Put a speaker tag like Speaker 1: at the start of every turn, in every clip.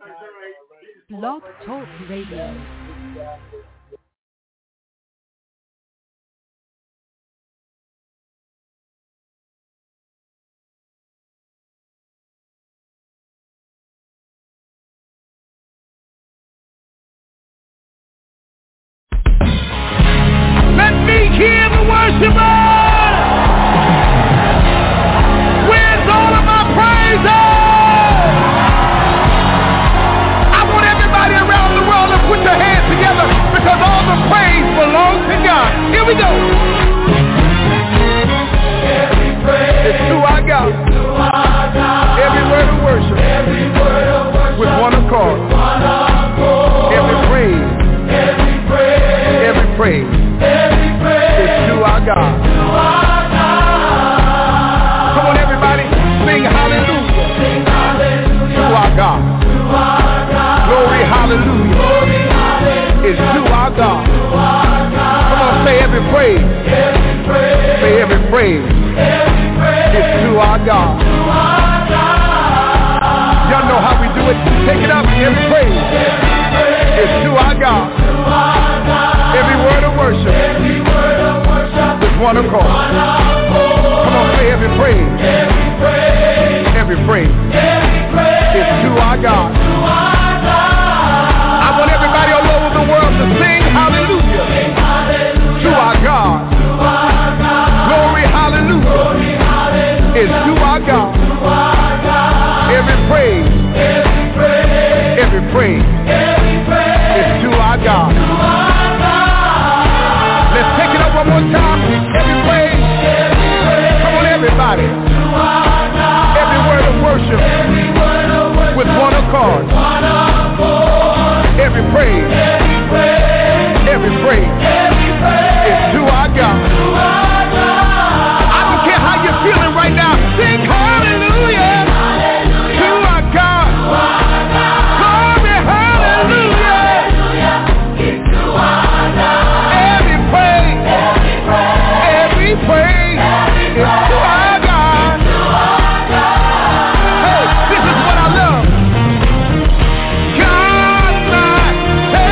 Speaker 1: Blog Talk Radio.
Speaker 2: Let me hear the worshiper. Where's all of my praises? I want everybody around the world to put their hands together because all the praise belongs to God. Here we go. Every praise is to our God. Every word of worship with one accord. Every praise is to our God. Come on, everybody, sing hallelujah to our God. Glory, hallelujah is to our God. Come on, say every praise. Say every praise is to our God. Y'all know how we do it. Take it up. Every praise is to our God. Every word of worship with one accord. Come on, say every praise. Every praise is to our God. I want everybody all over the world to sing hallelujah to our God. Glory, hallelujah is to our God. Every praise is to our God. Let's take it up one more time. Every praise. Come on, everybody. Every word of worship with one accord. Every praise is to our God. I don't care how you're feeling right now. Sing hallelujah to our God. Glory, hallelujah. Every praise is to our God. Hey, this is what I love. God, my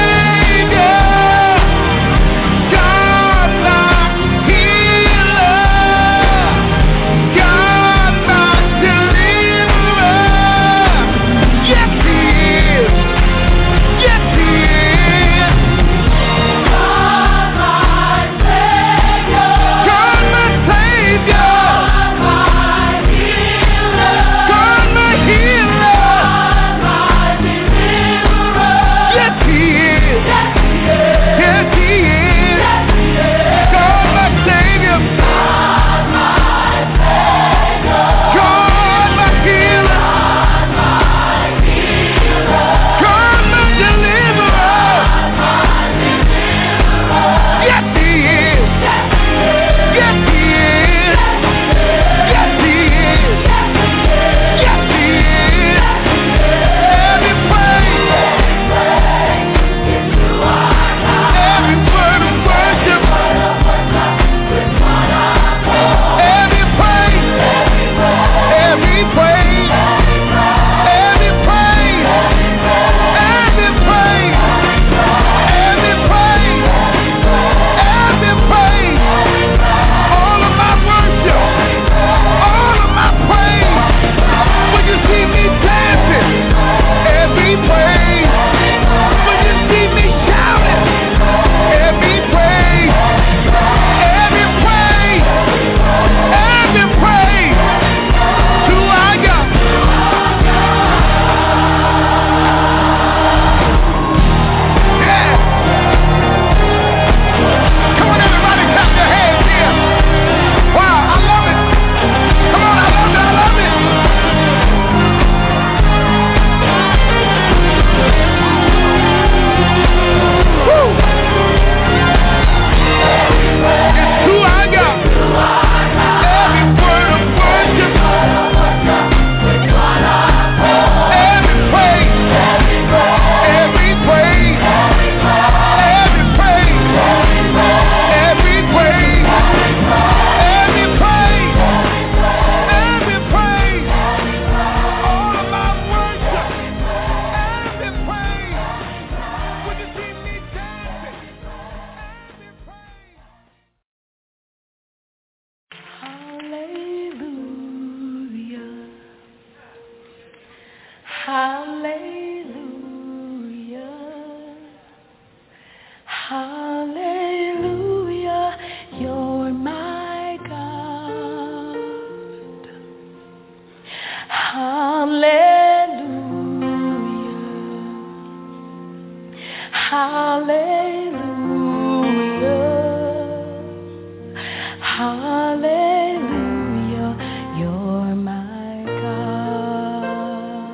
Speaker 3: Hallelujah, you're my God. Hallelujah, hallelujah, hallelujah, you're my God.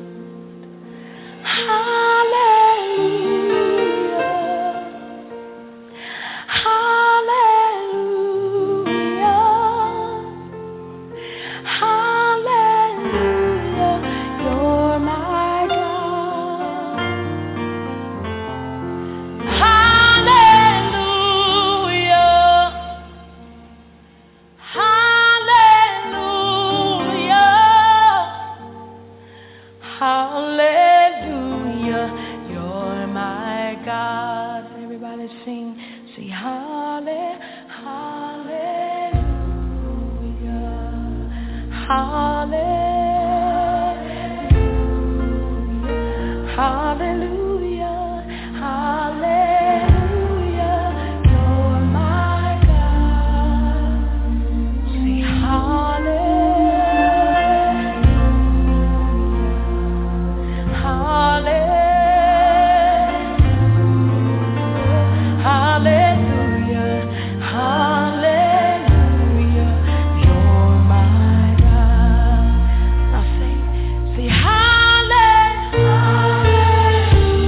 Speaker 3: Hallelujah, you're my God. Everybody sing, say hallelujah, hallelujah, hallelujah, hallelujah, you're my God. Say hallelujah. Hallelujah, hallelujah, you're my God. Now say hallelujah,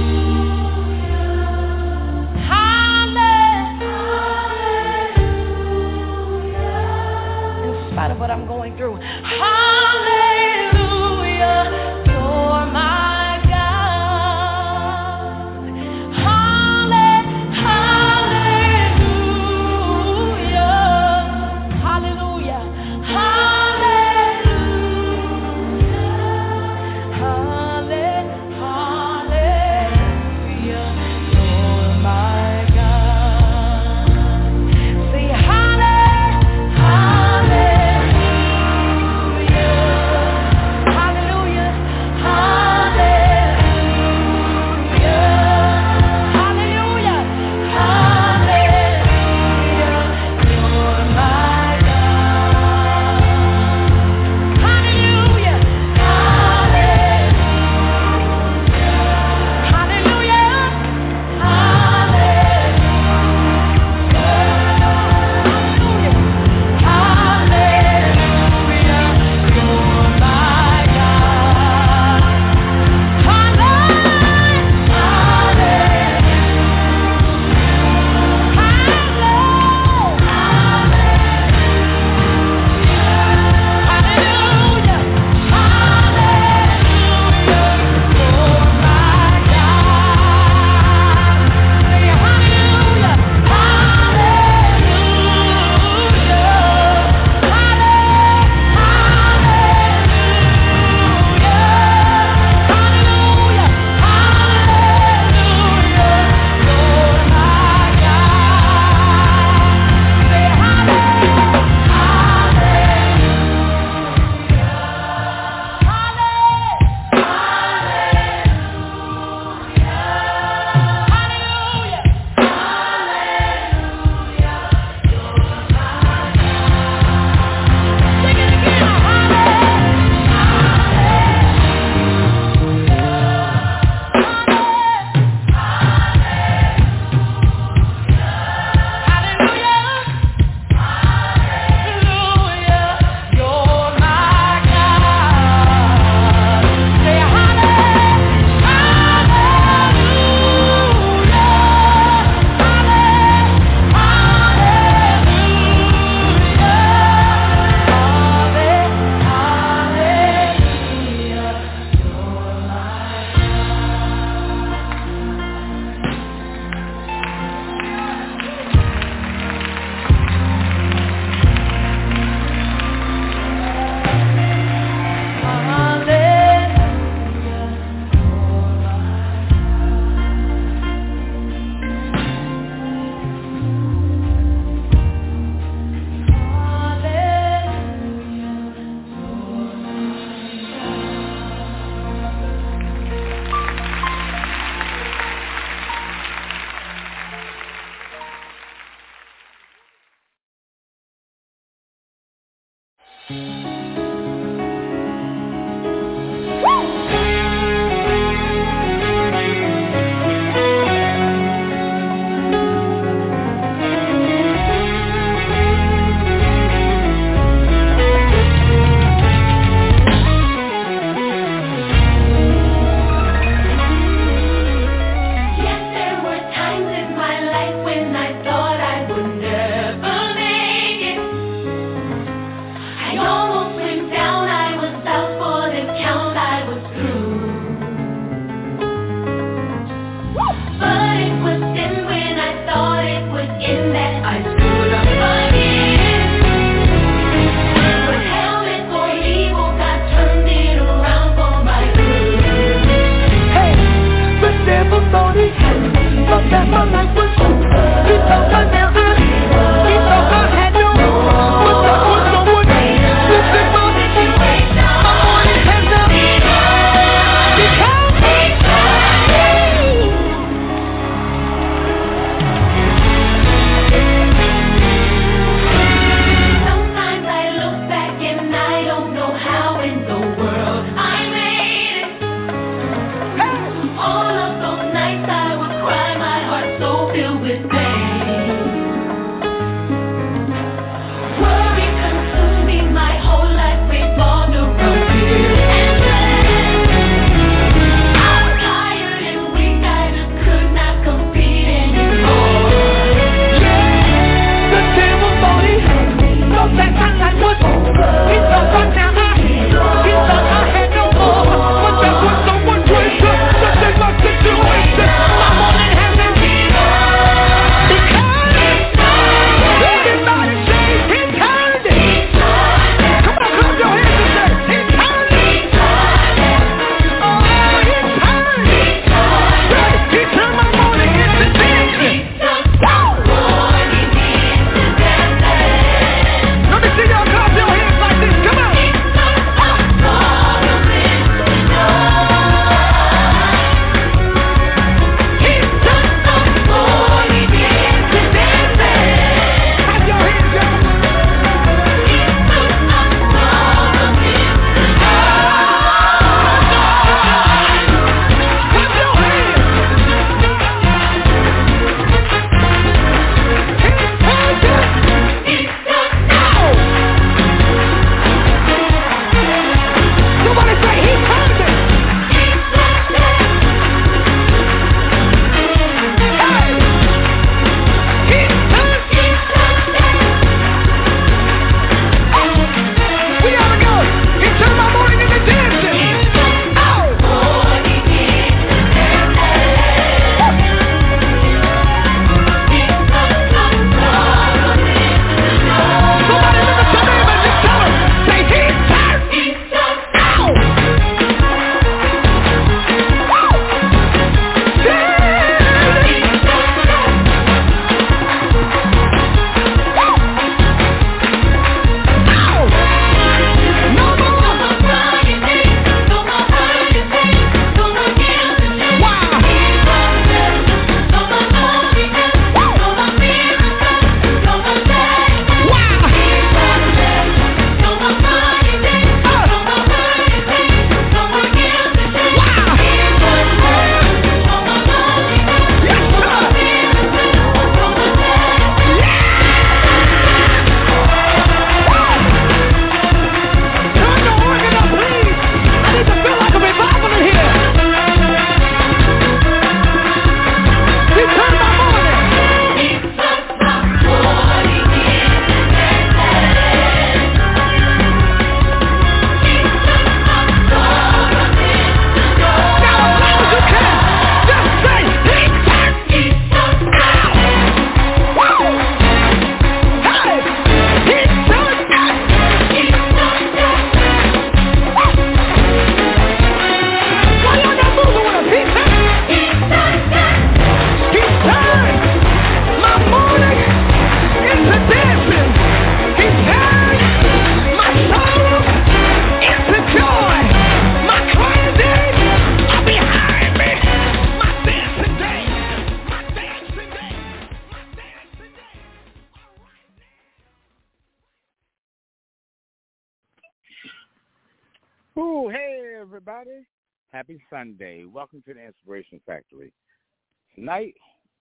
Speaker 2: Oh, hey, everybody. Happy Sunday. Welcome to the Inspiration Factory. Tonight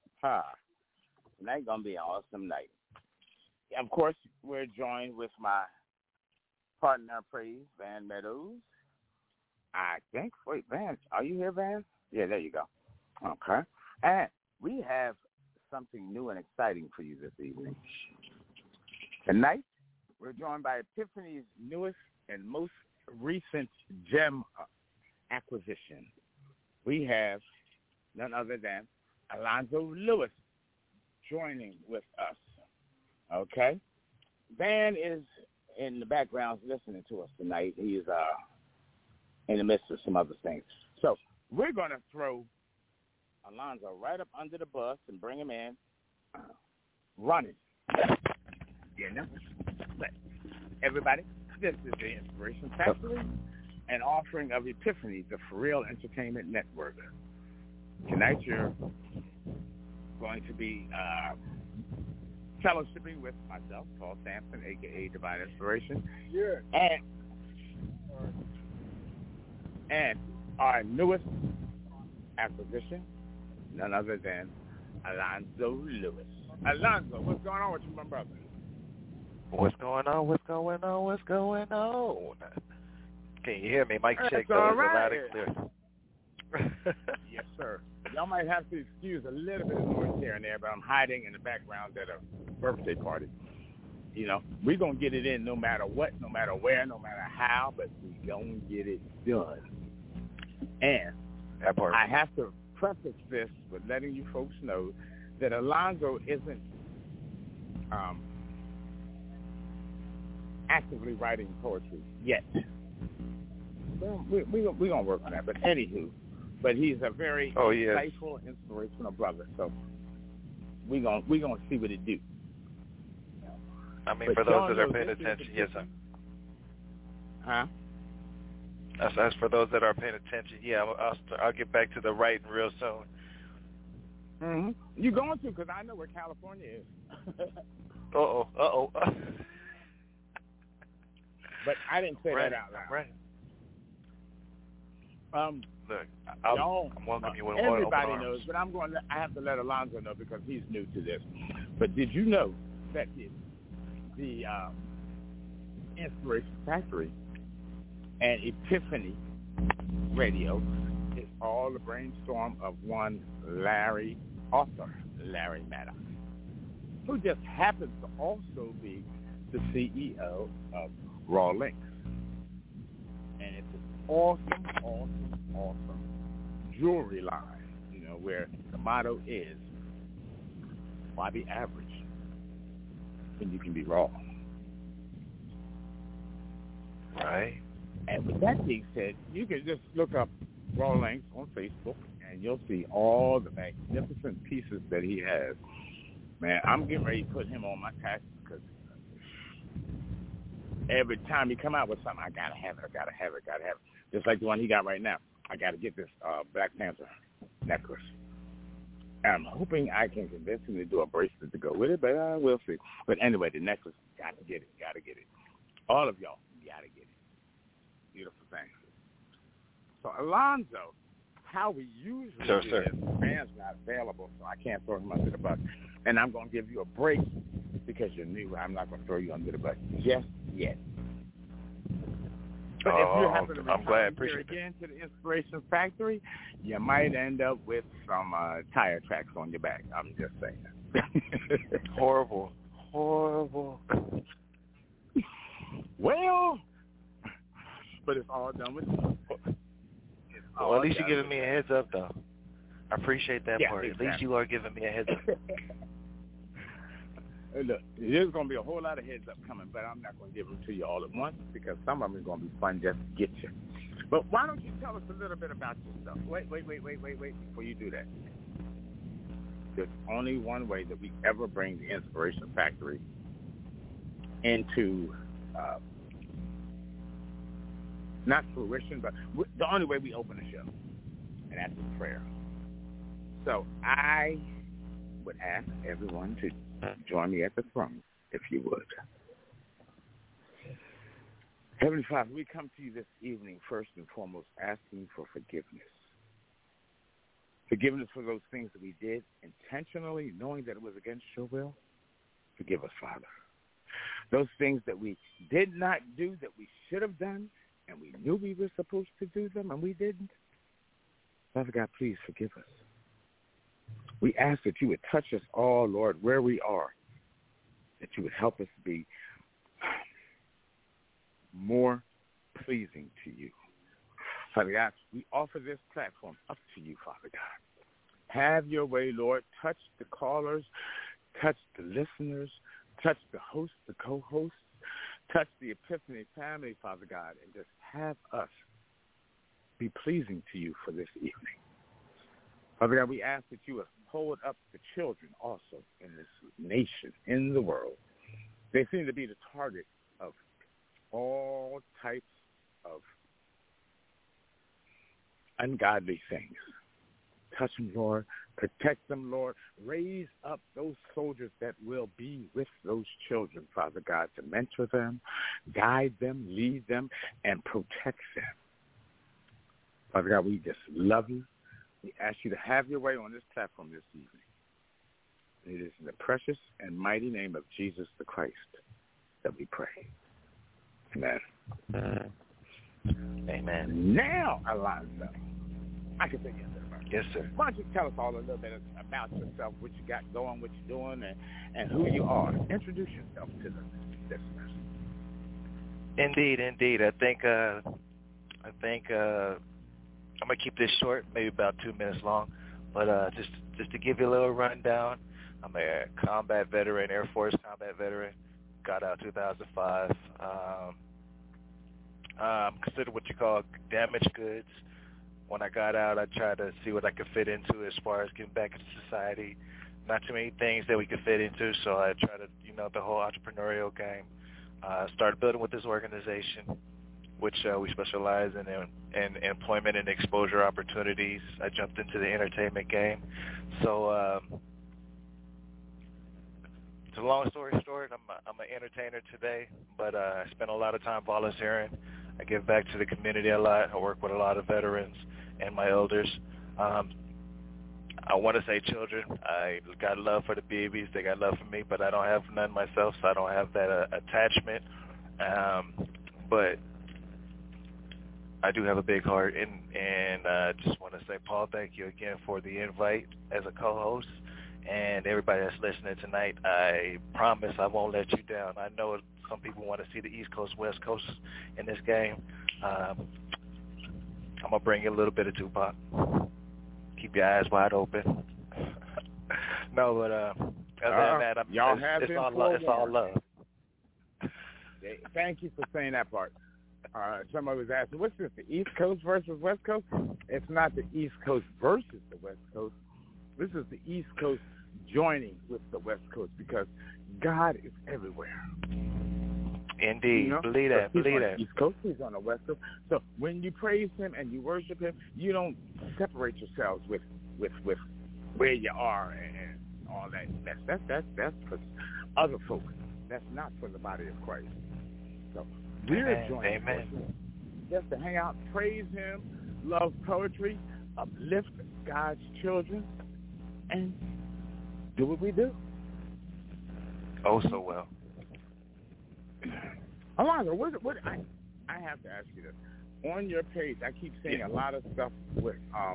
Speaker 2: going to be an awesome night. Of course, we're joined with my partner in praise, Van Meadows. I think, wait, Van, are you here, Van? Yeah, there you go. Okay. And we have something new and exciting for you this evening. Tonight, we're joined by Epiphany's newest and most recent gem acquisition. We have none other than Alonzo Lewis joining with us. Okay? Van is in the background listening to us tonight. He's in the midst of some other things. So we're going to throw Alonzo right up under the bus and bring him in running. You know? But everybody, this is the Inspiration Factory, an offering of Epiphany, the For Real Entertainment Network. Tonight you're going to be fellowshipping with myself, Paul Sampson, a.k.a. Divine Inspiration, and our newest acquisition, none other than Alonzo Lewis. Alonzo, what's going on with you, my brother?
Speaker 4: What's going on? What's going on? What's going on? Can you hear me? Mic check,
Speaker 2: though.
Speaker 4: All
Speaker 2: right.
Speaker 4: Loud and clear.
Speaker 2: Yes, sir. Y'all might have to excuse a little bit of noise here and there, but I'm hiding in the background at a birthday party. You know, we're going to get it in no matter what, no matter where, no matter how, but we're going to get it done. And I have to preface this with letting you folks know that Alonzo isn't actively writing poetry yet. Well, we're going to work on that. But anywho, he's a very insightful, inspirational brother. So we're going to see what it do.
Speaker 4: I mean, for those that are paying attention, yes, sir.
Speaker 2: Huh?
Speaker 4: As for those that are paying attention, I'll get back to the writing real soon.
Speaker 2: Mm-hmm. You're going to, because I know where California is.
Speaker 4: Uh-oh.
Speaker 2: But I didn't say that out loud.
Speaker 4: Right. Look, I'm welcoming you with
Speaker 2: everybody knows, but I have to let Alonzo know because he's new to this. But did you know that the Inspiration Factory and Epiphany Radio is all the brainstorm of one author Larry Maddox, who just happens to also be the CEO of Raw Links. And it's an awesome jewelry line, you know, where the motto is, why be average when you can be raw?
Speaker 4: Right.
Speaker 2: And with that being said, you can just look up Raw Links on Facebook, and you'll see all the magnificent pieces that he has. Man, I'm getting ready to put him on my taxes because every time he come out with something, I gotta have it. Just like the one he got right now. I gotta get this Black Panther necklace. And I'm hoping I can convince him to do a bracelet to go with it, but we'll see. But anyway, the necklace, gotta get it. All of y'all, gotta get it. Beautiful thing. So Alonzo, how we usually do this, Van's not available, so I can't throw him under the bus. And I'm going to give you a break because you're new. I'm not going to throw you under the bus just yet. But if you happen to return here again to the Inspiration Factory, you might end up with some tire tracks on your back. I'm just saying.
Speaker 4: Horrible.
Speaker 2: Well, but it's all done with you.
Speaker 4: Well, at least you're giving me a heads up, though. I appreciate that part.
Speaker 2: Exactly.
Speaker 4: At least you are giving me a heads up.
Speaker 2: Look, there's going to be a whole lot of heads up coming, but I'm not going to give them to you all at once because some of them are going to be fun just to get you. But why don't you tell us a little bit about yourself? Wait, before you do that. There's only one way that we ever bring the Inspiration Factory into not fruition, but the only way we open a show, and that's in prayer. So I would ask everyone to join me at the throne, if you would. Heavenly Father, we come to you this evening first and foremost asking for forgiveness. Forgiveness for those things that we did intentionally, knowing that it was against your will. Forgive us, Father. Those things that we did not do that we should have done, and we knew we were supposed to do them, and we didn't. Father God, please forgive us. We ask that you would touch us all, Lord, where we are, that you would help us be more pleasing to you. Father God, we offer this platform up to you, Father God. Have your way, Lord. Touch the callers, touch the listeners, touch the hosts, the co-hosts, touch the Epiphany family, Father God, and just have us be pleasing to you for this evening. Father God, we ask that you would hold up the children also in this nation, in the world. They seem to be the target of all types of ungodly things. Touch them, Lord. Protect them, Lord. Raise up those soldiers that will be with those children, Father God, to mentor them, guide them, lead them, and protect them. Father God, we just love you. We ask you to have your way on this platform this evening. It is in the precious and mighty name of Jesus the Christ that we pray. Amen.
Speaker 4: Amen.
Speaker 2: Now, Alonzo, I can say yes, sir.
Speaker 4: Yes, sir.
Speaker 2: Why don't you tell us all a little bit about yourself, what you got going, what you're doing, and who you are. Introduce yourself to the listeners.
Speaker 4: Indeed. I think I'm gonna keep this short, maybe about 2 minutes long, but just to give you a little rundown, I'm a combat veteran, Air Force combat veteran. Got out 2005. Considered what you call damaged goods. When I got out, I tried to see what I could fit into as far as getting back into society. Not too many things that we could fit into, so I tried to, the whole entrepreneurial game. Started building with this organization, which we specialize in employment and exposure opportunities. I jumped into the entertainment game. So it's a long story short. I'm an entertainer today, but I spend a lot of time volunteering. I give back to the community a lot. I work with a lot of veterans and my elders. I want to say children. I got love for the babies. They got love for me, but I don't have none myself, so I don't have that attachment. But I do have a big heart, and I just want to say, Paul, thank you again for the invite as a co-host. And everybody that's listening tonight, I promise I won't let you down. I know some people want to see the East Coast, West Coast in this game. I'm going to bring you a little bit of Tupac. Keep your eyes wide open. No, but other than that, it's all love.
Speaker 2: Thank you for saying that part. Somebody was asking, what's this, the East Coast versus West Coast? It's not the East Coast versus the West Coast. This is the East Coast joining with the West Coast because God is everywhere.
Speaker 4: Indeed. Believe that.
Speaker 2: He's on the East Coast, he's on the West Coast. So when you praise him and you worship him, you don't separate yourselves with where you are and all that. That's for other folks. That's not for the body of Christ. So we're joining just to hang out, praise him, love poetry, uplift God's children, and do what we do.
Speaker 4: Oh, so well.
Speaker 2: Alonzo, what I have to ask you this. On your page, I keep seeing a lot of stuff with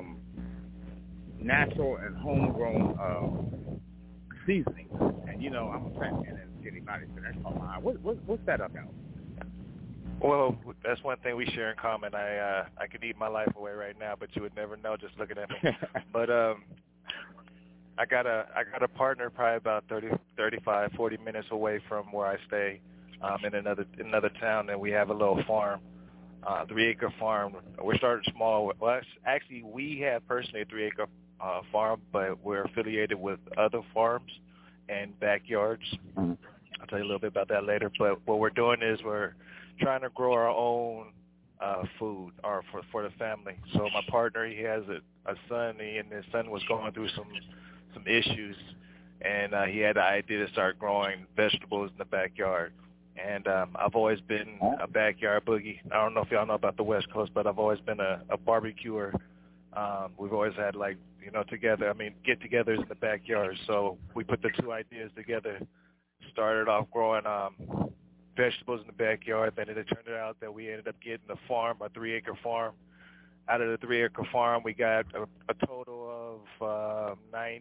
Speaker 2: natural and homegrown seasonings. And, I'm a fan and anybody said, that's my mind. What's that about?
Speaker 4: Well, that's one thing we share in common. I could eat my life away right now, but you would never know just looking at me. But I got a partner probably about 35, 40 minutes away from where I stay, in another town, and we have a little farm, 3-acre farm. We're starting small. Well, actually, we have personally a 3-acre farm, but we're affiliated with other farms and backyards. I'll tell you a little bit about that later. But what we're doing is we're trying to grow our own food for the family. So my partner, he has a son, and his son was going through some issues, and he had the idea to start growing vegetables in the backyard. And I've always been a backyard boogie. I don't know if y'all know about the West Coast, but I've always been a barbecuer. We've always had, like, you know, get-togethers in the backyard. So we put the two ideas together. Started off growing vegetables in the backyard. Then it turned out that we ended up getting a farm, a 3-acre farm. Out of the 3-acre farm, we got a total of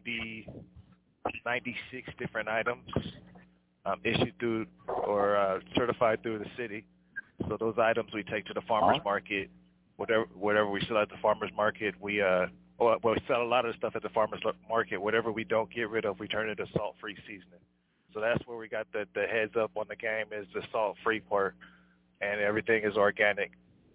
Speaker 4: 96 different items issued through or certified through the city. So those items we take to the farmer's market. Whatever we sell at the farmer's market, we sell a lot of the stuff at the farmer's market. Whatever we don't get rid of, we turn into salt-free seasoning. So that's where we got the heads up on the game is the salt-free part, and everything is organic.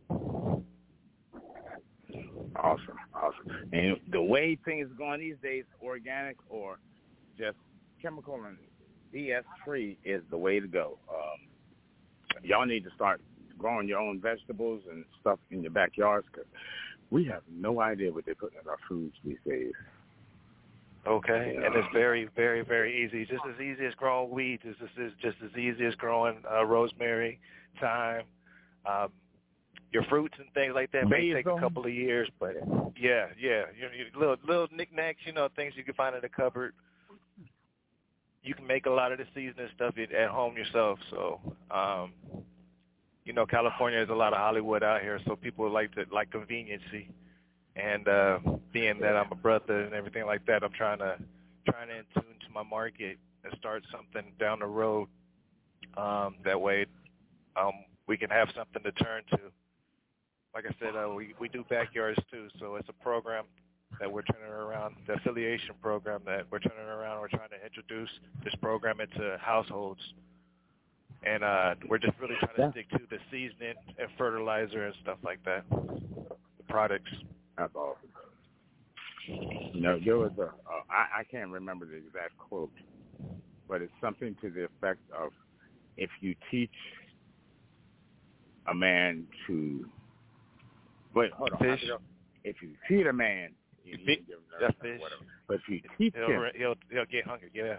Speaker 5: Awesome. And the way things are going these days, organic or just chemical and BS-free is the way to go. Y'all need to start growing your own vegetables and stuff in your backyards because we have no idea what they're putting in our foods these days.
Speaker 4: Okay, and it's very, very, very easy. Just as easy as growing weeds. It's just as easy as growing rosemary, thyme. Your fruits and things like that may take a couple of years, but yeah. Your little knickknacks, you know, things you can find in the cupboard. You can make a lot of the seasoning stuff at home yourself. So, you know, California has a lot of Hollywood out here, so people like conveniency. And being that I'm a brother and everything like that, I'm trying to in tune to my market and start something down the road. That way, we can have something to turn to. Like I said, we do backyards too, so it's a program that we're turning around, the affiliation program that we're turning around. We're trying to introduce this program into households. And we're just really trying to stick to the seasoning and fertilizer and stuff like that, the products.
Speaker 5: That's awesome. You know, there was I can't remember the exact quote, but it's something to the effect of, if you teach a man to, wait, hold on.
Speaker 4: Fish.
Speaker 5: If you feed a man, you give him
Speaker 4: fish.
Speaker 5: whatever. But if you teach him,
Speaker 4: he'll get hungry, yeah.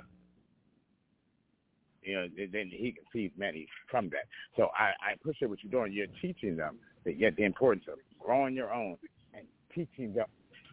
Speaker 5: You know, then he can feed many from that. So I appreciate what you're doing. You're teaching them the importance of growing your own and teaching them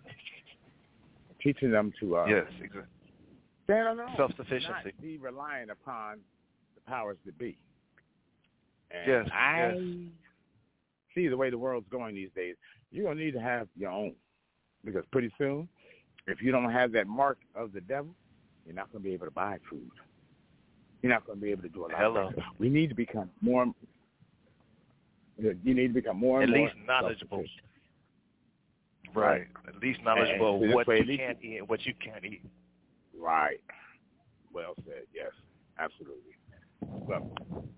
Speaker 5: to
Speaker 4: yes, exactly.
Speaker 5: stand on their own,
Speaker 4: self-sufficiency,
Speaker 5: not be reliant upon the powers that be. And
Speaker 4: yes,
Speaker 5: I see the way the world's going these days. You're gonna need to have your own, because pretty soon, if you don't have that mark of the devil, you're not gonna be able to buy food. You're not going to be able to do a lot of things. We need to become more. You need to become more and
Speaker 4: more.
Speaker 5: At
Speaker 4: least knowledgeable. Right. At least knowledgeable of what you can eat and what you can't eat.
Speaker 5: Right. Well said. Yes. Absolutely. Well,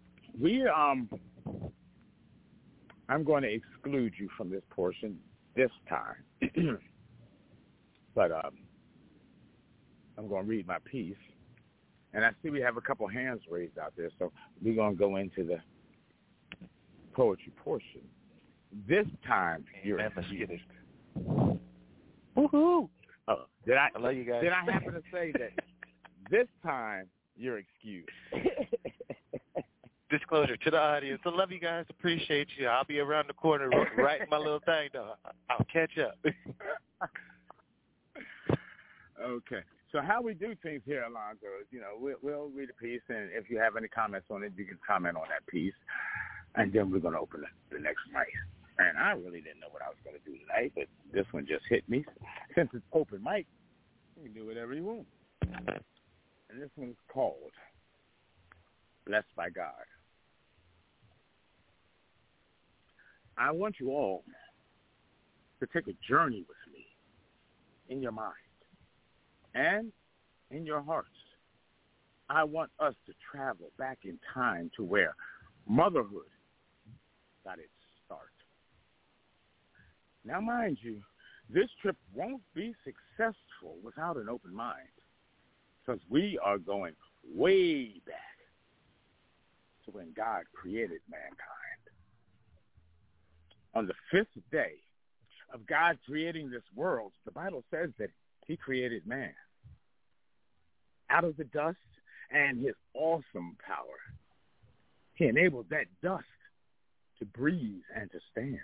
Speaker 5: I'm going to exclude you from this portion this time, but I'm going to read my piece. And I see we have a couple hands raised out there, so we're going to go into the poetry portion. This time, you're excused.
Speaker 4: Woohoo!
Speaker 5: Did I
Speaker 4: love you guys.
Speaker 5: Did I happen to say that this time you're excused?
Speaker 4: Disclosure to the audience. I love you guys. Appreciate you. I'll be around the corner writing my little thing, though. I'll catch up.
Speaker 5: Okay. So how we do things here, Alonzo, is, you know, we'll read a piece, and if you have any comments on it, you can comment on that piece, and then we're going to open the next mic. And I really didn't know what I was going to do tonight, but this one just hit me. Since it's open mic, you can do whatever you want. And this one's called Blessed by God. I want you all to take a journey with me in your mind and in your hearts. I want us to travel back in time to where motherhood got its start. Now, mind you, this trip won't be successful without an open mind, because we are going way back to when God created mankind. On the 5th day of God creating this world, the Bible says that he created man out of the dust and his awesome power. He enabled that dust to breathe and to stand.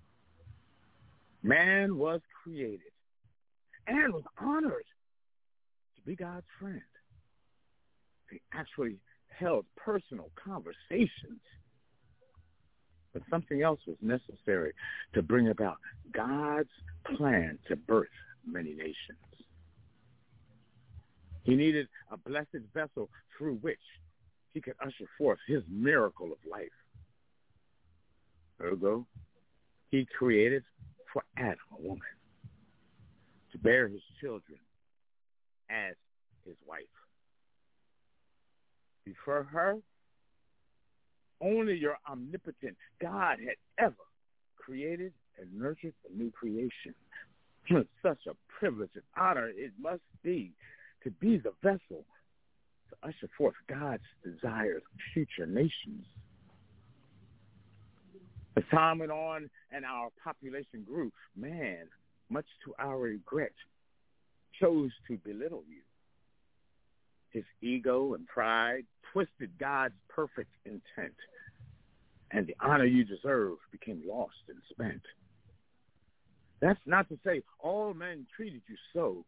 Speaker 5: Man was created and was honored to be God's friend. They actually held personal conversations. But something else was necessary to bring about God's plan to birth many nations. He needed a blessed vessel through which he could usher forth his miracle of life. Ergo, he created for Adam a woman to bear his children as his wife. Before her, only your omnipotent God had ever created and nurtured a new creation. Such a privilege and honor it must be to be the vessel to usher forth God's desired future nations. As time went on and our population grew, man, much to our regret, chose to belittle you. His ego and pride twisted God's perfect intent, and the honor you deserved became lost and spent. That's not to say all men treated you so.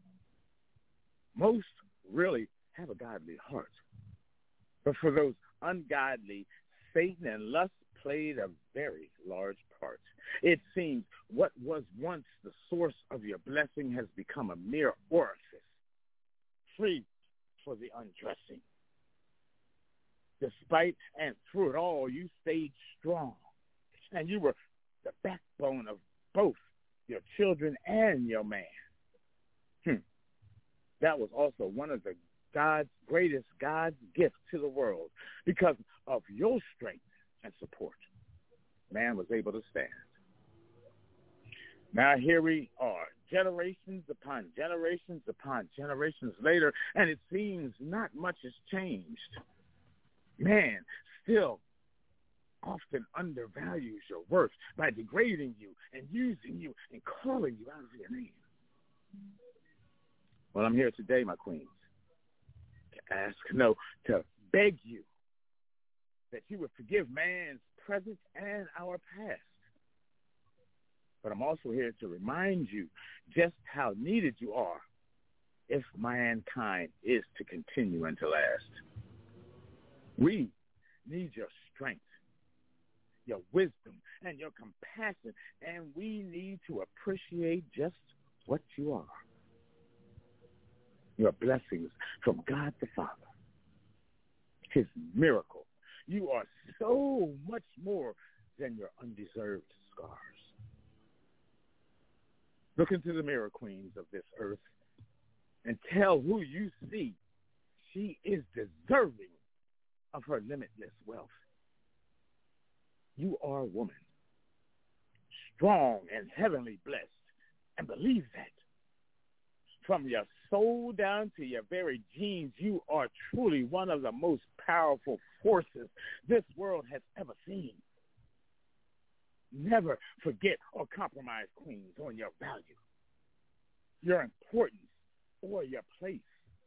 Speaker 5: Most really have a godly heart. But for those ungodly, Satan and lust played a very large part. It seems what was once the source of your blessing has become a mere orifice, free for the undressing. Despite and through it all, you stayed strong, and you were the backbone of both your children and your man. That was also one of the God's gift to the world. Because of your strength and support, man was able to stand. Now here we are, generations upon generations later, and it seems not much has changed. Man still often undervalues your worth by degrading you and using you and calling you out of your name. Well, I'm here today, my queens, to beg you that you would forgive man's present and our past. But I'm also here to remind you just how needed you are if mankind is to continue and to last. We need your strength, your wisdom, and your compassion, and we need to appreciate just what you are. Your blessings from God the Father, his miracle. You are so much more than your undeserved scars. Look into the mirror, queens of this earth, and tell who you see she is deserving of her limitless wealth. You are a woman, strong and heavenly blessed, and believe that. From your soul down to your very genes, you are truly one of the most powerful forces this world has ever seen. Never forget or compromise, queens, on your value, your importance, or your place.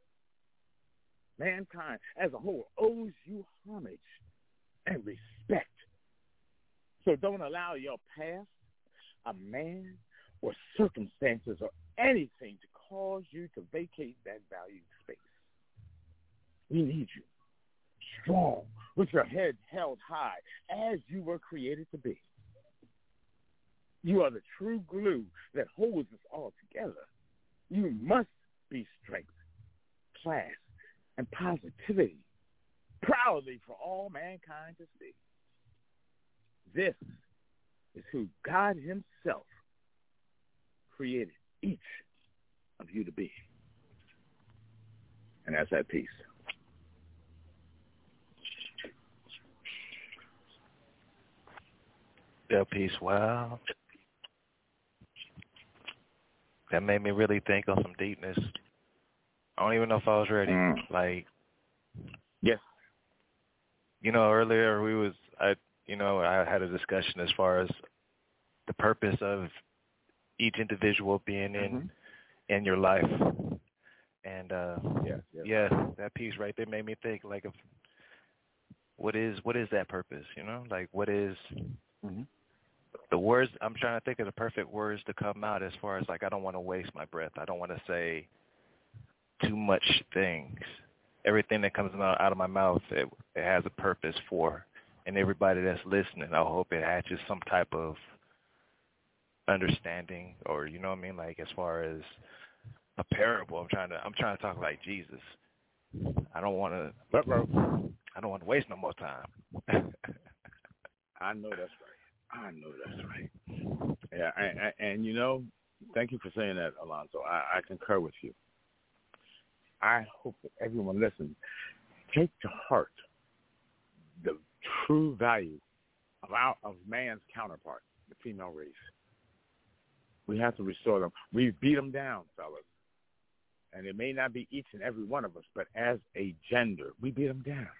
Speaker 5: Mankind as a whole owes you homage and respect. So don't allow your past, a man, or circumstances or anything to cause you to vacate that valued space. We need you, strong, with your head held high, as you were created to be. You are the true glue that holds us all together. You must be strength, class, and positivity, proudly for all mankind to see. This is who God himself created each of you to be. And that's that piece.
Speaker 4: That piece, wow. That made me really think on some deepness. I don't even know if I was ready.
Speaker 5: Yes.
Speaker 4: Earlier I had a discussion as far as the purpose of each individual being in your life. And that piece right there made me think, like, what is that purpose? You know, like what is
Speaker 5: Mm-hmm.
Speaker 4: the words? I'm trying to think of the perfect words to come out as far as like I don't want to waste my breath. I don't want to say too much things. Everything that comes out of my mouth, it has a purpose for, and everybody that's listening, I hope it has just some type of understanding, or you know what I mean, like as far as a parable. I'm trying to talk like Jesus. I don't want to waste no more time.
Speaker 5: I know that's right. Yeah, and you know, thank you for saying that, Alonzo. I concur with you. I hope that everyone listens. Take to heart the true value of man's counterpart, the female race. We have to restore them. We beat them down, fellas. And it may not be each and every one of us, but as a gender, we beat them down.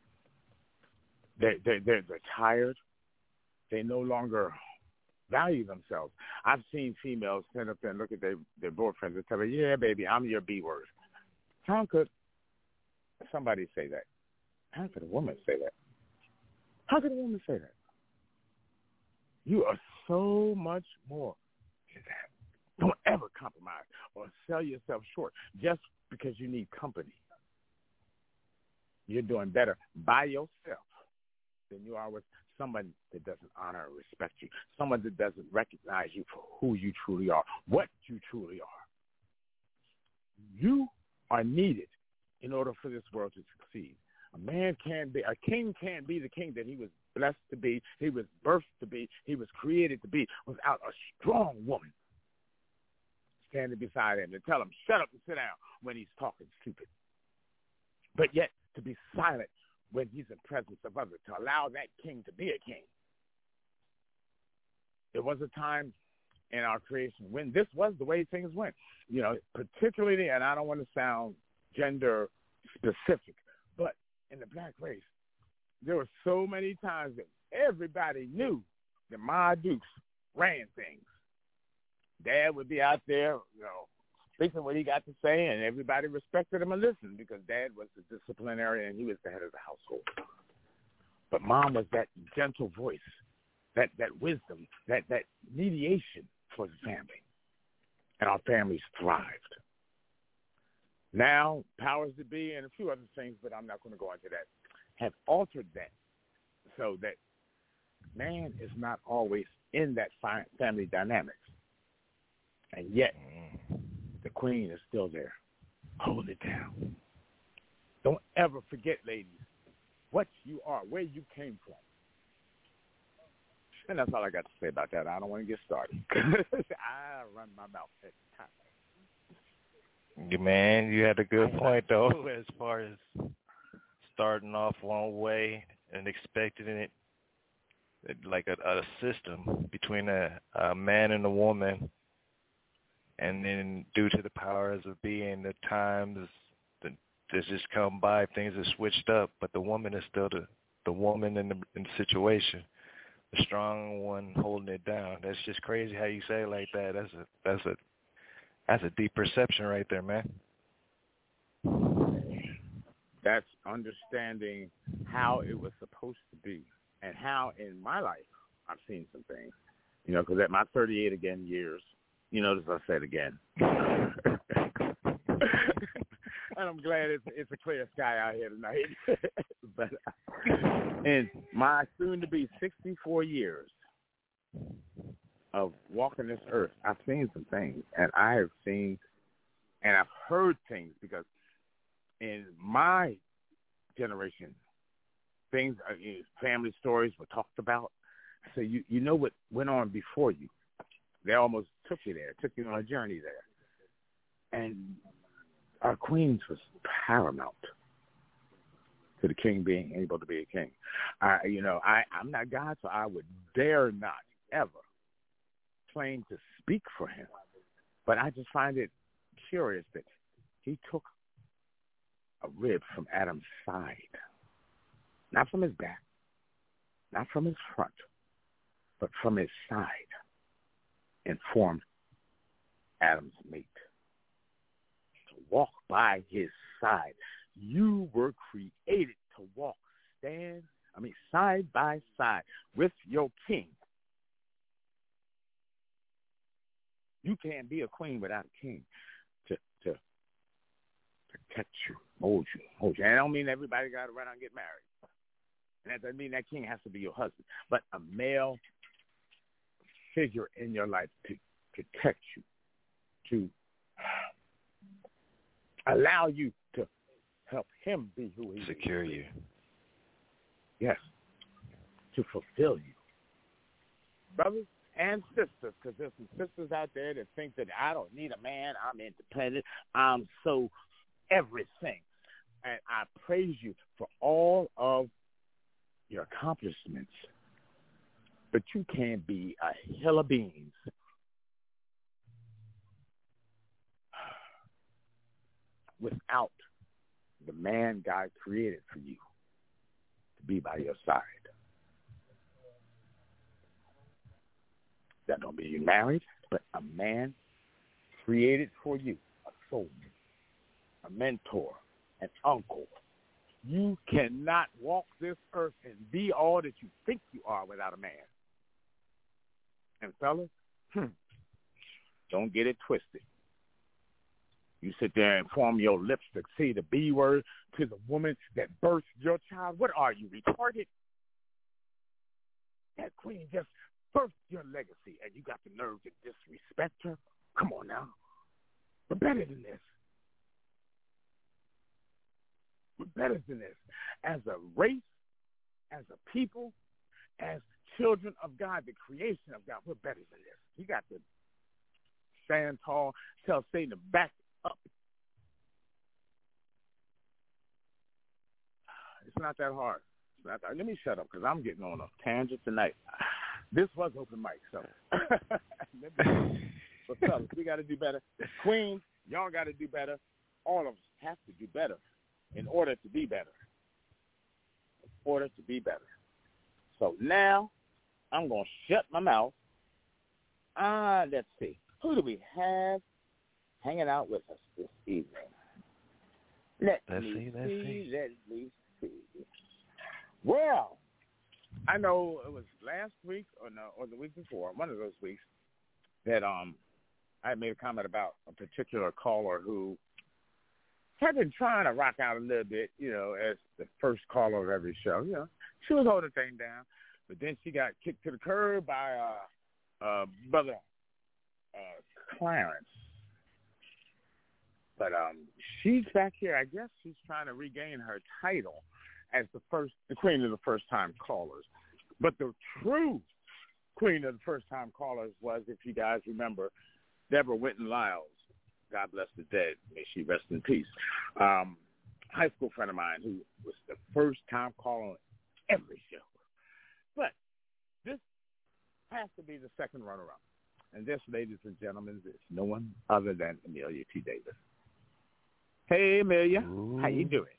Speaker 5: They're tired. They no longer value themselves. I've seen females stand up there and look at their boyfriends and tell them, yeah, baby, I'm your B word. How could somebody say that? How could a woman say that? How could a woman say that? You are so much more than that. Don't ever compromise or sell yourself short just because you need company. You're doing better by yourself than you are with someone that doesn't honor and respect you, someone that doesn't recognize you for who you truly are, what you truly are. You are needed in order for this world to succeed. A king can't be the king that he was blessed to be, he was birthed to be, he was created to be, without a strong woman standing beside him to tell him, shut up and sit down when he's talking stupid. But yet to be silent when he's in presence of others, to allow that king to be a king. There was a time in our creation when this was the way things went. You know, particularly, and I don't want to sound gender specific, but in the black race, there were so many times that everybody knew that Ma Dukes ran things. Dad would be out there, you know, speaking what he got to say, and everybody respected him and listened because Dad was the disciplinarian and he was the head of the household. But Mom was that gentle voice, that wisdom, that mediation for the family. And our families thrived. Now, powers that be and a few other things, but I'm not going to go into that, have altered that so that man is not always in that family dynamics. And yet, the queen is still there. Hold it down. Don't ever forget, ladies, what you are, where you came from. And that's all I got to say about that. I don't want to get started. I run my mouth at the time.
Speaker 4: Man, you had a good point, though, as far as starting off one way and expecting it, like a system between a man and a woman. And then due to the powers of being, the times that's just come by, things have switched up. But the woman is still the woman in the situation, the strong one holding it down. That's just crazy how you say it like that. That's a deep perception right there, man.
Speaker 5: That's understanding how it was supposed to be and how in my life I've seen some things. You know, because at my 38 again years, you notice I said again. And I'm glad it's a clear sky out here tonight. But in my soon-to-be 64 years of walking this earth, I've seen some things. And I have seen and I've heard things because in my generation, things, family stories were talked about. So you know what went on before you. They almost took you there, took you on a journey there. And our queens was paramount to the king being able to be a king. I'm not God, so I would dare not ever claim to speak for him. But I just find it curious that he took a rib from Adam's side, not from his back, not from his front, but from his side, and formed Adam's mate. To walk by his side. You were created to walk side by side with your king. You can't be a queen without a king to protect you, hold you. And I don't mean everybody got to run out and get married. And that doesn't mean that king has to be your husband. But a male figure in your life to protect you, to allow you to help him be who he is.
Speaker 4: Secure you.
Speaker 5: Yes. To fulfill you. Brothers and sisters, because there's some sisters out there that think that I don't need a man, I'm independent, I'm so everything. And I praise you for all of your accomplishments. But you can't be a hill of beans without the man God created for you to be by your side. That don't mean you're married, but a man created for you, a soulmate, a mentor, an uncle. You cannot walk this earth and be all that you think you are without a man. And fellas, don't get it twisted. You sit there and form your lips to say the B word to the woman that birthed your child. What are you, retarded? That queen just birthed your legacy, and you got the nerve to disrespect her? Come on now. We're better than this. We're better than this. As a race, as a people, as children of God, the creation of God, we're better than this. You got to stand tall, tell Satan to back up. It's not that hard. It's not that. Let me shut up because I'm getting on a tangent tonight. This was open mic, so. But fellas, we got to do better. Queens, y'all got to do better. All of us have to do better in order to be better. In order to be better. So now I'm going to shut my mouth. Let's see. Who do we have hanging out with us this evening? Let's see. Well, I know it was last week or the week before, one of those weeks, that I made a comment about a particular caller who had been trying to rock out a little bit, as the first caller of every show. She was holding the thing down, but then she got kicked to the curb by brother Clarence. But she's back here. I guess she's trying to regain her title as the queen of the first-time callers. But the true queen of the first-time callers was, if you guys remember, Deborah Winton-Lyles. God bless the dead. May she rest in peace. High school friend of mine who was the first-time caller on every show. But this has to be the second runner-up. And this, ladies and gentlemen, is no one other than Amelia T. Davis. Hey, Amelia. Ooh. How you doing?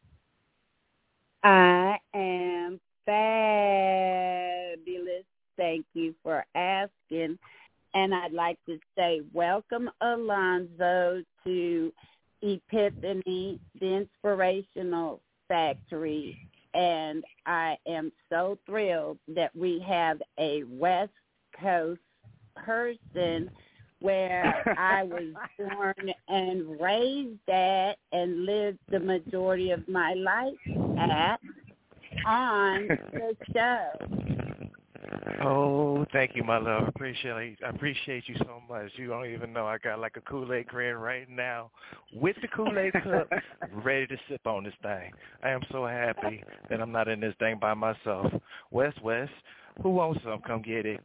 Speaker 6: I am fabulous. Thank you for asking. And I'd like to say welcome, Alonzo, to Epiphany, the Inspirational Factory. And I am so thrilled that we have a West Coast person where I was born and raised at and lived the majority of my life at on the show.
Speaker 4: Oh, thank you, my love. I appreciate you so much. You don't even know I got like a Kool-Aid grin right now with the Kool-Aid cup ready to sip on this thing. I am so happy that I'm not in this thing by myself. West, who wants some? Come get it.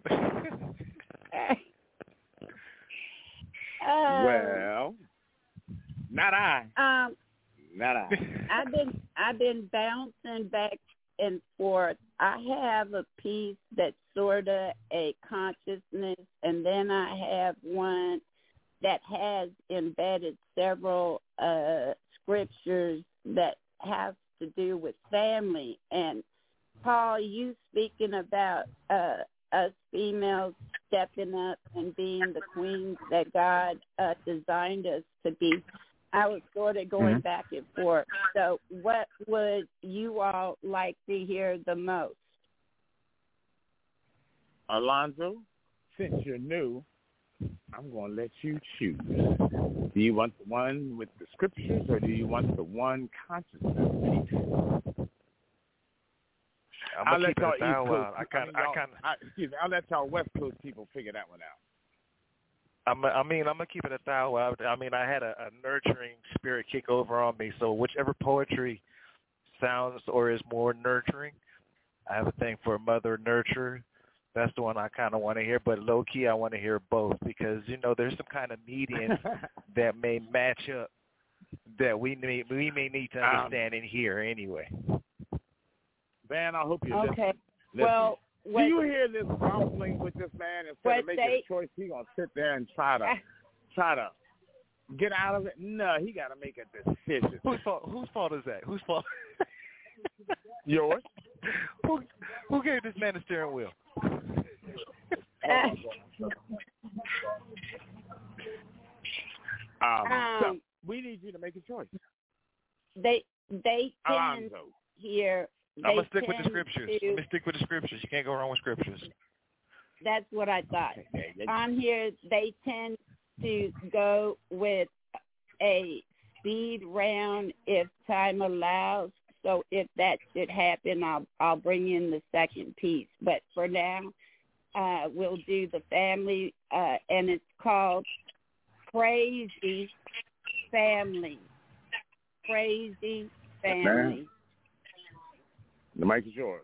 Speaker 5: Well, not I. Not I.
Speaker 6: I've been bouncing back and forth. I have a piece that's sort of a consciousness, and then I have one that has embedded several scriptures that have to do with family. And Paul, you speaking about us females stepping up and being the queens that God designed us to be. I was sort of going back and forth. So what would you all like to hear the most?
Speaker 5: Alonzo, since you're new, I'm going to let you choose. Do you want the one with the scriptures or do you want the one consciousness piece?
Speaker 4: I'm gonna keep it a thou wow.
Speaker 5: I'll let y'all West Coast people figure that one out.
Speaker 4: I'm gonna keep it a thou wow. I mean, I had a nurturing spirit kick over on me. So whichever poetry sounds or is more nurturing, I have a thing for Mother Nurture. That's the one I kind of want to hear. But low key, I want to hear both because there's some kind of median that may match up that we may need to understand and hear anyway.
Speaker 5: Van, I hope you
Speaker 6: okay.
Speaker 5: Listen.
Speaker 6: Well,
Speaker 5: do you hear this rumbling with this man? Instead of making a choice, he's gonna sit there and try to get out of it. No, he got to make a decision.
Speaker 4: Whose fault is that? Whose fault?
Speaker 5: Yours.
Speaker 4: Who gave this man a steering wheel?
Speaker 5: So we need you to make a choice.
Speaker 6: They tend here.
Speaker 4: I'm going to stick with the scriptures. Let me stick with the scriptures. You can't go wrong with scriptures.
Speaker 6: That's what I thought. On here, they tend to go with a speed round if time allows. So if that should happen, I'll bring in the second piece. But for now, we'll do the family, and it's called Crazy Family. Crazy Family.
Speaker 5: The mic is yours.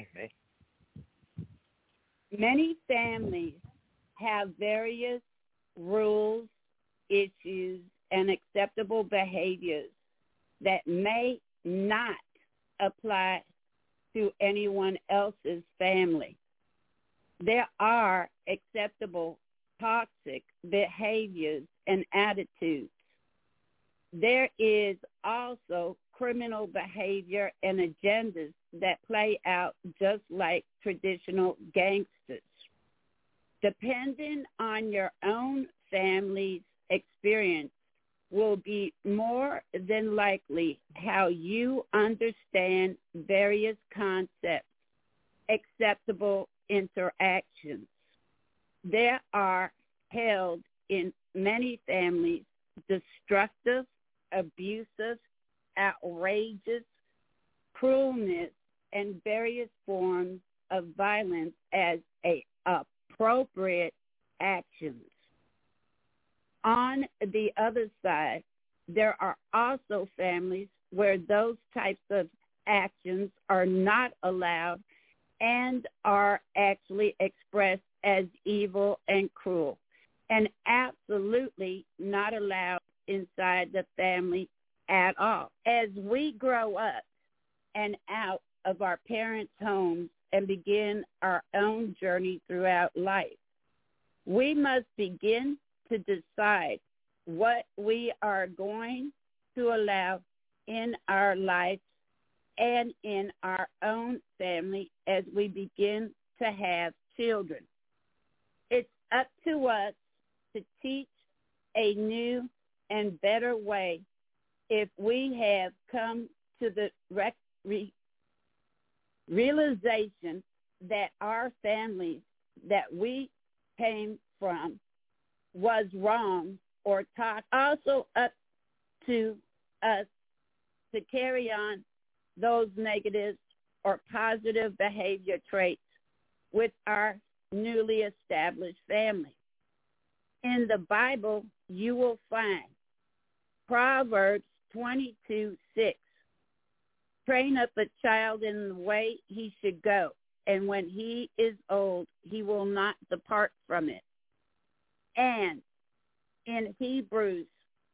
Speaker 6: Many families have various rules, issues, and acceptable behaviors that may not apply to anyone else's family. There are acceptable toxic behaviors and attitudes. There is also criminal behavior and agendas that play out just like traditional gangsters. Depending on your own family's experience will be more than likely how you understand various concepts, acceptable interactions. There are held in many families destructive, abusive, outrageous, cruelness, and various forms of violence as appropriate actions. On the other side, there are also families where those types of actions are not allowed and are actually expressed as evil and cruel and absolutely not allowed inside the family at all. As we grow up and out of our parents' homes and begin our own journey throughout life, we must begin to decide what we are going to allow in our life and in our own family as we begin to have children. It's up to us to teach a new and better way if we have come to the realization that our families that we came from was wrong or taught. Also up to us to carry on those negative or positive behavior traits with our newly established family. In the Bible, you will find Proverbs 22:6. Train up a child in the way he should go, and when he is old, he will not depart from it. And in Hebrews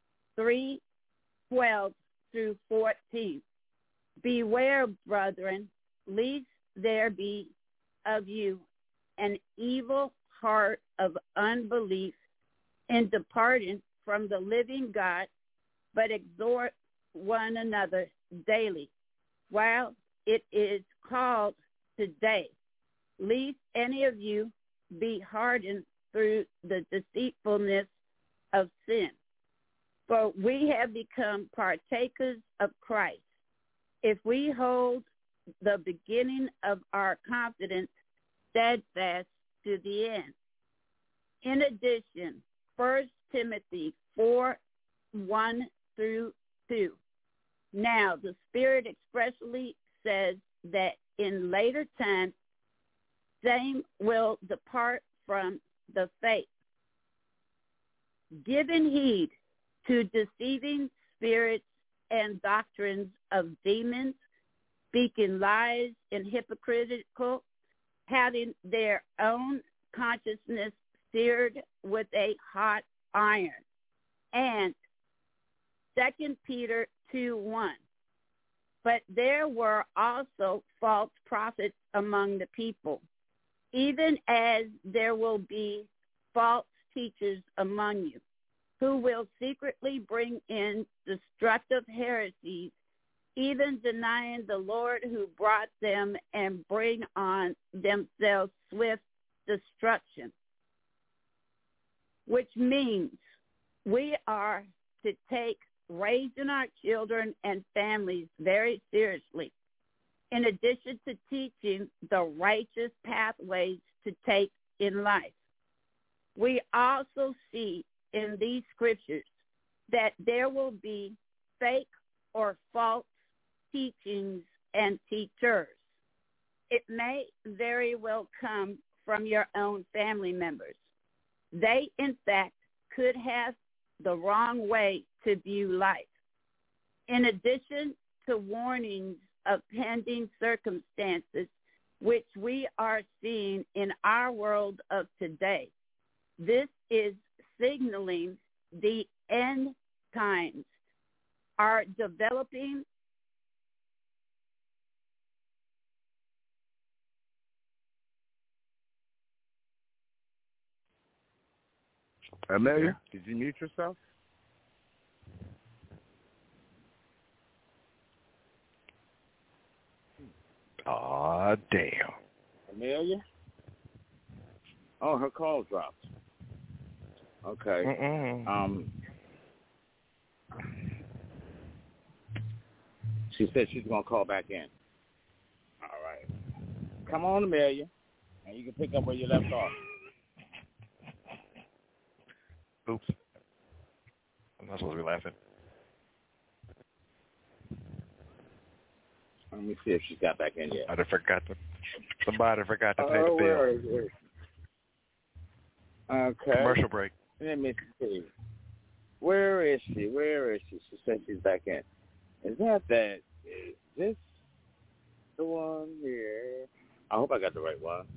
Speaker 6: 3:12 through 14, beware, brethren, lest there be of you an evil heart of unbelief in departing from the living God, but exhort one another daily, while it is called today, lest any of you be hardened through the deceitfulness of sin. For we have become partakers of Christ, if we hold the beginning of our confidence steadfast to the end. In addition, 1 Timothy 4:1-2. Now, the Spirit expressly says that in later times, same will depart from the faith, giving heed to deceiving spirits and doctrines of demons, speaking lies and hypocritical, having their own consciousness seared with a hot iron. And 2 Peter 2:1. But there were also false prophets among the people, even as there will be false teachers among you, who will secretly bring in destructive heresies, even denying the Lord who brought them, and bring on themselves swift destruction. Which means we are to take raising our children and families very seriously, in addition to teaching the righteous pathways to take in life. We also see in these scriptures that there will be fake or false teachings and teachers. It may very well come from your own family members. They, in fact, could have the wrong way to view life. In addition to warnings of pending circumstances, which we are seeing in our world of today, this is signaling the end times are developing.
Speaker 5: Amelia, did you mute yourself?
Speaker 4: Aw, damn.
Speaker 5: Amelia? Oh, her call dropped. Okay. She said she's going to call back in. All right. Come on, Amelia, and you can pick up where you left off.
Speaker 4: Oops. I'm not supposed to be laughing.
Speaker 5: Let me see if she's got back in yet.
Speaker 4: Somebody forgot to pay the bill.
Speaker 5: Okay.
Speaker 4: Commercial break.
Speaker 5: Let me see. Where is she? She said she's back in. Is this the one here? I hope I got the right one.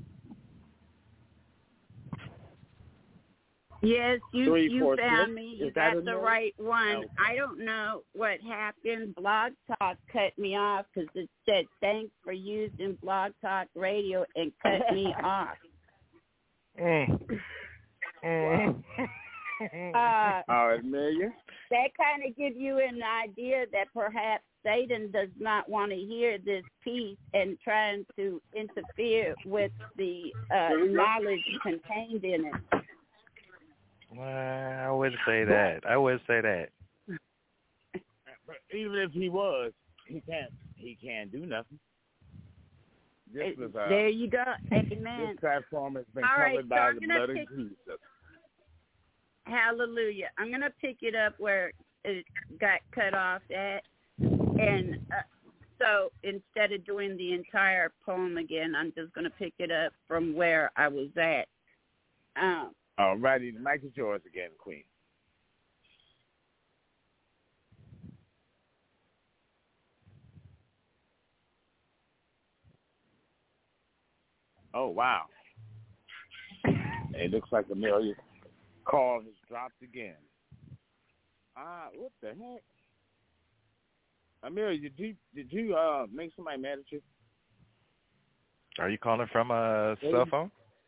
Speaker 6: Yes, you found me. You got the
Speaker 5: note?
Speaker 6: right one.
Speaker 5: Okay.
Speaker 6: I don't know what happened. Blog Talk cut me off because it said, thanks for using Blog Talk Radio, and cut me off.
Speaker 5: All right, Amelia.
Speaker 6: That kind of gives you an idea that perhaps Satan does not want to hear this piece and trying to interfere with the knowledge contained in it.
Speaker 4: Well, I wouldn't say that.
Speaker 5: But even if he was, he can't do nothing. This was,
Speaker 6: there you go. Amen.
Speaker 5: This platform has been
Speaker 6: All right,
Speaker 5: covered by
Speaker 6: so
Speaker 5: the blood of Jesus.
Speaker 6: Hallelujah. I'm going to pick it up where it got cut off at. And so instead of doing the entire poem again, I'm just going to pick it up from where I was at.
Speaker 5: All righty. The mic is yours again, Queen. Oh, wow. It looks like Amelia's call has dropped again. What the heck? Amelia, did you make somebody mad at you?
Speaker 4: Are you calling from a cell phone?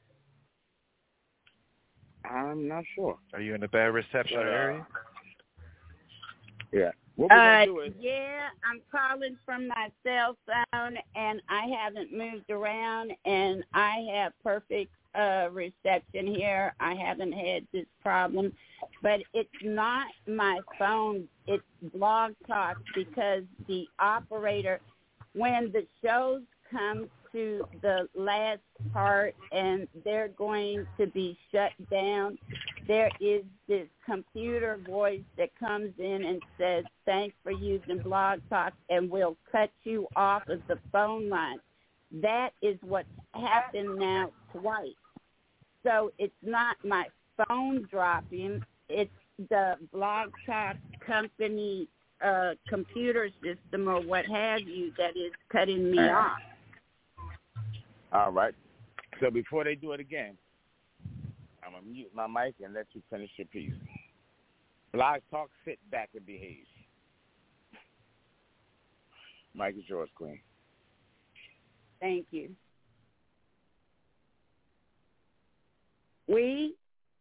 Speaker 5: I'm not sure.
Speaker 4: Are you in a bad reception area?
Speaker 5: Yeah. What we're gonna do is,
Speaker 6: yeah, I'm calling from my cell phone, and I haven't moved around, and I have perfect reception here. I haven't had this problem, but it's not my phone. It's Blog Talk, because the operator, when the shows come to the last part and they're going to be shut down, there is this computer voice that comes in and says, thanks for using Blog Talk, and we'll cut you off of the phone line. That is what's happened now twice. So it's not my phone dropping. It's the Blog Talk company computer system or what have you that is cutting me off.
Speaker 5: All right. So before they do it again, I'm going to mute my mic and let you finish your piece. Blog Talk, sit back and behave. Mike is yours, Queen.
Speaker 6: Thank you. We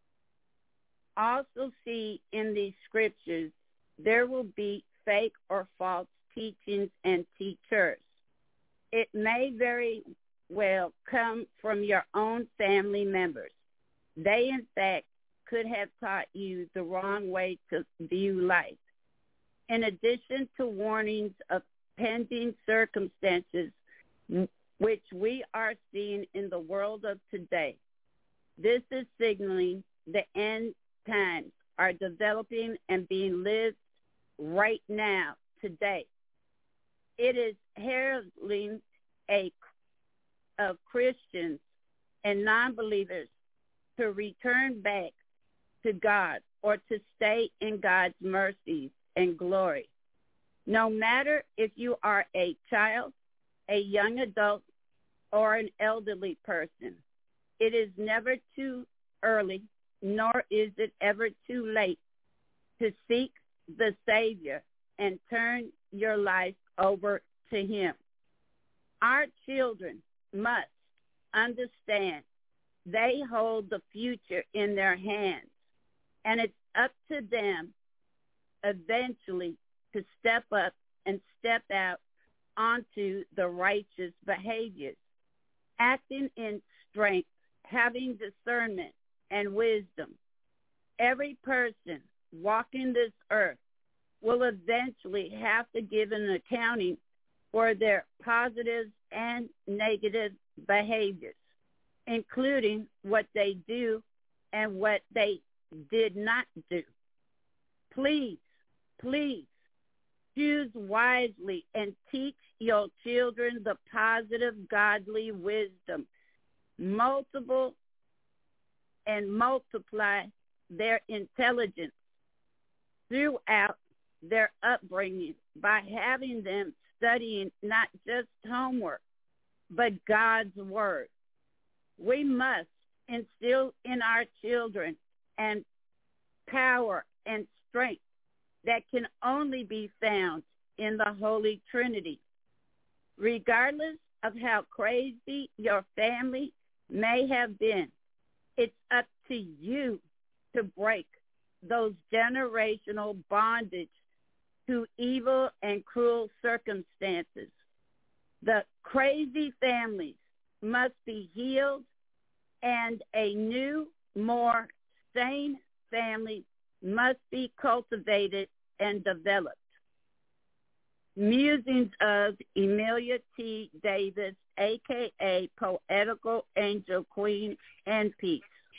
Speaker 6: also see in these scriptures there will be fake or false teachings and teachers. It may very well come from your own family members. They, in fact, could have taught you the wrong way to view life. In addition to warnings of pending circumstances, which we are seeing in the world of today, this is signaling the end times are developing and being lived right now, today. It is heralding of Christians and non-believers to return back to God or to stay in God's mercies and glory. No matter if you are a child, a young adult, or an elderly person, it is never too early, nor is it ever too late to seek the Savior and turn your life over to Him. Our children must understand they hold the future in their hands, and it's up to them eventually to step up and step out onto the righteous behaviors, acting in strength, having discernment and wisdom. Every person walking this earth will eventually have to give an accounting for their positives and negative behaviors, including what they do and what they did not do. Please, please, choose wisely and teach your children the positive, godly wisdom. Multiply their intelligence throughout their upbringing by having them studying not just homework, but God's Word. We must instill in our children and power and strength that can only be found in the Holy Trinity. Regardless of how crazy your family may have been, it's up to you to break those generational bondage to evil and cruel circumstances. The crazy families must be healed, and a new, more sane family must be cultivated and developed. Musings of Emilia T. Davis, a.k.a. Poetical Angel Queen, and peace.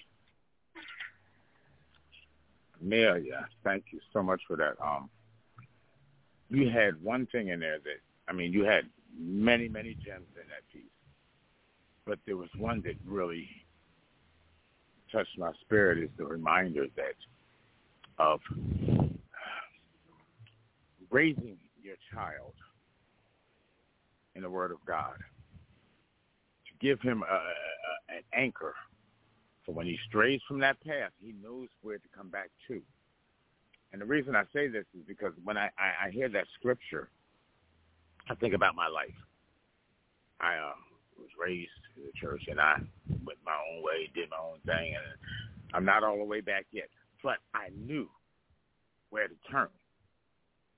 Speaker 5: Amelia, thank you so much for that. You had one thing in there you had many, many gems in that piece, but there was one that really touched my spirit, is the reminder that of raising your child in the Word of God, to give him an anchor, so when he strays from that path, he knows where to come back to. And the reason I say this is because when I hear that scripture, I think about my life. I was raised in the church, and I went my own way, did my own thing, and I'm not all the way back yet. But I knew where to turn.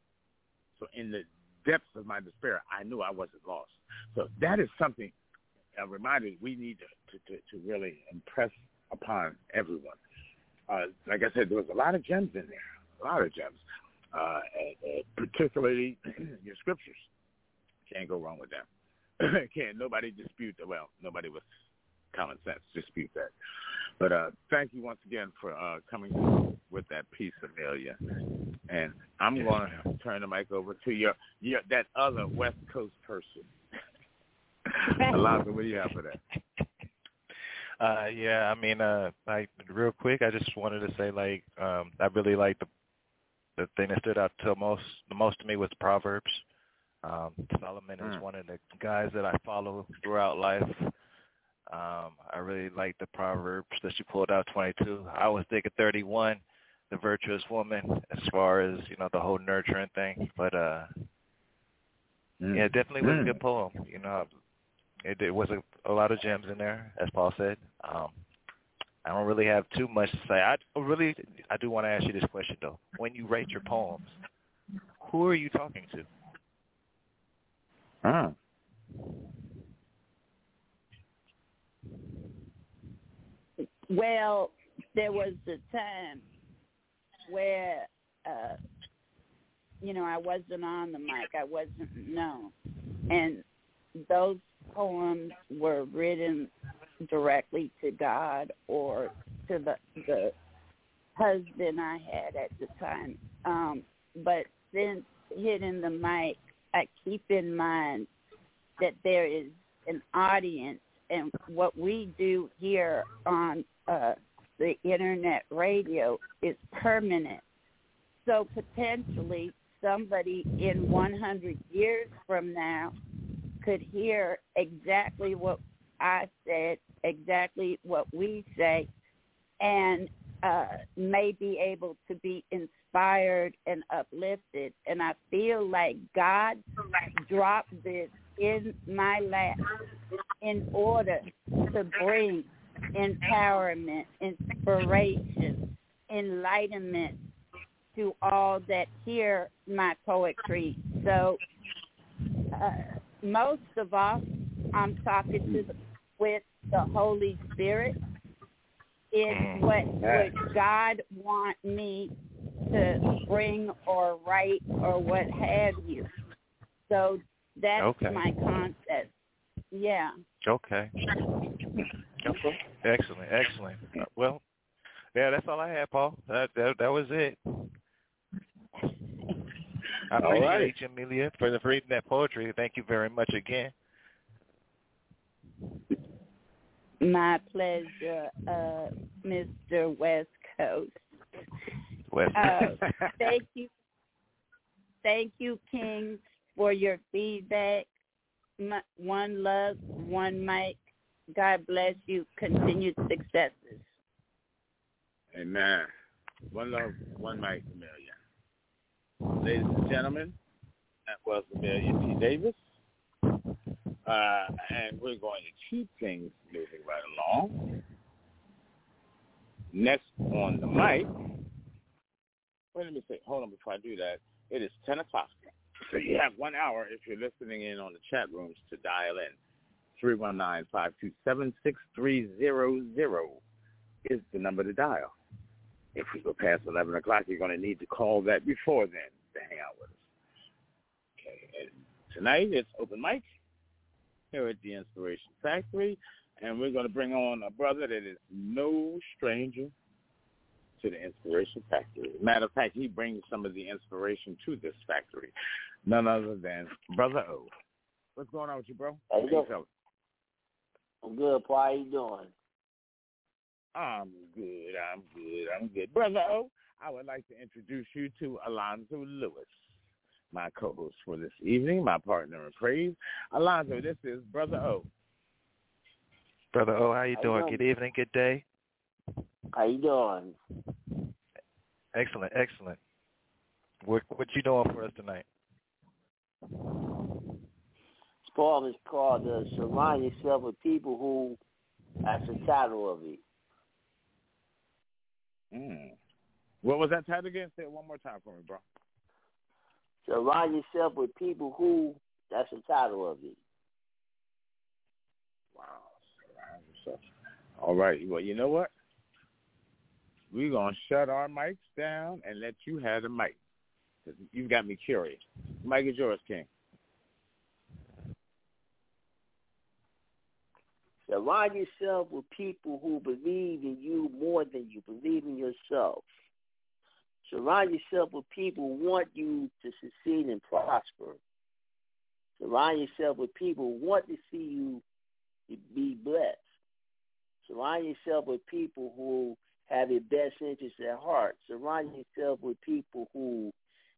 Speaker 5: So in the depths of my despair, I knew I wasn't lost. So that is something a reminder we need to really impress upon everyone. Like I said, there was a lot of gems in there, a lot of gems, particularly your scriptures. Can't go wrong with them. Can't nobody dispute that. Well, nobody with common sense dispute that. But thank you once again for coming through with that piece, Amelia. And I'm going to turn the mic over to your that other West Coast person. Alonzo, what do you have for that?
Speaker 4: Yeah, I mean, like real quick, I just wanted to say, like, I really like the thing that stood out the most to me was Proverbs. Solomon is one of the guys that I follow throughout life. I really like the Proverbs that she pulled out, 22. I was thinking 31, the virtuous woman, as far as, you know, the whole nurturing thing. But, yeah, it definitely was a good poem. You know, it was a lot of gems in there, as Paul said. I don't really have too much to say. I do want to ask you this question, though. When you rate your poems, who are you talking to?
Speaker 6: Well, there was a time where, you know, I wasn't on the mic. I wasn't known. And those poems were written directly to God or to the husband I had at the time. But since hitting the mic, I keep in mind that there is an audience, and what we do here on the internet radio is permanent. So potentially somebody in 100 years from now could hear exactly what I said, exactly what we say, and may be able to be inspired and uplifted. And I feel like God dropped this in my lap in order to bring empowerment, inspiration, enlightenment to all that hear my poetry. So most of all, I'm talking with the Holy Spirit. It's what would God want me to bring or write or what have you. So that's my concept. Yeah.
Speaker 4: Okay. Excellent. Well, yeah, that's all I had, Paul. That was it. I appreciate you, Amelia, for reading that poetry. Thank you very much again.
Speaker 6: My pleasure, Mr. West Coast. Thank you, King, for your feedback. One love, one mic. God bless you. Continued successes.
Speaker 5: Amen. One love, one mic, Amelia. Ladies and gentlemen, that was Amelia T. Davis. And we're going to keep things moving right along. Next on the mic, let me say, hold on before I do that. It is 10 o'clock. So you have 1 hour if you're listening in on the chat rooms to dial in. 319-527-6300 is the number to dial. If we go past 11 o'clock, you're going to need to call that before then to hang out with us. Okay, and tonight it's open mic here at the Inspiration Factory, and we're going to bring on a brother that is no stranger to the Inspiration Factory. Matter of fact, he brings some of the inspiration to this factory, none other than Brother O. What's going on with you, bro?
Speaker 7: How you doing? I'm good, Paul. How you doing?
Speaker 5: I'm good. Brother O, I would like to introduce you to Alonzo Lewis, my co-host for this evening, my partner in praise. Alonzo, this is Brother O.
Speaker 4: Brother O, how you doing? Good evening, good day.
Speaker 7: How you doing?
Speaker 4: Excellent. What you doing for us tonight?
Speaker 7: This poem is called Surround Yourself with People Who, that's the title of it.
Speaker 5: What was that title again? Say it one more time for me, bro.
Speaker 7: Surround yourself with people who, that's the title of it.
Speaker 5: Wow. All right. Well, you know what? We're going to shut our mics down and let you have the mic. Because you've got me curious. The mic is yours, King.
Speaker 7: Surround yourself with people who believe in you more than you believe in yourself. Surround yourself with people who want you to succeed and prosper. Surround yourself with people who want to see you be blessed. Surround yourself with people who have your best interests at heart. Surround yourself with people who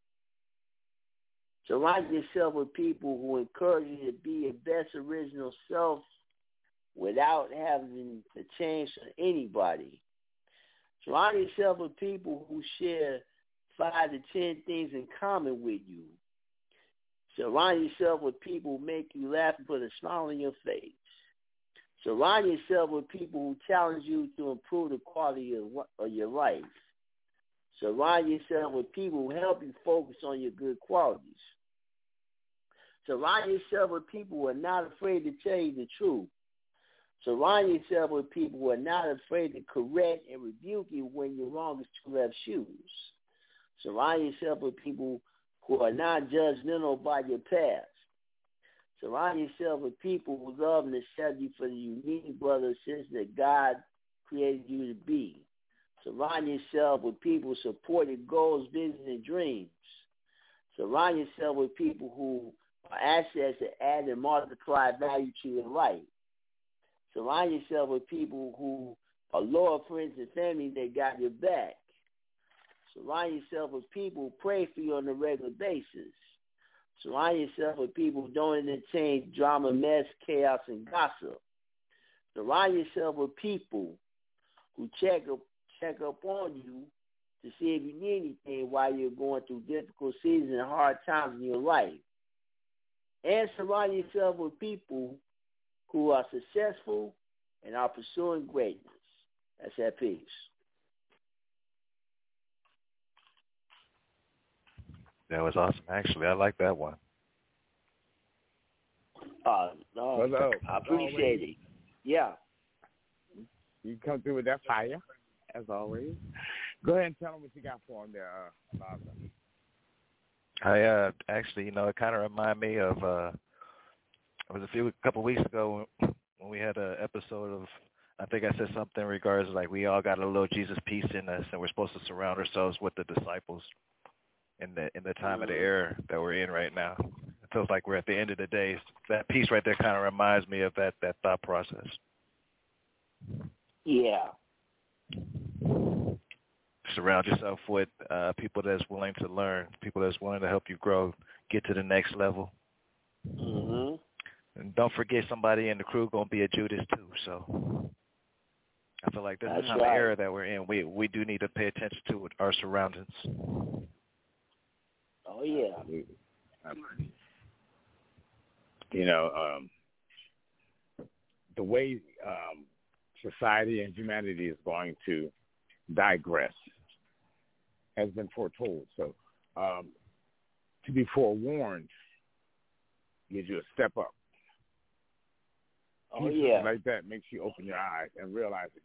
Speaker 7: encourage you to be your best original self without having to change for anybody. Surround yourself with people who share 5 to 10 things in common with you. Surround yourself with people who make you laugh and put a smile on your face. Surround yourself with people who challenge you to improve the quality of your life. Surround yourself with people who help you focus on your good qualities. Surround yourself with people who are not afraid to tell you the truth. Surround yourself with people who are not afraid to correct and rebuke you when you're wrong as 2 left shoes. Surround yourself with people who are not judgmental about your past. Surround yourself with people who love and accept you for the unique brother or sister that God created you to be. Surround yourself with people who support your goals, visions, and dreams. Surround yourself with people who are assets that add and multiply value to your life. Surround yourself with people who are loyal friends and family that got your back. Surround yourself with people who pray for you on a regular basis. Surround yourself with people who don't entertain drama, mess, chaos, and gossip. Surround yourself with people who check up on you to see if you need anything while you're going through difficult seasons and hard times in your life. And surround yourself with people who are successful and are pursuing greatness. That's that piece.
Speaker 4: That was awesome. Actually, I like that one.
Speaker 7: I appreciate it. Yeah.
Speaker 5: You come through with that fire, as always. Go ahead and tell them what you got for them there, Alonzo.
Speaker 4: I actually, it kind of reminded me of it was a couple of weeks ago when we had an episode of, I think I said something in regards to like we all got a little Jesus peace in us, and we're supposed to surround ourselves with the disciples in the time of the era that we're in right now. It feels like we're at the end of the day. That piece right there kind of reminds me of that thought process.
Speaker 7: Yeah.
Speaker 4: Surround yourself with people that's willing to learn, people that's willing to help you grow, get to the next level.
Speaker 7: Mm-hmm.
Speaker 4: And don't forget somebody in the crew going to be a Judas too. So I feel like this is the kind of era that we're in. We do need to pay attention to our surroundings.
Speaker 7: Oh, yeah.
Speaker 5: The way society and humanity is going to digress has been foretold. So to be forewarned gives you a step up.
Speaker 7: Oh, yeah.
Speaker 5: Like that makes you open your eyes and realize that,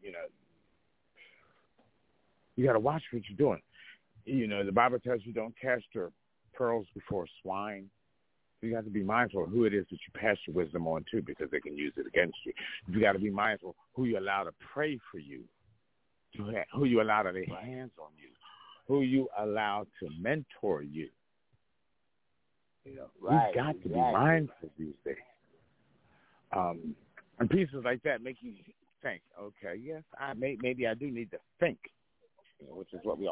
Speaker 5: you got to watch what you're doing. The Bible tells you don't cast your pearls before swine. You got to be mindful of who it is that you pass your wisdom on to, because they can use it against you. You got to be mindful who you allow to pray for you, who you allow to lay hands on you, who you allow to mentor you. You've got to be mindful these days. And pieces like that make you think, okay, yes, maybe I do need to think, which is what we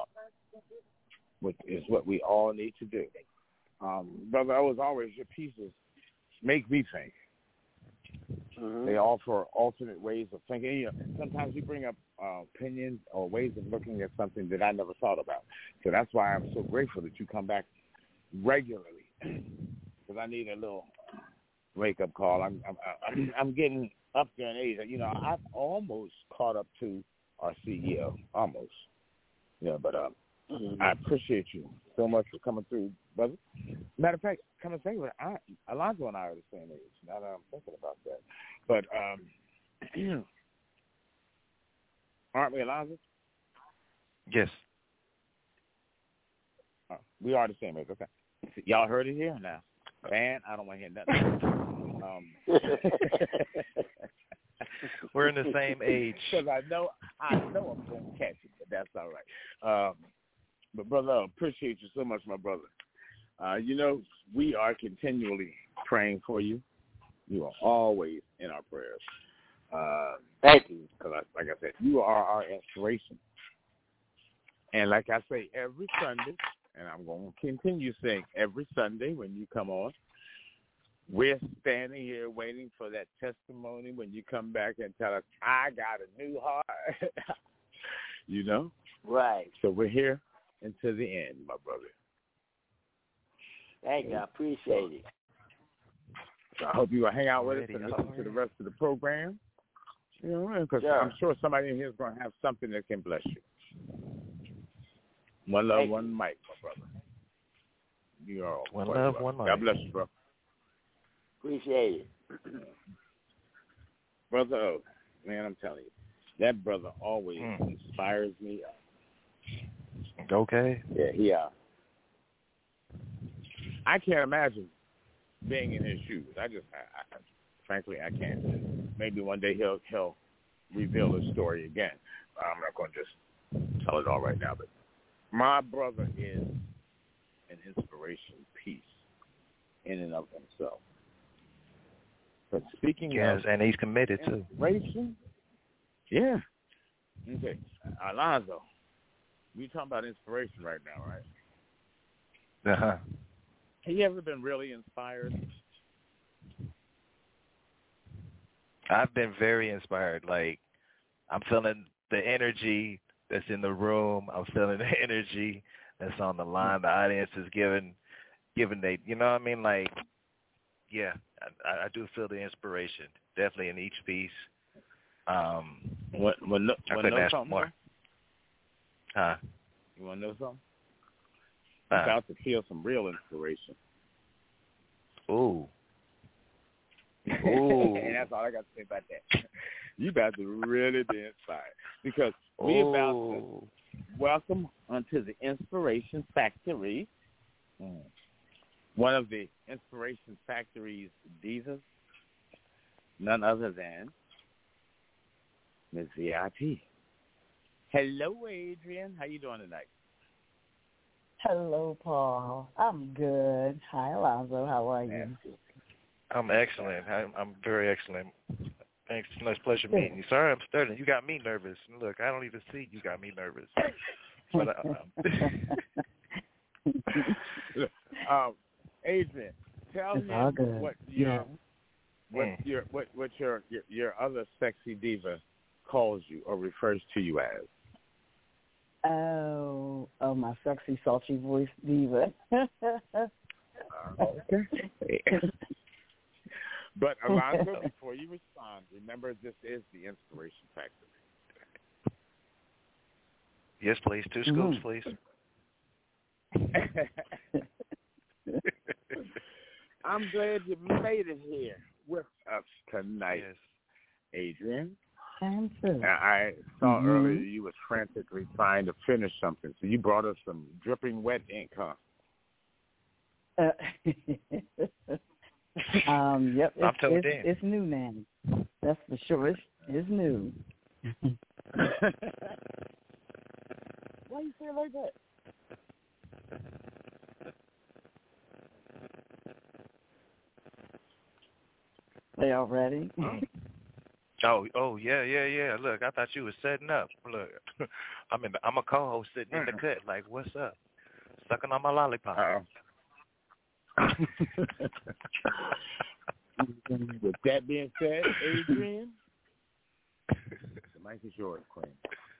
Speaker 5: all need to do. Brother, as always, your pieces make me think. Mm-hmm. They offer alternate ways of thinking. Sometimes you bring up opinions or ways of looking at something that I never thought about. So that's why I'm so grateful that you come back regularly, because I need a little wake-up call. I'm getting up there in age. I've almost caught up to our CEO, almost. But I appreciate you so much for coming through, brother. Matter of fact, come and think of it, Alonzo and I are the same age. Now that I'm thinking about that. But, Aren't we, Alonzo?
Speaker 4: Yes.
Speaker 5: We are the same age. Okay. Y'all heard it here now. Man, I don't want to hear nothing.
Speaker 4: We're in the same age.
Speaker 5: Because I know I'm going to catch it, but that's all right. But, brother, I appreciate you so much, my brother. We are continually praying for you. You are always in our prayers.
Speaker 7: Thank you.
Speaker 5: Because, like I said, you are our inspiration. And like I say every Sunday, and I'm going to continue saying every Sunday when you come on, we're standing here waiting for that testimony when you come back and tell us, I got a new heart.
Speaker 7: Right.
Speaker 5: So we're here until the end, my brother.
Speaker 7: Thank you. I appreciate it.
Speaker 5: So I hope you will hang out with us and listen to the rest of the program. Because
Speaker 7: Sure.
Speaker 5: I'm sure somebody in here is going to have something that can bless you. One love, one mic, my brother. You are
Speaker 4: one love, one mic.
Speaker 5: God bless you, bro.
Speaker 7: Appreciate it.
Speaker 5: Brother O, man, I'm telling you, that brother always inspires me up.
Speaker 4: Okay.
Speaker 5: Yeah, I can't imagine being in his shoes. I frankly, I can't. Maybe one day he'll reveal his story again. I'm not going to just tell it all right now, but my brother is an inspiration piece in and of himself. But speaking of
Speaker 4: and he's committed too.
Speaker 5: Inspiration, yeah. Okay, Alonzo, we talking about inspiration right now, right?
Speaker 4: Uh-huh.
Speaker 5: Have you ever been really inspired?
Speaker 4: I've been very inspired. Like, I'm feeling the energy that's in the room. I'm feeling the energy that's on the line. The audience is giving they, you know what I mean? Like, yeah, I do feel the inspiration, definitely in each piece. I couldn't ask for more. Huh?
Speaker 5: You want to know something? I'm about to feel some real inspiration.
Speaker 4: Ooh.
Speaker 5: And that's all I got to say about that. You about to really be inspired. Because we're about to welcome onto the Inspiration Factory one of the Inspiration Factory's divas, none other than Ms. VIP. Hello, Adrian. How you doing tonight?
Speaker 8: Hello, Paul. I'm good. Hi, Alonzo. How are you?
Speaker 4: I'm excellent. I'm very excellent. Thanks. It's a nice pleasure meeting you. Sorry I'm stuttering. You got me nervous. Look, I don't even see you got me nervous. But
Speaker 5: Adrian, tell me what your other sexy diva calls you or refers to you as.
Speaker 8: Oh, my sexy, sultry voice diva.
Speaker 5: Okay. But Alonzo, before you respond, remember this is the Inspiration Factory.
Speaker 4: Yes, please. 2 scoops, please.
Speaker 5: I'm glad you made it here with us tonight, Adrian. I saw earlier you was frantically trying to finish something, so you brought us some dripping wet ink, huh?
Speaker 8: Yep, it's new, man. That's for sure. It's new.
Speaker 5: Why you say it like that?
Speaker 8: They all ready?
Speaker 4: Oh, yeah. Look, I thought you was setting up. Look, I'm a co-host sitting in the cut. Like, what's up? Sucking on my lollipop.
Speaker 5: With that being said, Adrian, the mic is yours, Queen.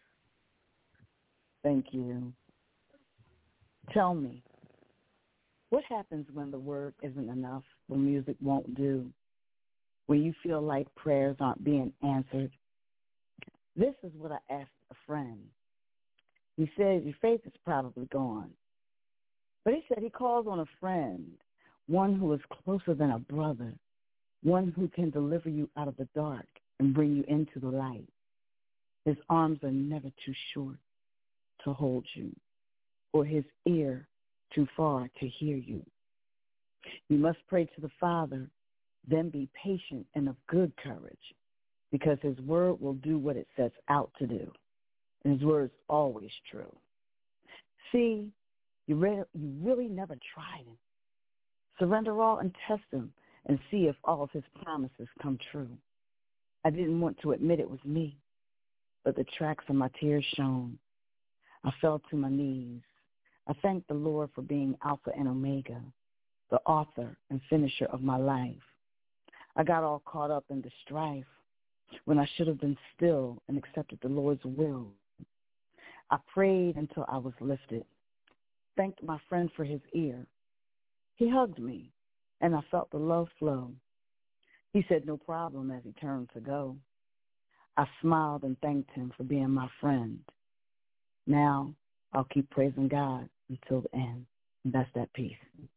Speaker 8: Thank you. Tell me, what happens when the word isn't enough, when music won't do, when you feel like prayers aren't being answered? This is what I asked a friend. He said, your faith is probably gone. But he said he calls on a friend, one who is closer than a brother, one who can deliver you out of the dark and bring you into the light. His arms are never too short to hold you, or his ear too far to hear you. You must pray to the Father, then be patient and of good courage, because his word will do what it sets out to do. And his word is always true. See, you really never tried him. Surrender all and test him and see if all of his promises come true. I didn't want to admit it was me, but the tracks of my tears shone. I fell to my knees. I thanked the Lord for being Alpha and Omega, the author and finisher of my life. I got all caught up in the strife when I should have been still and accepted the Lord's will. I prayed until I was lifted, thanked my friend for his ear. He hugged me, and I felt the love flow. He said no problem as he turned to go. I smiled and thanked him for being my friend. Now I'll keep praising God until the end. And that's that peace.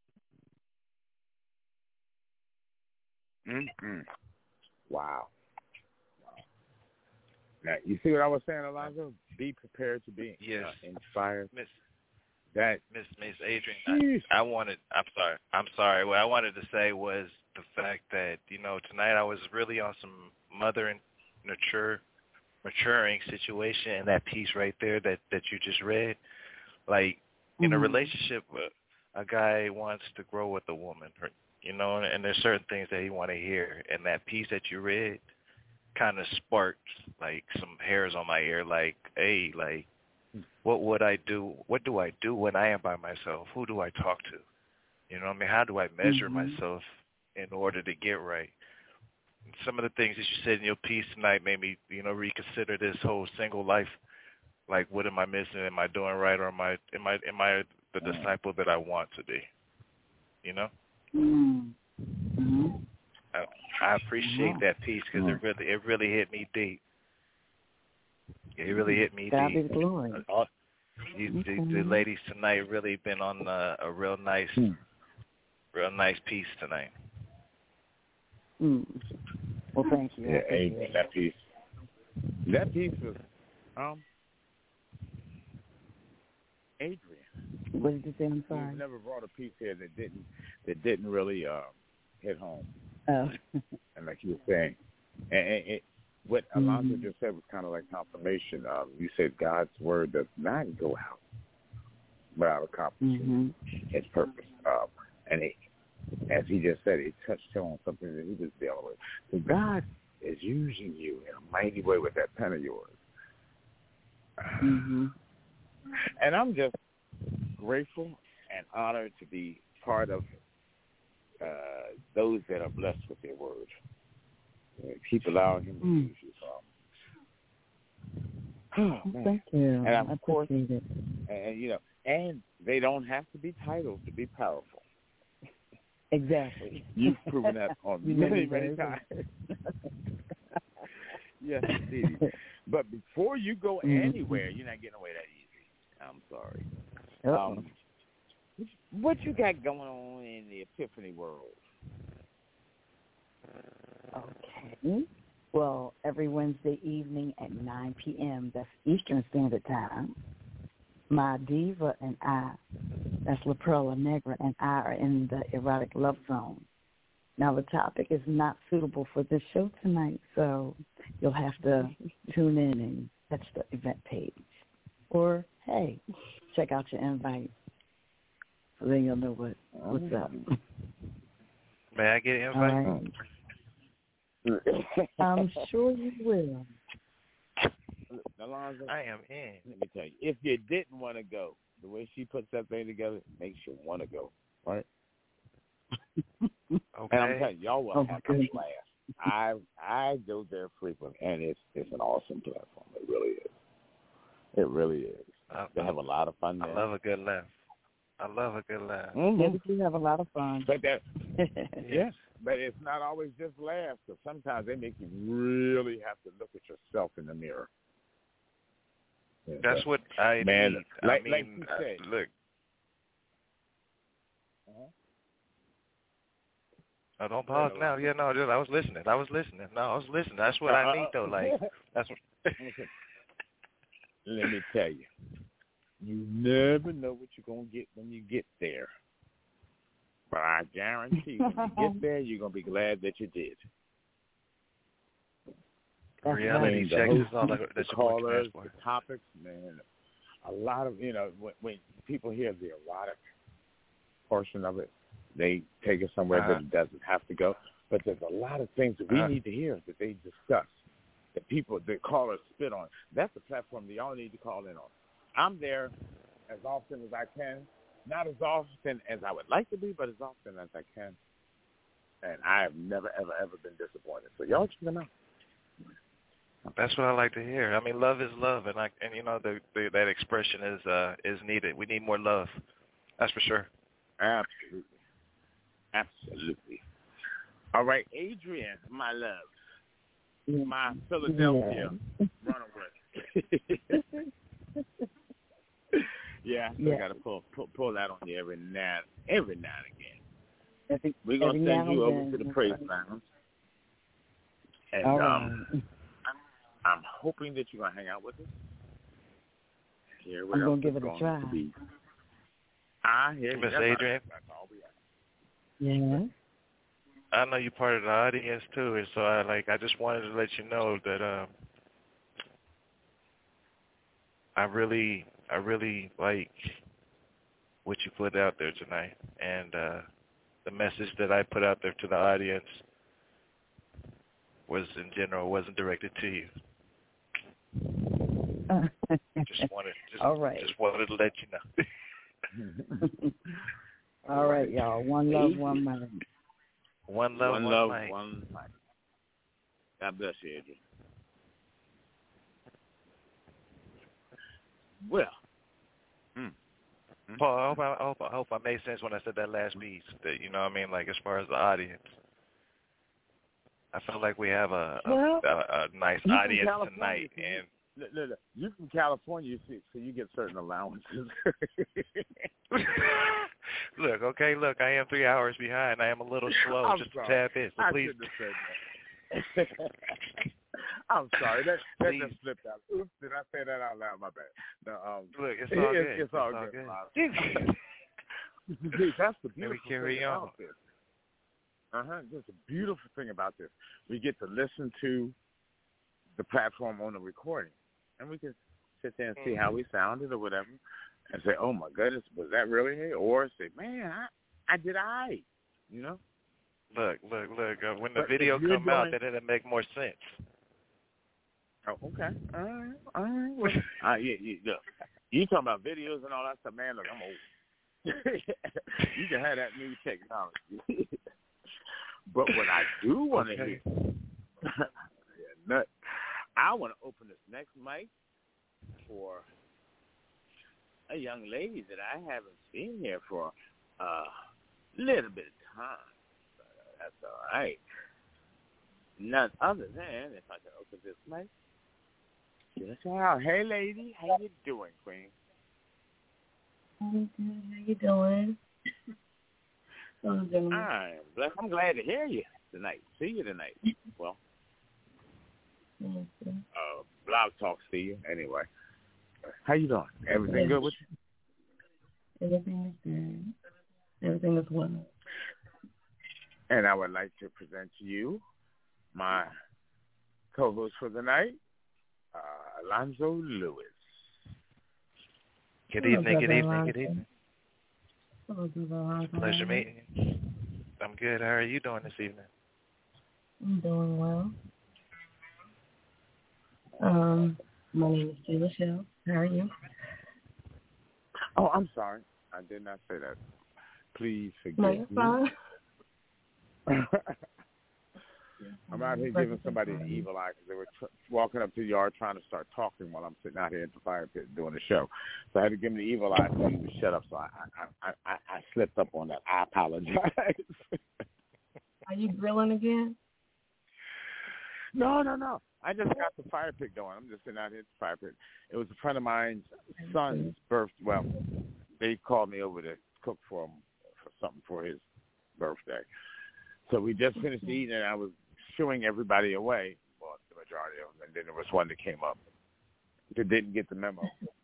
Speaker 5: Mm-hmm. Wow. Now, you see what I was saying, Alonzo? Be prepared to be inspired.
Speaker 4: Miss
Speaker 5: Adrian,
Speaker 4: I'm sorry. What I wanted to say was the fact that, tonight I was really on some mothering, maturing situation, and that piece right there that you just read. Like, in a relationship, a guy wants to grow with a woman, and there's certain things that he want to hear. And that piece that you read kind of sparked, like, some hairs on my ear, like, hey, like, what would I do? What do I do when I am by myself? Who do I talk to? You know what I mean? How do I measure myself in order to get right? And some of the things that you said in your piece tonight made me, reconsider this whole single life. Like, what am I missing? Am I doing right, or am I the disciple that I want to be? I appreciate that piece because it really hit me deep. It really hit me
Speaker 8: God
Speaker 4: deep.
Speaker 8: be the glory.
Speaker 4: The ladies tonight really been on a real nice piece tonight.
Speaker 8: Well, thank you.
Speaker 5: Yeah, that piece. That piece was Adrian.
Speaker 8: What did you say? I'm sorry.
Speaker 5: You've never brought a piece here that didn't really hit home.
Speaker 8: Oh.
Speaker 5: And like you were saying, and what Alonzo just said was kind of like confirmation. You said God's word does not go out without accomplishing its purpose. And as he just said, it touched on something that he was dealing with. So God is using you in a mighty way with that pen of yours. And I'm just grateful and honored to be part of those that are blessed with their word. Keep allowing him to use you.
Speaker 8: Thank you.
Speaker 5: And of course,
Speaker 8: it.
Speaker 5: And they don't have to be titles to be powerful.
Speaker 8: Exactly.
Speaker 5: You've proven that on many times. Yes, indeed. But before you go anywhere, you're not getting away that easy. I'm sorry. What you got going on in the Epiphany world?
Speaker 8: Okay. Well, every Wednesday evening at 9 p.m., that's Eastern Standard Time, my diva and I, that's La Perla Negra, and I are in the erotic love zone. Now, the topic is not suitable for this show tonight, so you'll have to tune in and catch the event page. Or, hey, check out your invite. So then you'll know what's up.
Speaker 4: May I get an invite?
Speaker 8: All right. I'm sure you will.
Speaker 5: Alonzo,
Speaker 4: I am in.
Speaker 5: Let me tell you, if you didn't want to go, the way she puts that thing together makes you want to go, right?
Speaker 4: Okay.
Speaker 5: And I'm telling you, y'all will have a blast. I go there frequently, and it's an awesome platform. It really is. It really is. They have a lot of fun there.
Speaker 4: I love a good laugh.
Speaker 8: Yes, you have a lot of fun.
Speaker 5: But yes, but it's not always just laughs, because sometimes they make you really have to look at yourself in the mirror. Yeah,
Speaker 4: that's what I
Speaker 5: man,
Speaker 4: need.
Speaker 5: like
Speaker 4: you
Speaker 5: said.
Speaker 4: Look. Oh, don't pause now. Yeah, no, I was listening. No, I was listening. That's what I need, though. Like, that's what.
Speaker 5: let me tell you, you never know what you're going to get when you get there. But I guarantee when you get there, you're going to be glad that you did.
Speaker 4: Reality check is all
Speaker 5: the callers, the topics, man. A lot of, when people hear the erotic portion of it, they take it somewhere that it doesn't have to go. But there's a lot of things that we need to hear that they discuss, that people, the callers spit on. That's the platform that y'all need to call in on. I'm there as often as I can. Not as often as I would like to be, but as often as I can. And I have never, ever, ever been disappointed. So y'all check them out.
Speaker 4: That's what I like to hear. I mean, love is love, and that expression is needed. We need more love. That's for sure.
Speaker 5: Absolutely. All right, Adrian, my love, my Philadelphia runaway. Yeah, I got to pull that on you every now and again. We're gonna send you over to the Praise Lounge, and I'm hoping that you're gonna hang out with us.
Speaker 8: I'm gonna give it a try.
Speaker 4: Miss Adrian.
Speaker 8: Yeah.
Speaker 4: I know you're part of the audience too, and so I just wanted to let you know that I really like what you put out there tonight, and the message that I put out there to the audience wasn't directed to you. Just wanted to let you know.
Speaker 8: All right, y'all. One love, one mind.
Speaker 4: One love,
Speaker 5: one life. God bless you, Adrian. Well,
Speaker 4: Paul, I hope I made sense when I said that last piece. That like as far as the audience, I felt like we have a nice audience tonight, and.
Speaker 5: Look, you're from California, so you get certain allowances.
Speaker 4: Look, I am 3 hours behind. I am a little slow, just a tad bit. So please.
Speaker 5: I'm sorry. That just slipped out. Oops, did I say that out loud? My bad. No,
Speaker 4: look, it's all good.
Speaker 5: It's all good. That's the beautiful
Speaker 4: thing
Speaker 5: about this. Just a beautiful thing about this. We get to listen to the platform on the recording. And we can sit there and see how we sounded or whatever and say, oh, my goodness, was that really it? Or say, man, I did all right,
Speaker 4: Look. When the video come out, then it'll make more sense.
Speaker 5: Oh, okay. All right. Look, you talking about videos and all that stuff, man. Look, I'm old. You can have that new technology. But what I do want to hear, I want to open this next mic for a young lady that I haven't seen here for a little bit of time. That's all right. None other than, if I can open this mic, just out. Hey, lady. How you doing, Queen?
Speaker 9: I'm good. How you doing?
Speaker 5: I'm blessed. I'm glad to hear you tonight. See you tonight. Well, Blog Talk, see you. Anyway, how you doing? Everything good with you?
Speaker 9: Everything is good. Everything is well.
Speaker 5: And I would like to present to you my co-host for the night, Alonzo Lewis.
Speaker 4: Good evening.
Speaker 9: Hello,
Speaker 4: Pleasure meeting you. I'm good. How are you doing this evening?
Speaker 9: I'm doing well. My name is Sheila Shell. How are you?
Speaker 5: Oh, I'm sorry. I did not say that. Please forgive me.
Speaker 9: Fine.
Speaker 5: I'm out here giving somebody an evil eye because they were walking up to the yard trying to start talking while I'm sitting out here at the fire pit doing the show. So I had to give him the evil eye so he would shut up. So I slipped up on that. I apologize.
Speaker 9: Are you grilling again?
Speaker 5: No. I just got the fire pit going. I'm just sitting out here at the fire pit. It was a friend of mine's son's birthday. Well, they called me over to cook for him for something for his birthday. So we just finished eating, and I was shooing everybody away, well, the majority of them, and then there was one that came up. that didn't get the memo.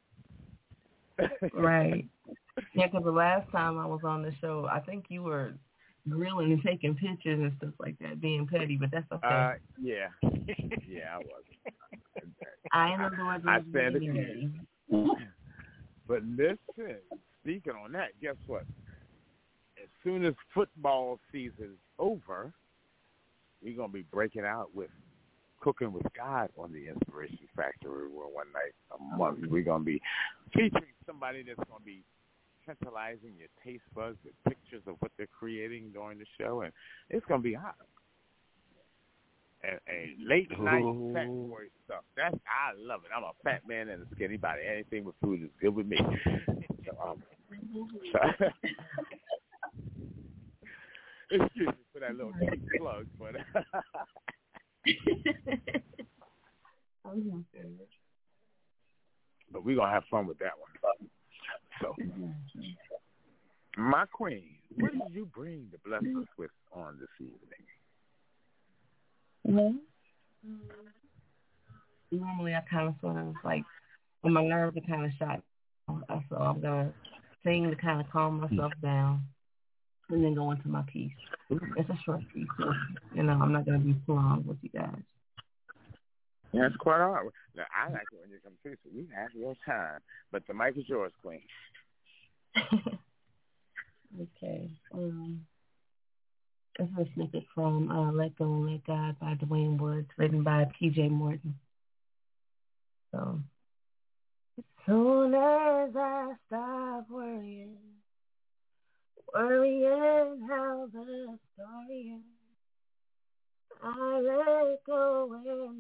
Speaker 9: Right. Yeah, because the last time I was on the show, I think you were grilling and taking pictures and stuff like that, being petty, but that's okay.
Speaker 5: Yeah. Yeah, I was.
Speaker 9: I am the Lord.
Speaker 5: I stand accused. But listen, speaking on that, guess what? As soon as football season's over, we're going to be breaking out with Cooking with God on the Inspiration Factory one night a month. We're going to be featuring somebody that's going to be tantalizing your taste buds with pictures of what they're creating during the show, and it's going to be hot. And late night fat boy stuff. I love it. I'm a fat man and a skinny body. Anything with food is good with me. Excuse me for that little cheap plug, but but we're gonna have fun with that one. So, my queen, what did you bring to bless us with on this evening?
Speaker 9: Well, normally I kind of sort of like when my nerves are kind of shot, so I'm gonna sing to kind of calm myself down, and then go into my piece. It's a short piece, so I'm not gonna be too long with you guys.
Speaker 5: Yeah, it's quite all right. Now, I like it when you come through, so you have your time, but the mic is yours, queen.
Speaker 9: Okay. This is a snippet from Let Go and Let God by Dwayne Woods, written by P.J. Morton. So, as soon as I stop worrying how the story ends, I let go and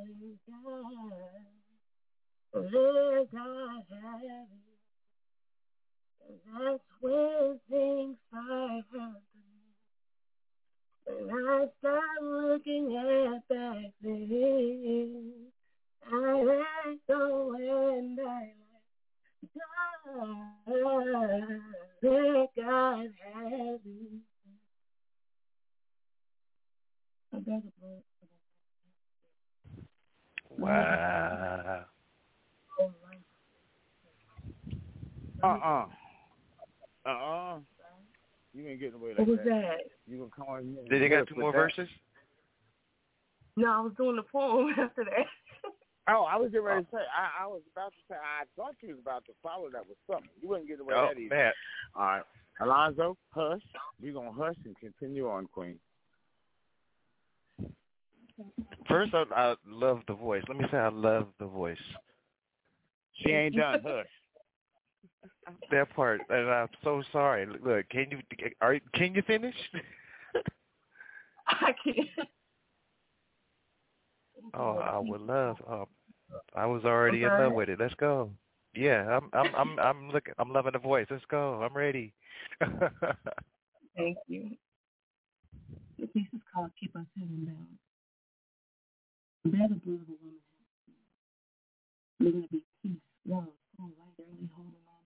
Speaker 9: let God have it. That's when things start happening. When I start looking at back then, I let go and I let God have it.
Speaker 4: Wow.
Speaker 5: You ain't getting away like
Speaker 9: what was
Speaker 5: that.
Speaker 9: that?
Speaker 5: You gonna come on here?
Speaker 4: Did they got two more verses?
Speaker 9: No, I was doing the poem after that.
Speaker 5: Oh, I was getting ready to say. I was about to say. I thought you was about to follow that with something. You wouldn't get away with that either.
Speaker 4: Man.
Speaker 5: All right, Alonzo, hush. We're gonna hush and continue on, Queen.
Speaker 4: First, I love the voice. Let me say I love the voice.
Speaker 5: She ain't done. Hush.
Speaker 4: That part, and I'm so sorry. Look, can you finish?
Speaker 9: I can't.
Speaker 4: Oh, I would love. I was already in love with it. Let's go. Yeah, I'm looking. I'm loving the voice. Let's go. I'm ready.
Speaker 9: Thank you. The piece is called "Keep Us Heaven Bound." Bear the blood of a woman. May there be peace, love, all right, early holding on.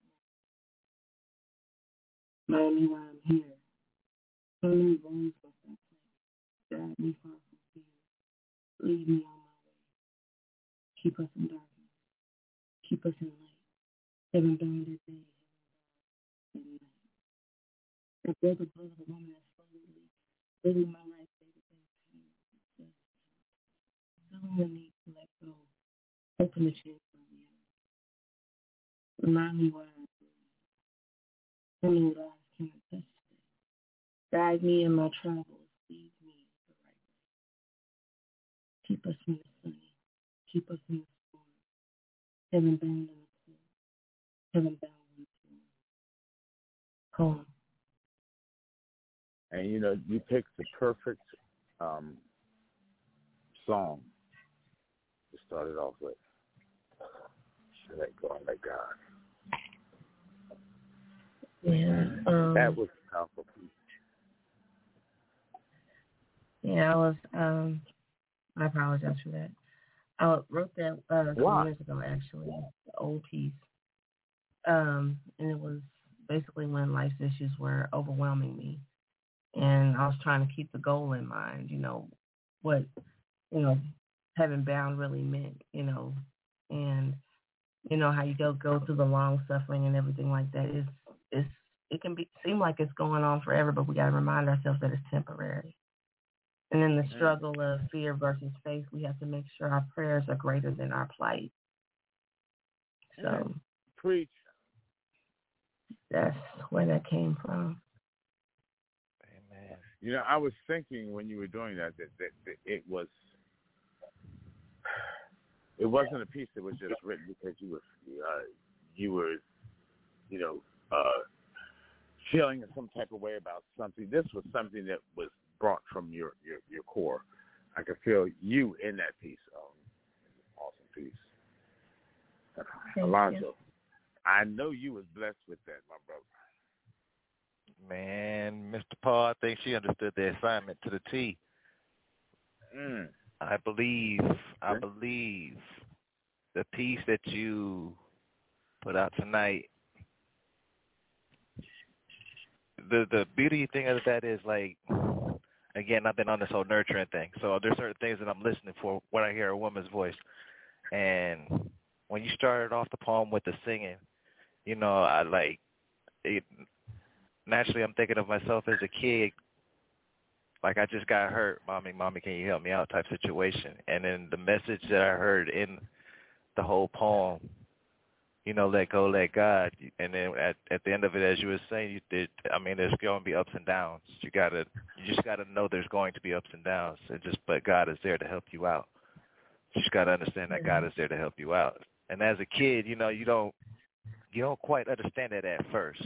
Speaker 9: Remind me why I'm here. Turn me bones from that place. Guide me far from fear. Lead me on my way. Keep us in darkness. Keep us in light. Heaven bound at day. Heaven bound at night. I bear the blood of a woman that slowly leaks. Living my life day to day. Feeling the need to let go. Open the chance for me. Remind me why I'm here. Tell me what eyes cannot touch today. Guide me in my travels. Lead me the right way. Keep us in the sunny. Keep us in the storm. Heaven bound in the cold. Heaven bound in the storm. Poem.
Speaker 5: And you picked the perfect song to start it off with. Let go and let God.
Speaker 9: Yeah.
Speaker 5: That was a powerful piece.
Speaker 9: Yeah, I was. I apologize for that. I wrote that a few years ago, actually, the old piece. And it was basically when life's issues were overwhelming me, and I was trying to keep the goal in mind. What, heaven bound really meant. And you know how you go through the long suffering and everything like that. It can seem like it's going on forever, but we got to remind ourselves that it's temporary. And in the struggle of fear versus faith, we have to make sure our prayers are greater than our plight. So,
Speaker 5: preach.
Speaker 9: That's where that came from.
Speaker 4: Amen.
Speaker 5: You know, I was thinking when you were doing that it wasn't a piece that was just written because you were feeling some type of way about something. This was something that was brought from your core. I could feel you in that piece. Awesome piece. Alonzo, I know you was blessed with that, my brother.
Speaker 4: Man, Mr. Paul, I think she understood the assignment to the T. I believe the piece that you put out tonight, the beauty thing of that is, like, again, I've been on this whole nurturing thing. So there's certain things that I'm listening for when I hear a woman's voice. And when you started off the poem with the singing, you know, I like it. Naturally, I'm thinking of myself as a kid, like I just got hurt. Mommy, can you help me out type situation. And then the message that I heard in the whole poem, you know, let go, let God. And then at the end of it, as you were saying, there's going to be ups and downs. You just got to know there's going to be ups and downs. But God is there to help you out. You just got to understand that God is there to help you out. And as a kid, you know, you don't quite understand it at first.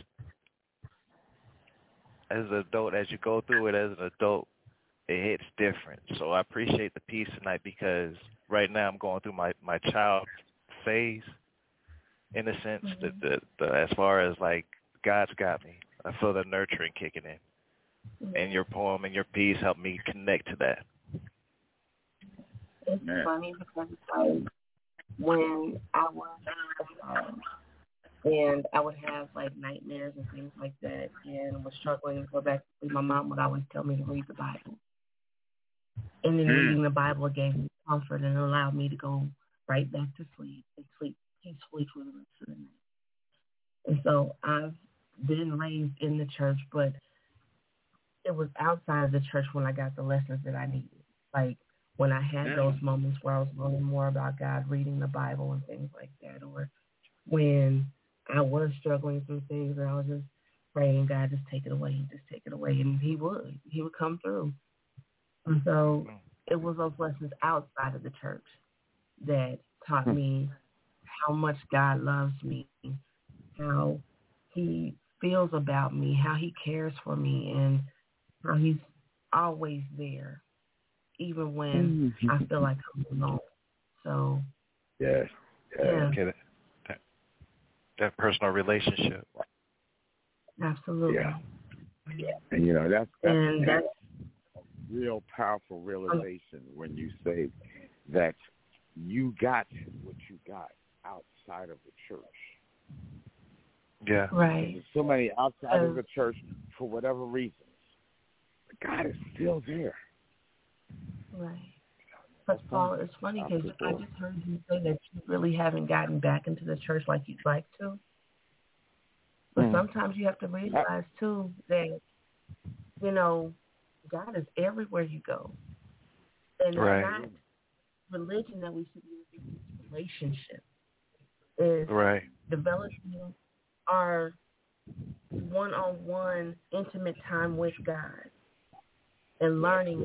Speaker 4: As an adult, as you go through it as an adult, it hits different. So I appreciate the piece tonight because right now I'm going through my child phase, in a sense. The as far as like God's got me, I feel the nurturing kicking in. And your poem and your piece helped me connect to that.
Speaker 9: It's funny because it's like when I was and I would have like nightmares and things like that and was struggling to go back to sleep, my mom would always tell me to read the Bible. And then reading the Bible gave me comfort and allowed me to go right back to sleep and sleep peacefully for the rest of the night. And so I've been raised in the church, but it was outside of the church when I got the lessons that I needed. Like when I had those moments where I was learning more about God, reading the Bible and things like that, or when I was struggling through things and I was just praying, God, just take it away. And he would come through. And so it was those lessons outside of the church that taught me how much God loves me, how he feels about me, how he cares for me, and how he's always there, even when I feel like I'm alone. So,
Speaker 5: yeah.
Speaker 4: Okay. That personal relationship.
Speaker 9: Absolutely.
Speaker 5: Yeah. And, you know, that's
Speaker 9: a
Speaker 5: real powerful realization when you say that you got what you got outside of the church.
Speaker 4: Yeah.
Speaker 9: Right.
Speaker 5: There's so many outside of the church for whatever reasons. But God is still there.
Speaker 9: Right. But Paul, it's funny because I just heard you say that you really haven't gotten back into the church like you'd like to. But sometimes you have to realize, too, that, you know, God is everywhere you go. And it's not religion that we should be in, it's relationship. It's developing our one-on-one intimate time with God and learning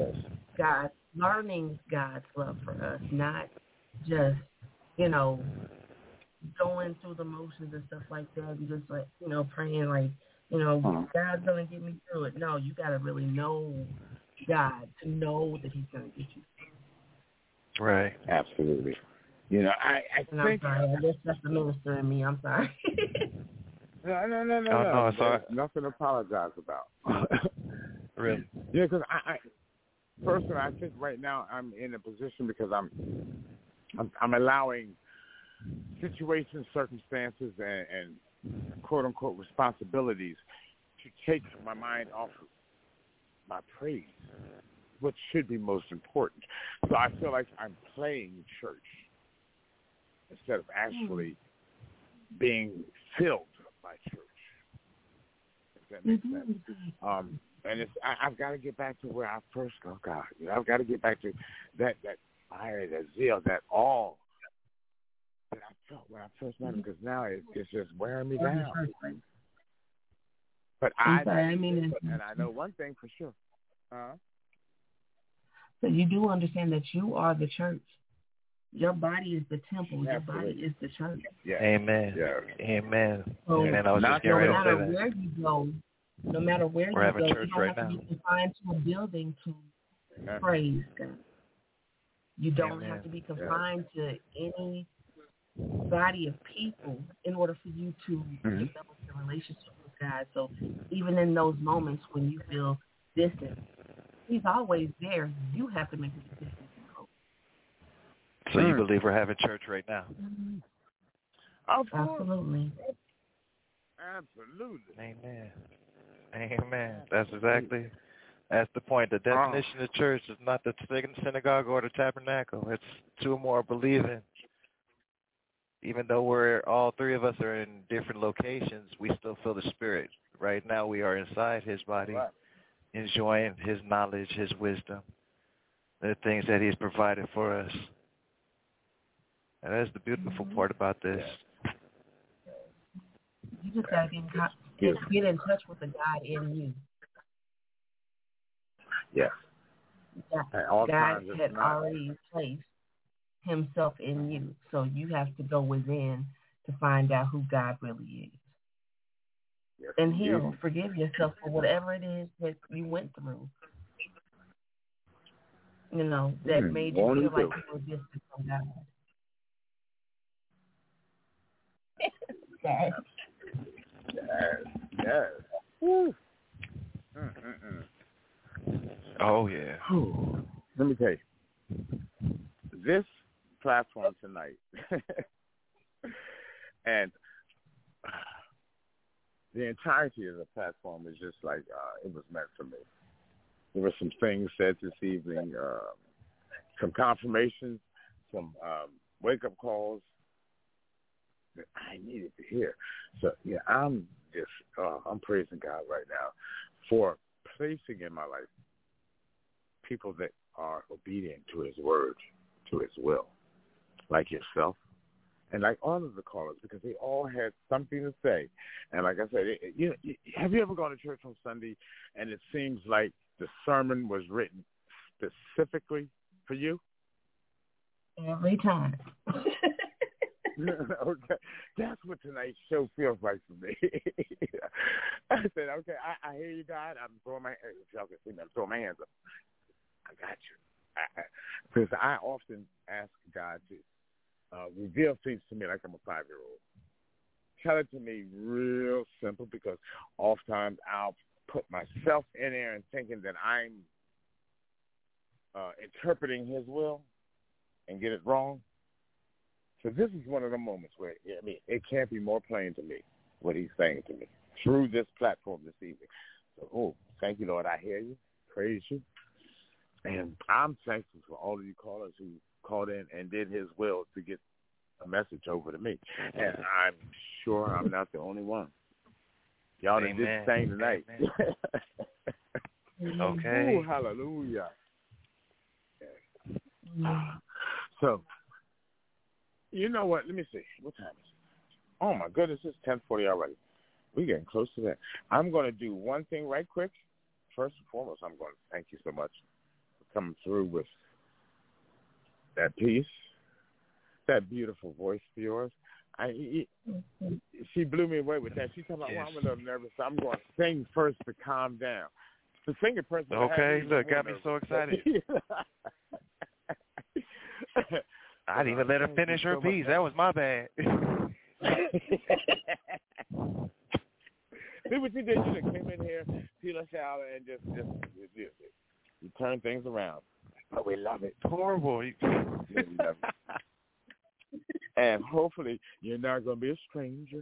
Speaker 9: God's love for us, not just, you know, going through the motions and stuff like that and just like, you know, praying like, you know, God's going to get me through it. No, you got to really know God to know that he's going to get you through.
Speaker 4: Right.
Speaker 5: Absolutely. You know, I think...
Speaker 9: I'm sorry. I guess that's the minister in me. I'm sorry.
Speaker 5: No. There's nothing to apologize about.
Speaker 4: Really?
Speaker 5: Yeah, because I personally, I think right now I'm in a position because I'm allowing situations, circumstances, and quote-unquote responsibilities to take my mind off of my praise, what should be most important. So I feel like I'm playing church. instead of actually being filled by church. If that makes sense. And I've got to get back to where I first got God. I've got to get back to that fire, that zeal, that awe that I felt when I first met him, because now it's just wearing me down. But and I know one thing for sure.
Speaker 9: So you do understand that you are the church. Your body is the temple. Your body is the church.
Speaker 5: Yeah.
Speaker 4: Amen.
Speaker 5: Yeah.
Speaker 4: Amen.
Speaker 9: So
Speaker 4: and I was just
Speaker 9: no
Speaker 4: getting
Speaker 9: matter
Speaker 4: ready to say
Speaker 9: where you go, no matter where
Speaker 4: We're
Speaker 9: you go,
Speaker 4: church
Speaker 9: you don't
Speaker 4: right
Speaker 9: have
Speaker 4: now.
Speaker 9: to be confined to a building to praise God. You don't
Speaker 4: Amen.
Speaker 9: have to be confined to any body of people in order for you to develop a relationship with God. So even in those moments when you feel distant, He's always there. You have to make a decision to go.
Speaker 4: So you believe we're having church right now?
Speaker 9: Absolutely.
Speaker 5: Absolutely.
Speaker 4: Amen. Amen. That's the point. The definition of church is not the synagogue or the tabernacle. It's two or more believing. Even though all three of us are in different locations, we still feel the Spirit. Right now we are inside His body, enjoying His knowledge, His wisdom, the things that He's provided for us. And that's the beautiful part about this.
Speaker 9: You just got to get in touch with the God in you.
Speaker 5: Yeah.
Speaker 9: God had already placed Himself in you, so you have to go within to find out who God really is.
Speaker 5: Yes,
Speaker 9: and He'll forgive yourself for whatever it is that you went through. You know, that made you feel like you were distant from God.
Speaker 5: Yes. Yes. Woo.
Speaker 4: Oh, yeah.
Speaker 5: Let me tell you. This platform tonight and the entirety of the platform is just like it was meant for me. There were some things said this evening, some confirmations, some wake-up calls that I needed to hear. So, yeah, I'm praising God right now for placing in my life people that are obedient to His word, to His will, like yourself, and like all of the callers, because they all had something to say. And like I said, have you ever gone to church on Sunday and it seems like the sermon was written specifically for you?
Speaker 9: Every time.
Speaker 5: Okay, that's what tonight's show feels like for me. I said, okay, I hear you, God. I'm throwing my hands up. I got you. Because I often ask God to reveal things to me like I'm a 5-year-old. Tell it to me real simple, because oftentimes I'll put myself in there and thinking that I'm interpreting His will and get it wrong. So this is one of the moments where, it can't be more plain to me what He's saying to me through this platform this evening. So, thank you, Lord. I hear you. Praise you. And I'm thankful for all of you callers who called in and did His will to get a message over to me. And I'm sure I'm not the only one. Y'all did the same tonight.
Speaker 4: Okay.
Speaker 5: Ooh, hallelujah. So, you know what? Let me see. What time is it? Oh, my goodness. It's 10:40 already. We're getting close to that. I'm going to do one thing right quick. First and foremost, I'm going to thank you so much for coming through with that piece, that beautiful voice of yours. She blew me away with that. She told me, well, I'm a little nervous, so I'm going to sing first to calm down. The singing person.
Speaker 4: Okay, look, got me so excited. I didn't even let her finish her piece. That was my bad.
Speaker 5: See what you did? You just came in here, Tila Shower, and just you turn things around. But we love it.
Speaker 4: Horrible.
Speaker 5: We love it. And hopefully you're not going to be a stranger.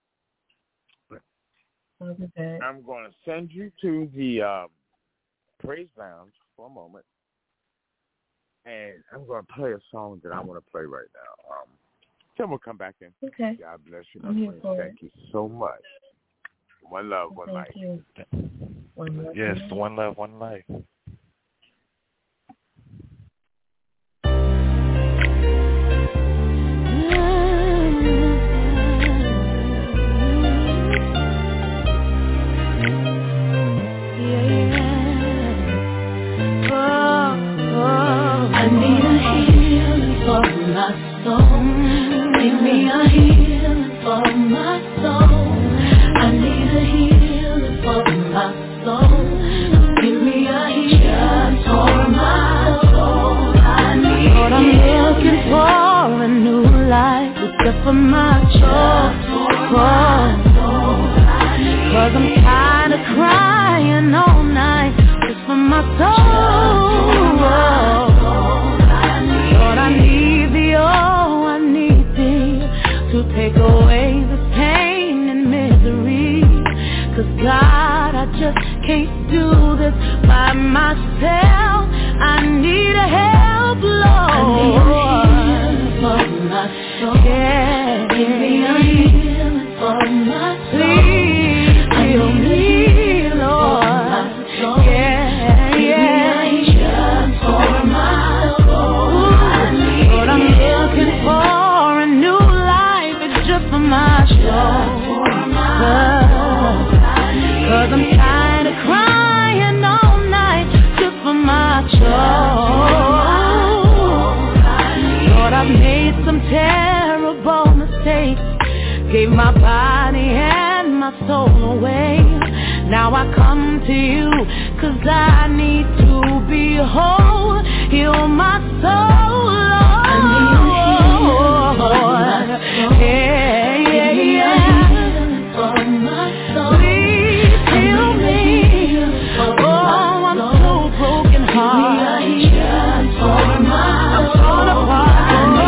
Speaker 5: I'm going to send you to the Praise Lounge for a moment. And I'm going to play a song that I want to play right now. Then we'll come back in.
Speaker 9: Okay.
Speaker 5: God bless you.
Speaker 9: I'm here for
Speaker 5: Thank you so much. One love, one life.
Speaker 9: Thank you. One love,
Speaker 4: yes, one love, one life.
Speaker 3: I need a healing for my soul. Give me a healing for my soul. I need a healing for my soul. Give me a healing for my soul. I need Lord, I'm looking for a new life, just for my soul. Cause I'm tired of crying all night, just for my soul. Lord, I need thee, oh, I need thee to take away the pain and misery. Cause God, I just can't do this by myself. I need a help, Lord. I need a healing for my soul. Yeah. Give me a healing for my soul. Please heal me, Lord. Yeah, yeah. Give me a healing for my soul. Lord, I'm looking for a new life. It's just for my soul. Cause I'm tired of crying all night just for my soul. Lord, I've made some terrible mistakes, gave my body and my soul away. Now I come to you cause I need to be whole. Heal my soul, Lord. I need a healing for my soul. Yeah, yeah, yeah. For my soul. Please heal me. Oh, I'm so broken hearted. Give me a healing for my soul. I'm torn apart.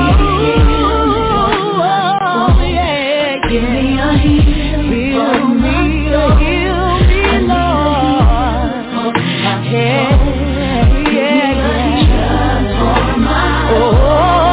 Speaker 3: Oh, yeah. Give me a healing for my soul. Heal me, Lord. Yeah, yeah, yeah. For my soul.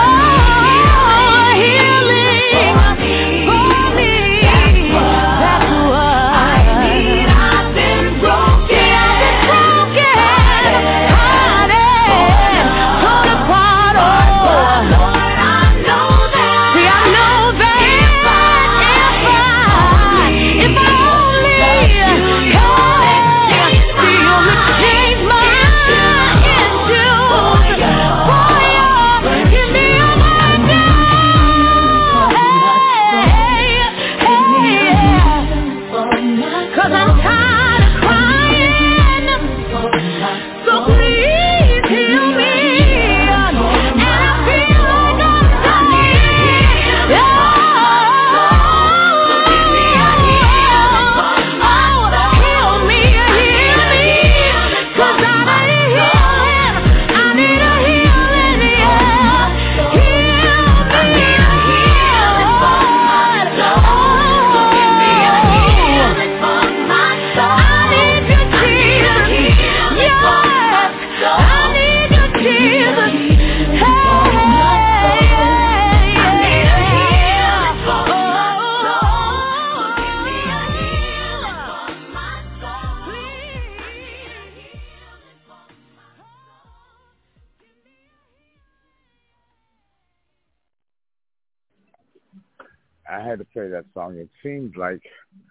Speaker 5: I had to play that song. It seems like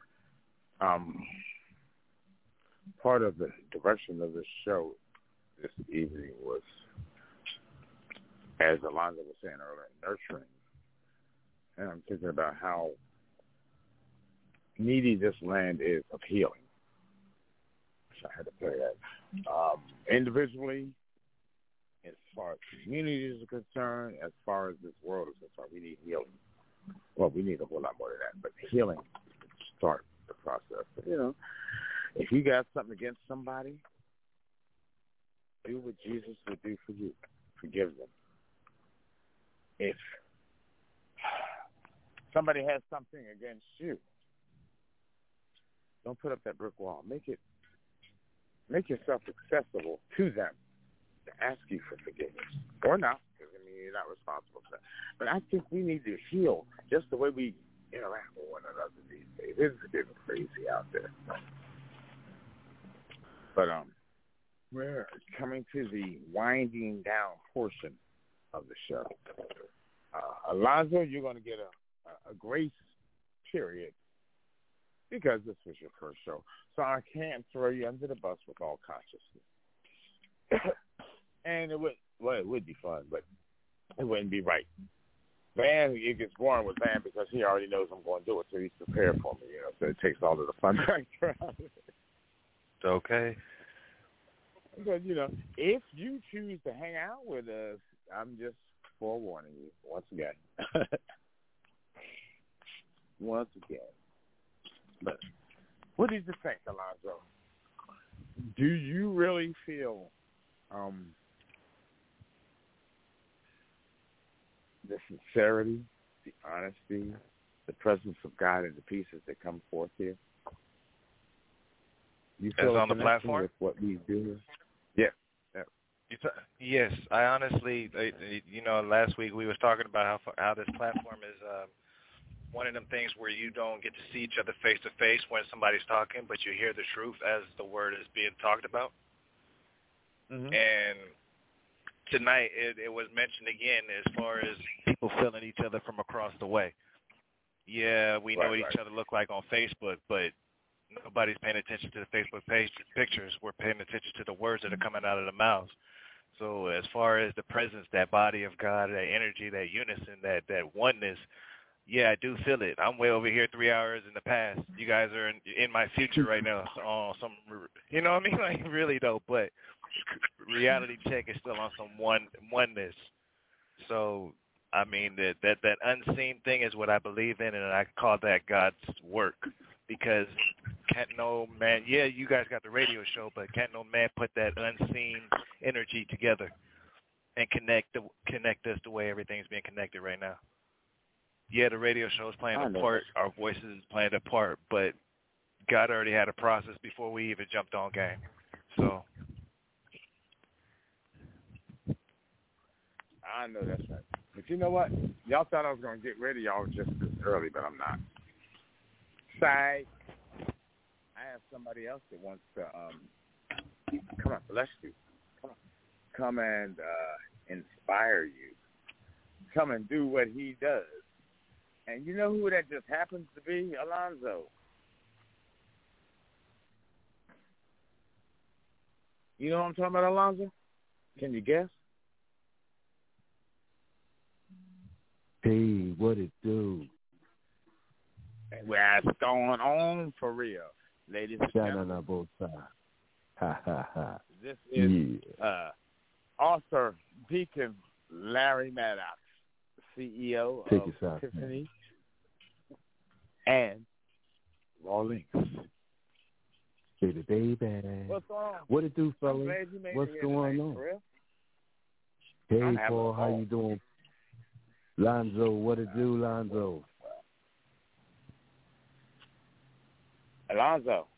Speaker 5: part of the direction of the show this evening was, as Alonzo was saying earlier, nurturing. And I'm thinking about how needy this land is of healing. So I had to play that. Individually, as far as communities are concerned, as far as this world is concerned, we need healing. Well, we need a whole lot more than that, but healing start the process. You know, if you got something against somebody, do what Jesus would do for you. Forgive them. If somebody has something against you, don't put up that brick wall. Make yourself accessible to them to ask you for forgiveness. Or not, because, I mean, You're not responsible for that. But I think we need to heal just the way we interact with one another these days. It's crazy out there. But we're coming to the winding down portion of the show. Alonzo, you're going to get a grace period because this was your first show. So I can't throw you under the bus with all consciousness. And it would be fun, but it wouldn't be right. Van, it gets boring with Van because he already knows I'm going to do it, so he's prepared for me, so it takes all of the fun factor out of it.
Speaker 4: It's okay.
Speaker 5: Because, if you choose to hang out with us, I'm just forewarning you once again. Once again. But what did you think, Alonzo? Do you really feel the sincerity, the honesty, the presence of God in the pieces that come forth here? You feel
Speaker 4: on the platform
Speaker 5: with what we do? Yeah.
Speaker 4: Yes, I honestly, last week we was talking about how this platform is one of them things where you don't get to see each other face to face when somebody's talking, but you hear the truth as the word is being talked about. Mm-hmm. And tonight it was mentioned again as far as people feeling each other from across the way. Yeah, we know what each other look like on Facebook, but nobody's paying attention to the Facebook pictures. We're paying attention to the words that are coming out of the mouths. So as far as the presence, that body of God, that energy, that unison, that oneness, yeah, I do feel it. I'm way over here 3 hours in the past. You guys are in my future right now. So some, you know what I mean? Like, really, though. But reality check is still on some oneness. So, I mean, that unseen thing is what I believe in, and I call that God's work. Because can't no man, yeah, you guys got the radio show, but can't no man put that unseen energy together and connect us the way everything's being connected right now. Yeah, the radio show is playing a part, our voices is playing a part, but God already had a process before we even jumped on game. So
Speaker 5: I know that's right. But you know what? Y'all thought I was going to get rid of y'all just this early, but I'm not. Side, I have somebody else that wants to come on, bless you. Come and inspire you. Come and do what he does. And you know who that just happens to be? Alonzo. You know what I'm talking about, Alonzo? Can you guess?
Speaker 10: Hey, what it do?
Speaker 5: What's going on for real, ladies and gentlemen?
Speaker 10: On both sides. Ha, ha, ha.
Speaker 5: This is author Deacon Larry Maddox, CEO of Tiffany and Rawlings.
Speaker 10: Baby.
Speaker 5: What's going on?
Speaker 10: What it do, fellas? What's going on? Hey, Paul, how you doing? Lonzo, what it do, Lonzo?
Speaker 5: Alonzo.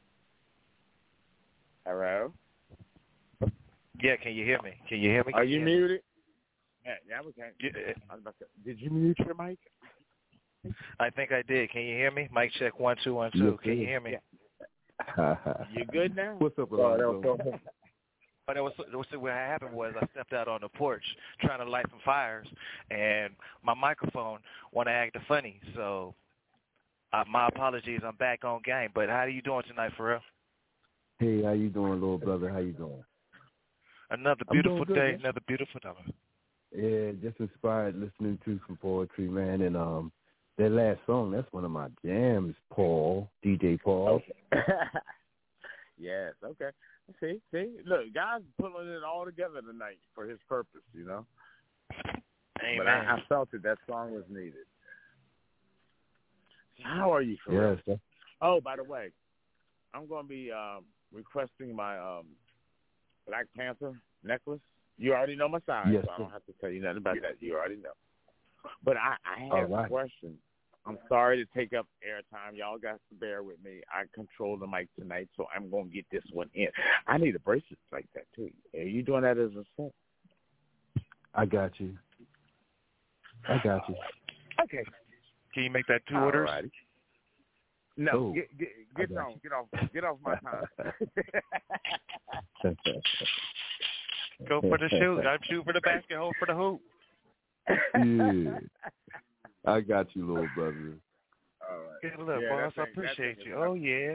Speaker 5: Hello?
Speaker 4: Yeah, can you hear me?
Speaker 5: Are you muted? Yeah, we can. Yeah. Did you mute your mic?
Speaker 4: I think I did. Can you hear me? Mic check 1 2 1 2. Can you hear me?
Speaker 5: Yeah. You good now?
Speaker 10: What's up, Alonzo?
Speaker 4: But what happened was I stepped out on the porch trying to light some fires, and my microphone wanted to act funny. So my apologies. I'm back on game. But how are you doing tonight, Pharrell?
Speaker 10: Hey, how you doing, little brother? How you doing?
Speaker 4: Another beautiful day, another beautiful time.
Speaker 10: Yeah, just inspired listening to some poetry, man. And that last song, that's one of my jams, Paul, DJ Paul.
Speaker 5: Okay. Yes, okay. See, look, God's pulling it all together tonight for his purpose, you know.
Speaker 4: Amen.
Speaker 5: But I felt that song was needed. How are you, Pharrell?
Speaker 10: Yes.
Speaker 5: Oh, by the way, I'm going to be requesting my Black Panther necklace. You already know my size,
Speaker 10: yes,
Speaker 5: so I don't have to tell you nothing about that. You already know. But I have a question. I'm sorry to take up airtime. Y'all got to bear with me. I control the mic tonight, so I'm going to get this one in. I need a bracelet like that, too. Are you doing that as a set?
Speaker 10: I got you. I got you.
Speaker 5: Okay.
Speaker 4: Can you make that 2 orders?
Speaker 5: Alrighty. No, get off my time.
Speaker 4: Go for the shoot. I'm shooting for the basket, hold for the hoop.
Speaker 10: Yeah. I got you, little brother.
Speaker 5: All right.
Speaker 4: Good luck, boss. I appreciate you. Oh, yeah.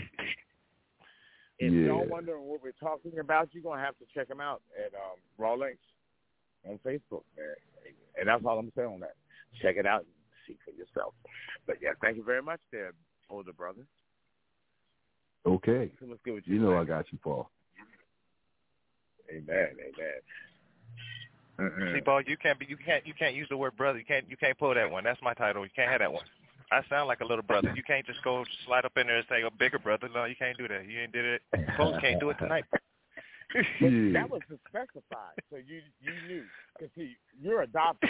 Speaker 5: If y'all wondering what we're talking about, you're going to have to check them out at Raw Links on Facebook, man. And that's all I'm saying on that. Check it out and see for yourself. But, yeah, thank you very much there, older brother.
Speaker 10: Okay.
Speaker 5: So let's get with you.
Speaker 10: You know I got you, Paul.
Speaker 5: Amen.
Speaker 4: See, Paul, you can't use the word brother. You can't pull that one. That's my title. You can't have that one. I sound like a little brother. You can't just go slide up in there and say a bigger brother. No, you can't do that. You ain't did it. Folks can't do it tonight.
Speaker 5: That was specified, so you knew. Because you're adopted.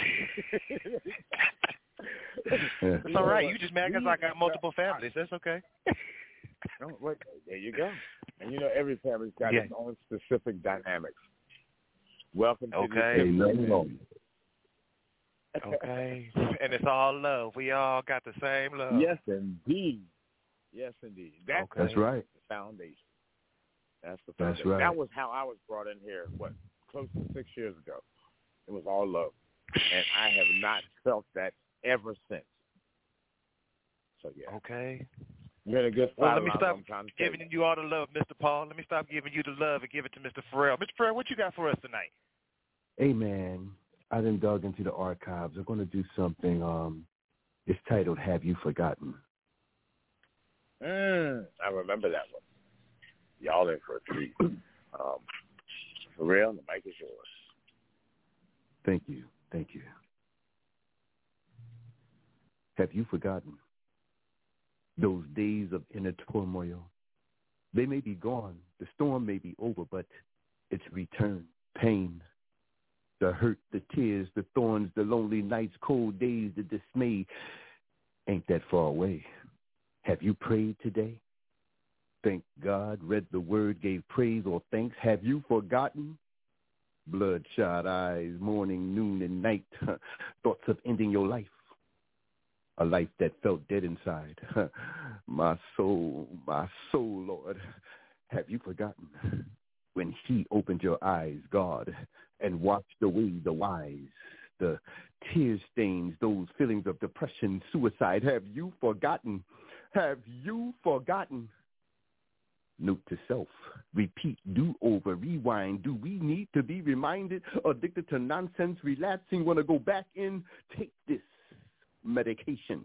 Speaker 4: It's all right. You just mad because I got multiple families. That's okay.
Speaker 5: Wait, there you go. And you know every family's got its own specific dynamics. Welcome to the
Speaker 4: Okay. And it's all love. We all got the same love.
Speaker 5: Yes, indeed. That's
Speaker 10: right.
Speaker 5: The foundation. That's the foundation.
Speaker 10: That's right.
Speaker 5: That was how I was brought in here, close to 6 years ago. It was all love. And I have not felt that ever since. So, yeah.
Speaker 4: Okay.
Speaker 5: You're in a good spot.
Speaker 4: Well, let me stop giving you all the love, Mr. Paul. Let me stop giving you the love and give it to Mr. Farrell. Mr. Farrell, what you got for us tonight?
Speaker 10: Hey, man. I done dug into the archives. I'm going to do something. It's titled "Have You Forgotten?"
Speaker 5: I remember that one. Y'all in for a treat. For real, the mic is yours.
Speaker 10: Thank you. Have you forgotten those days of inner turmoil? They may be gone. The storm may be over, but its return, pain, the hurt, the tears, the thorns, the lonely nights, cold days, the dismay ain't that far away. Have you prayed today? Thank God, read the word, gave praise or thanks. Have you forgotten? Bloodshot eyes, morning, noon, and night. Thoughts of ending your life. A life that felt dead inside. My soul, Lord. Have you forgotten? When he opened your eyes, God, and washed away the wise, the tear stains, those feelings of depression, suicide. Have you forgotten? Have you forgotten? Note to self, repeat, do over, rewind. Do we need to be reminded? Addicted to nonsense, relapsing, want to go back in? Take this medication.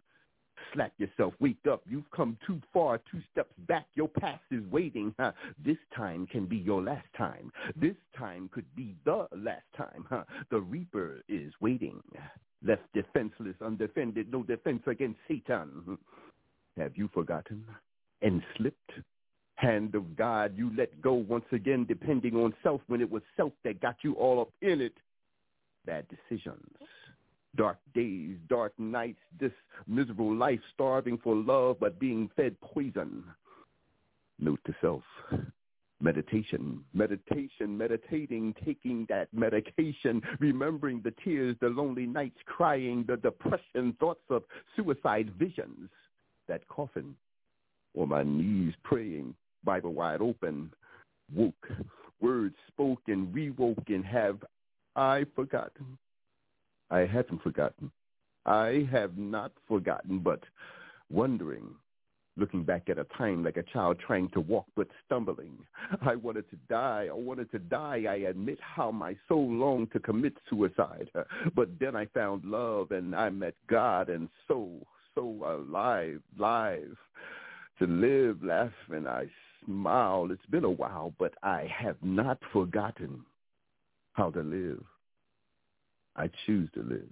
Speaker 10: Slap yourself, wake up. You've come too far, 2 steps back. Your past is waiting. This time can be your last time. This time could be the last time. The Reaper is waiting. Left defenseless, undefended, no defense against Satan. Have you forgotten and slipped? Hand of God, you let go once again, depending on self when it was self that got you all up in it. Bad decisions. Dark days, dark nights, this miserable life, starving for love but being fed poison. Note to self, meditation, meditating, taking that medication, remembering the tears, the lonely nights, crying, the depression, thoughts of suicide visions, that coffin, on my knees praying, Bible wide open, woke, words spoken, rewoken. Have I forgotten? I haven't forgotten. I have not forgotten, but wondering, looking back at a time like a child trying to walk but stumbling. I wanted to die. I admit how my soul longed to commit suicide. But then I found love and I met God, and so alive, to live, laugh, and I smile. It's been a while, but I have not forgotten how to live. I choose to live.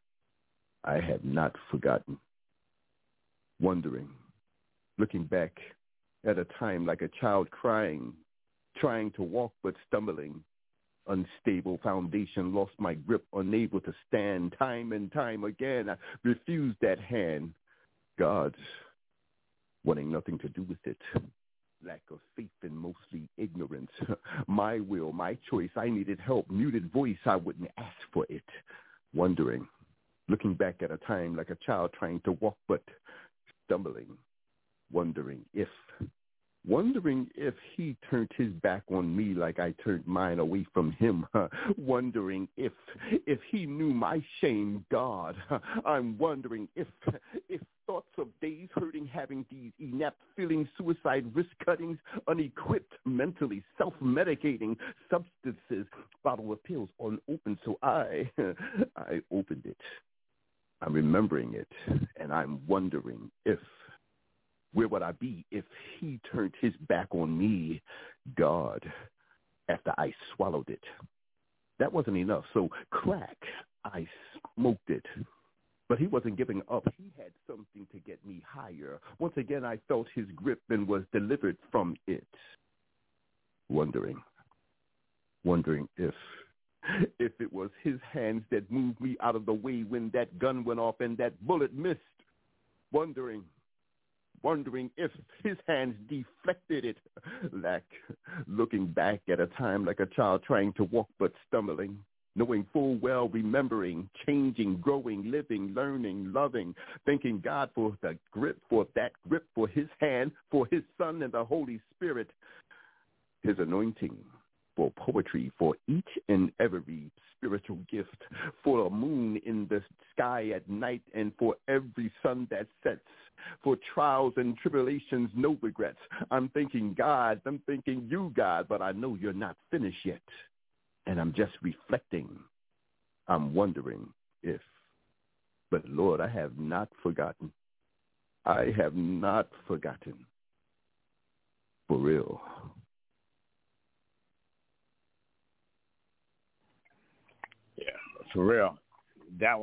Speaker 10: I have not forgotten. Wondering, looking back at a time like a child crying, trying to walk but stumbling. Unstable foundation, lost my grip, unable to stand. Time and time again, I refused that hand. God, wanting nothing to do with it. Lack of faith and mostly ignorance. My will, my choice. I needed help. Muted voice, I wouldn't ask for it. Wondering, looking back at a time like a child trying to walk but stumbling, wondering if he turned his back on me like I turned mine away from him, wondering if he knew my shame, God. I'm wondering if thoughts of days hurting, having these inept feelings, suicide risk cuttings, unequipped, mentally self-medicating substances, bottle of pills unopened, so I opened it. I'm remembering it, and I'm wondering where would I be if he turned his back on me, God, after I swallowed it? That wasn't enough, so crack, I smoked it. But he wasn't giving up. He had something to get me higher. Once again, I felt his grip and was delivered from it. Wondering if it was his hands that moved me out of the way when that gun went off and that bullet missed. Wondering if his hands deflected it, looking back at a time like a child trying to walk but stumbling, knowing full well, remembering, changing, growing, living, learning, loving, thanking God for the grip, for that grip, for his hand, for his Son and the Holy Spirit, his anointing, for poetry, for each and every spiritual gift, for a moon in the sky at night, and for every sun that sets, for trials and tribulations, no regrets. I'm thanking God, I'm thanking you, God, but I know you're not finished yet. And I'm just reflecting. I'm wondering if, but Lord, I have not forgotten. I have not forgotten. For real.
Speaker 5: Yeah, for real. That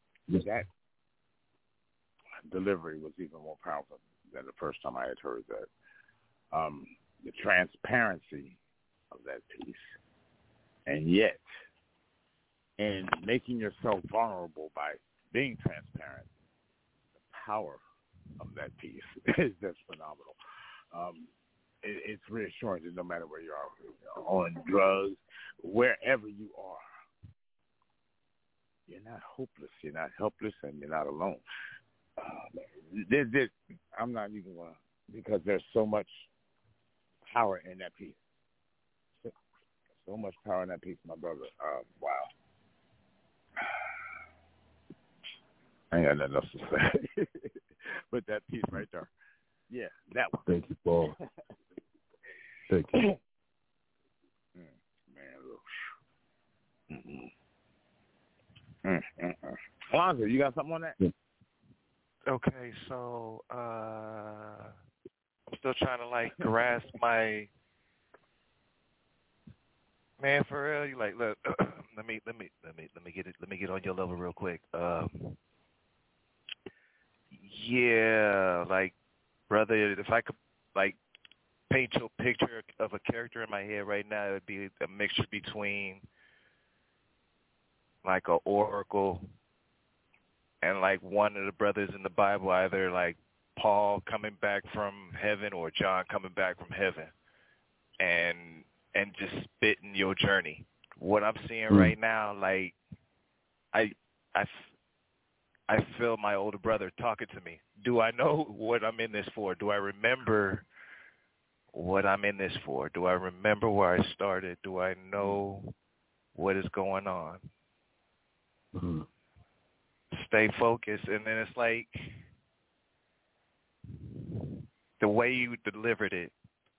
Speaker 5: delivery was even more powerful than the first time I had heard that. The transparency of that piece. And yet, in making yourself vulnerable by being transparent, the power of that piece is just phenomenal. It's reassuring that no matter where you are, on drugs, wherever you are, you're not hopeless, you're not helpless, and you're not alone. I'm not even going to, because there's so much power in that piece. So much power in that piece, my brother. Wow. I ain't got nothing else to say. But that piece right there. Yeah, that one.
Speaker 10: Thank you, Paul. Thank you.
Speaker 5: Man, Alonzo, you got something on that?
Speaker 10: Yeah.
Speaker 4: Okay, so I'm still trying to grasp my man for real. You look, let me get on your level real quick. Yeah, brother, if I could paint you a picture of a character in my head right now, it would be a mixture between an oracle and one of the brothers in the Bible, either Paul coming back from heaven or John coming back from heaven, and just spitting your journey. What I'm seeing right now, I feel my older brother talking to me. Do I know what I'm in this for? Do I remember what I'm in this for? Do I remember where I started? Do I know what is going on?
Speaker 10: Mm-hmm.
Speaker 4: Stay focused. And then it's the way you delivered it,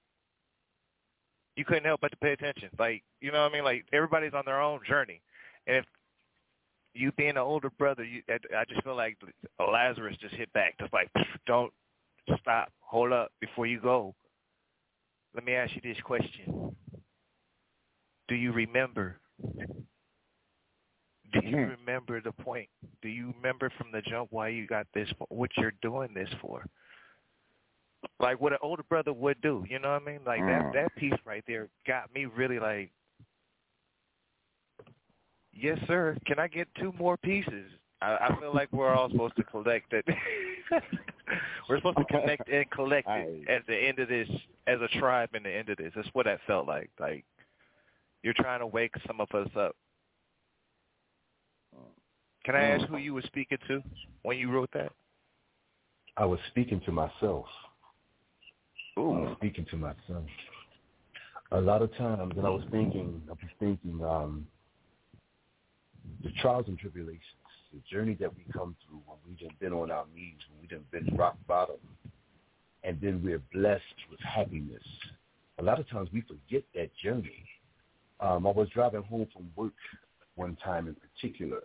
Speaker 4: you couldn't help but to pay attention. You know what I mean? Everybody's on their own journey. And if you being an older brother, I just feel like Lazarus just hit back. Just don't stop. Hold up before you go. Let me ask you this question. Do you remember? Do you remember the point? Do you remember from the jump why you got this, what you're doing this for? What an older brother would do, you know what I mean? That piece right there got me really yes, sir, can I get 2 more pieces? I feel like we're all supposed to collect it. We're supposed to connect and collect it at the end of this, as a tribe in the end of this. That's what that felt like. You're trying to wake some of us up. Can I ask who you were speaking to when you wrote that?
Speaker 10: I was speaking to myself.
Speaker 4: Ooh.
Speaker 10: I was speaking to myself. A lot of times, and I was thinking, the trials and tribulations, the journey that we come through when we done been on our knees, when we done been rock bottom, and then we're blessed with happiness. A lot of times we forget that journey. I was driving home from work one time in particular,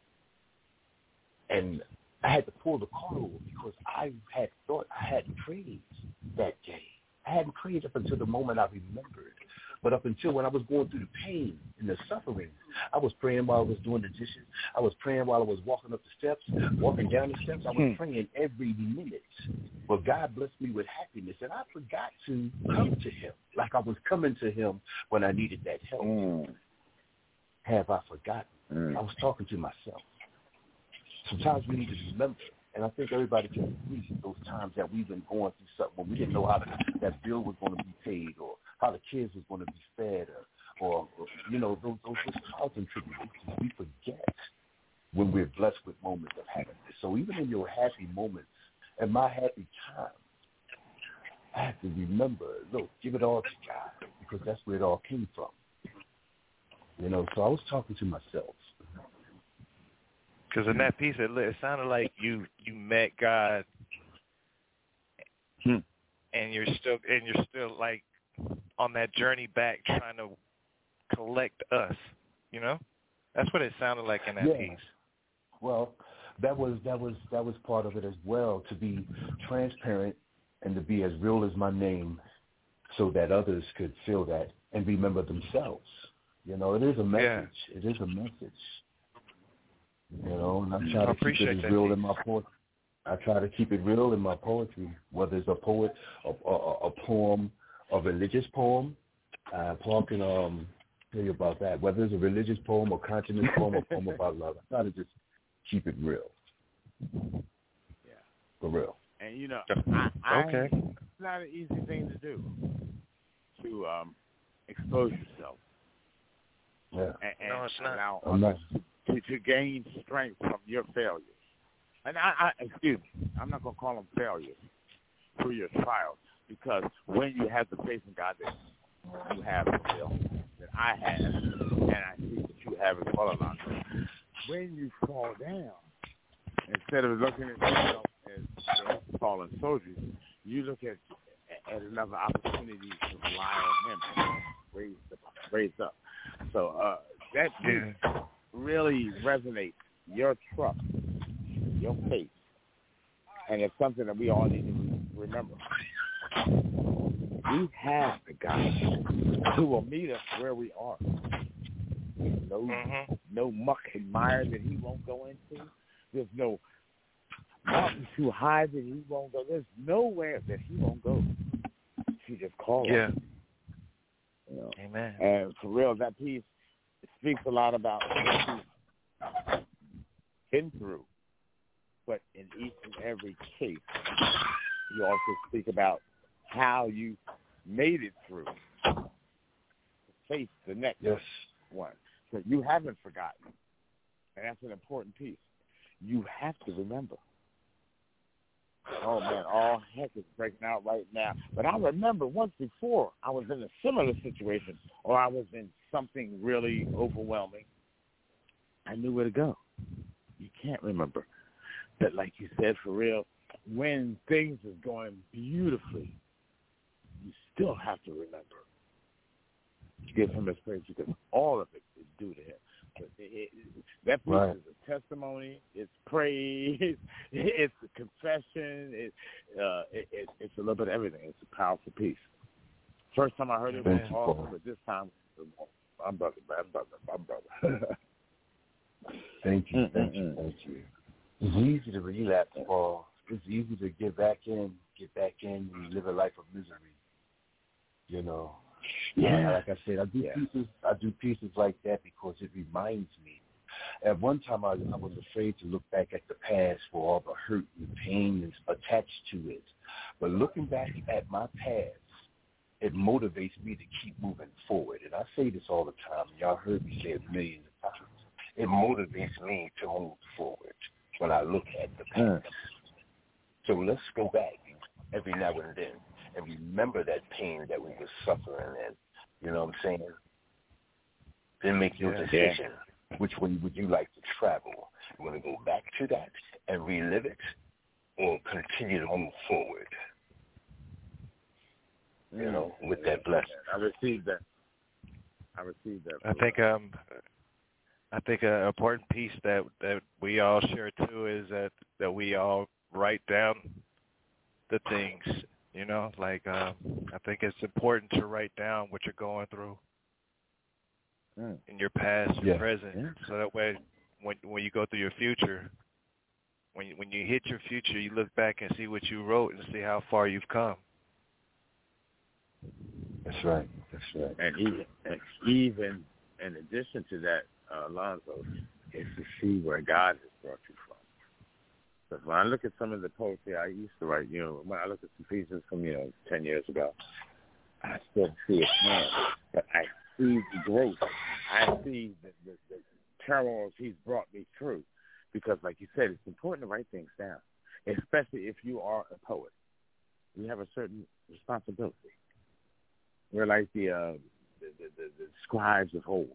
Speaker 10: and I had to pull the car over because I had thought I hadn't prayed that day. I hadn't prayed up until the moment I remembered. But up until when I was going through the pain and the suffering, I was praying while I was doing the dishes. I was praying while I was walking up the steps, walking down the steps. I was praying every minute. But God blessed me with happiness, and I forgot to come to him like I was coming to him when I needed that help. Have I forgotten? I was talking to myself. Sometimes we need to remember, and I think everybody can agree, those times that we've been going through something when we didn't know how that bill was going to be paid, or how the kids was going to be fed, or you know, those trials and tribulations. We forget when we're blessed with moments of happiness. So even in your happy moments, and my happy time, I have to remember, look, give it all to God, because that's where it all came from. You know, so I was talking to myself.
Speaker 4: Because in that piece, it sounded like you met God, and you're still like on that journey back, trying to collect us. You know, that's what it sounded like in that piece.
Speaker 10: Well, that was part of it as well, to be transparent and to be as real as my name, so that others could feel that and remember themselves. You know, it is a message. Yeah. It is a message. You know, and I try to keep it as real in my poetry. I try to keep it real in my poetry, whether it's a poet, a poem, a religious poem. Paul can tell you about that. Whether it's a religious poem, or conscious poem, or poem about love, I try to just keep it real.
Speaker 5: Yeah,
Speaker 10: for real.
Speaker 5: And you know, it's not an easy thing to do, to expose yourself.
Speaker 10: Yeah.
Speaker 5: And
Speaker 4: no, it's not.
Speaker 5: Allow to gain strength from your failures. And excuse me, I'm not going to call them failures, through your trials, because when you have the faith in God that you have, Bill, that I have, and I see that you have as well, Alonzo, when you fall down, instead of looking at yourself as fallen soldiers, you look at another opportunity to rely on him, raise up. So that really resonates, your trust, your faith, and it's something that we all need to remember. We have the God who will meet us where we are. No muck and mire that he won't go into. There's no mountain too high that he won't go. There's nowhere that he won't go. She just called us. You know?
Speaker 4: Amen.
Speaker 5: And for real, that piece speaks a lot about what you've been through. But in each and every case, you also speak about how you made it through to face the next one. So you haven't forgotten. And that's an important piece. You have to remember. Oh, man, all heck is breaking out right now. But I remember once before I was in a similar situation, or I was in something really overwhelming. I knew where to go. You can't remember. But like you said, for real, when things are going beautifully, you still have to remember to give him his praise, because all of it is due to him. That piece is a testimony. It's praise. It's a confession. It's a little bit of everything. It's a powerful piece. First time I heard it was awesome, but this time, I'm brother.
Speaker 10: Thank you. It's easy to relapse, Paul. It's easy to get back in and live a life of misery. You know.
Speaker 5: Yeah.
Speaker 10: Like I said, I do pieces like that because it reminds me. At one time, I was afraid to look back at the past for all the hurt and pain attached to it. But looking back at my past, it motivates me to keep moving forward. And I say this all the time. Y'all heard me say it millions of times.
Speaker 11: it motivates me to move forward when I look at the past. So let's go back every now and then and remember that pain that we were suffering and, you know what I'm saying? Then make your decision. Which way would you like to travel? You want to go back to that and relive it or continue to move forward? You know, with that blessing.
Speaker 5: I received that.
Speaker 4: I think an important piece that we all share too is that we all write down the things, you know, like I think it's important to write down what you're going through in your past, your present, so that way when you go through your future, when you hit your future, you look back and see what you wrote and see how far you've come.
Speaker 10: That's right.
Speaker 5: And even in addition to that, Alonzo, is to see where God has brought you from. Because when I look at some of the poetry I used to write, you know, when I look at some pieces from, 10 years ago, I still see it now. But I see the growth. I see the turmoils he's brought me through. Because, like you said, it's important to write things down, especially if you are a poet. You have a certain responsibility. We're like the scribes of old,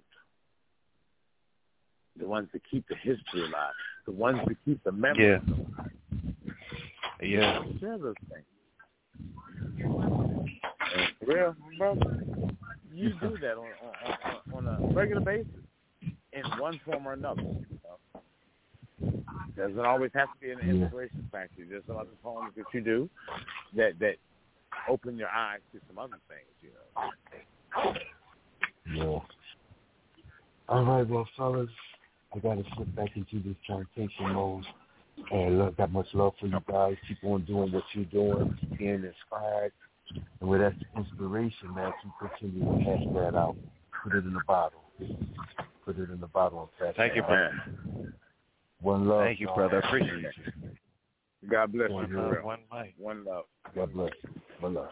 Speaker 5: the ones that keep the history alive, the ones that keep the memory alive.
Speaker 4: Yeah.
Speaker 5: Share those things. And real, brother, you do that on a regular basis in one form or another. Doesn't always have to be an inspiration factor. There's some other poems that you do that open your eyes to some other things,
Speaker 10: Yeah. All right, well, fellas, I got to slip back into this plantation mode. And look, got much love for you guys. Keep on doing what you're doing. Keep being inspired. And with that inspiration, man, keep continuing to pass that out. Put it in the bottle. And pass
Speaker 4: Thank you, brother.
Speaker 10: One love.
Speaker 4: Thank you, brother. I appreciate you.
Speaker 5: God bless
Speaker 4: One
Speaker 5: you.
Speaker 4: love, one life.
Speaker 5: One love.
Speaker 10: God bless you. One love.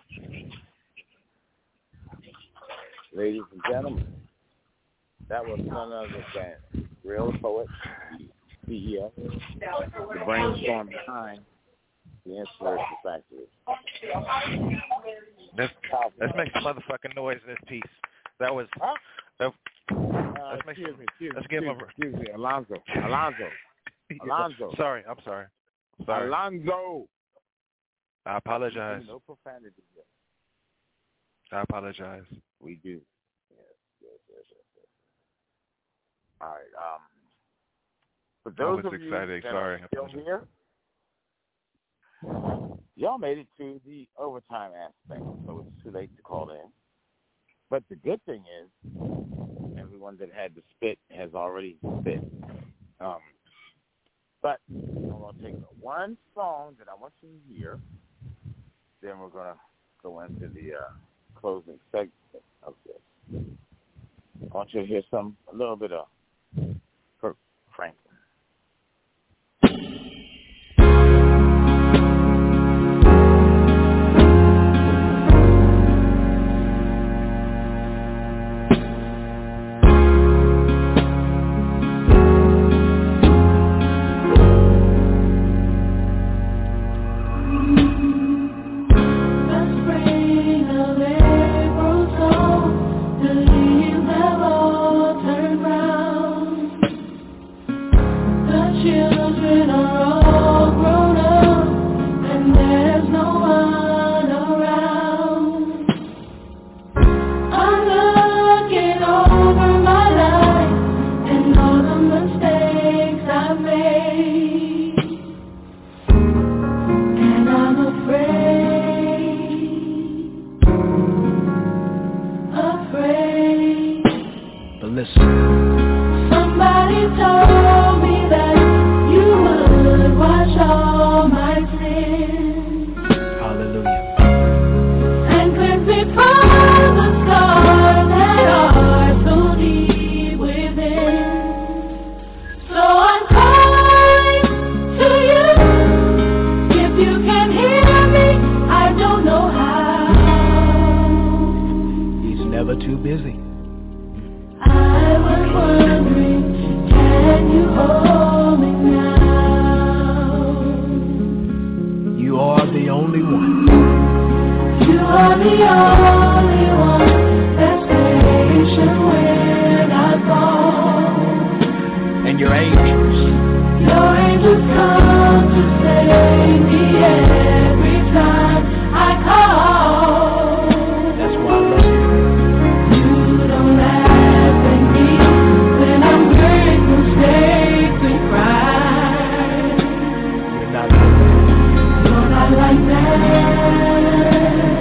Speaker 5: Ladies and gentlemen, that was none other than Real Poet, CEO, the brainstorm behind the Inspiration Factory.
Speaker 4: Let's make some motherfucking noise in this piece. That was...
Speaker 5: Excuse me, Alonzo.
Speaker 4: Sorry, I'm sorry.
Speaker 5: Alonzo.
Speaker 4: I apologize.
Speaker 5: No profanity yet.
Speaker 4: I apologize.
Speaker 5: We do. Yes. All right. For those of you that are still here, y'all made it to the overtime aspect, so it's too late to call in. But the good thing is, everyone that had to spit has already spit. But I'm going to take one song that I want you to hear. Then we're going to go into the closing segment of this. I want you to hear a little bit of Kirk Franklin.
Speaker 3: I was salvation when I fall.
Speaker 12: And your angels
Speaker 3: come to save me every time I call.
Speaker 12: That's why I love you.
Speaker 3: You don't laugh at me when I'm hurt, mistakes and cry.
Speaker 12: You're not like that.
Speaker 3: You're not like that.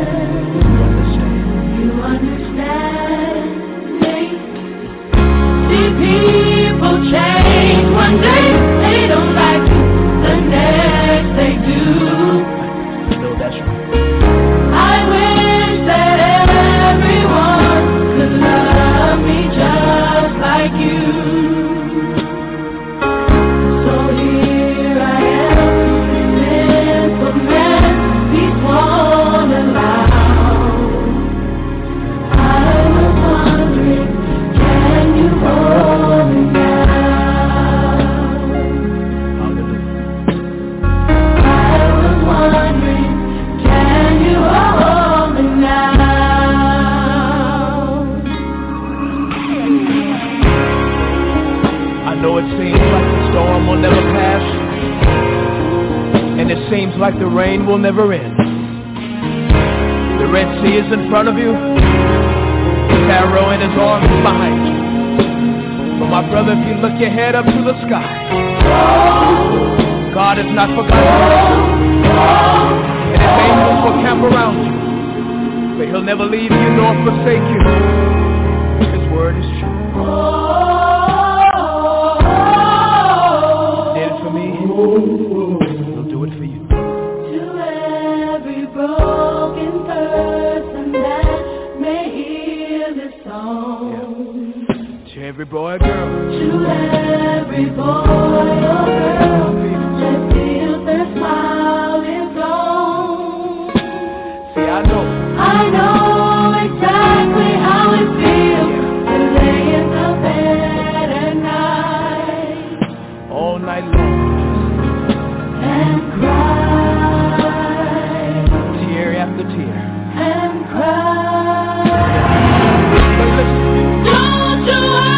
Speaker 3: You understand me. See people change one day. They don't like you, the next they do.
Speaker 12: No, that's right.
Speaker 3: I wish that everyone could love me just like you. So here I am, simple man, peaceful and loud. I was wondering, can you hold me now?
Speaker 12: I know it seems like the storm will never pass, and it seems like the rain will never end. The Red Sea is in front of you, Pharaoh and his arms behind you. But my brother, if you look your head up to the sky, God has not forgotten you, and his angels will camp around you. But he'll never leave you nor forsake you. His word is true. Did it for me, he'll do it for you.
Speaker 3: To every broken person that may hear this song.
Speaker 12: Yeah. To every boy or girl.
Speaker 3: To every boy or girl that feels their smile is gone.
Speaker 12: See, I know
Speaker 3: exactly how it feels to lay in the bed at night,
Speaker 12: all night long,
Speaker 3: and cry,
Speaker 12: tear after tear,
Speaker 3: and cry.
Speaker 12: But listen,
Speaker 3: don't you worry,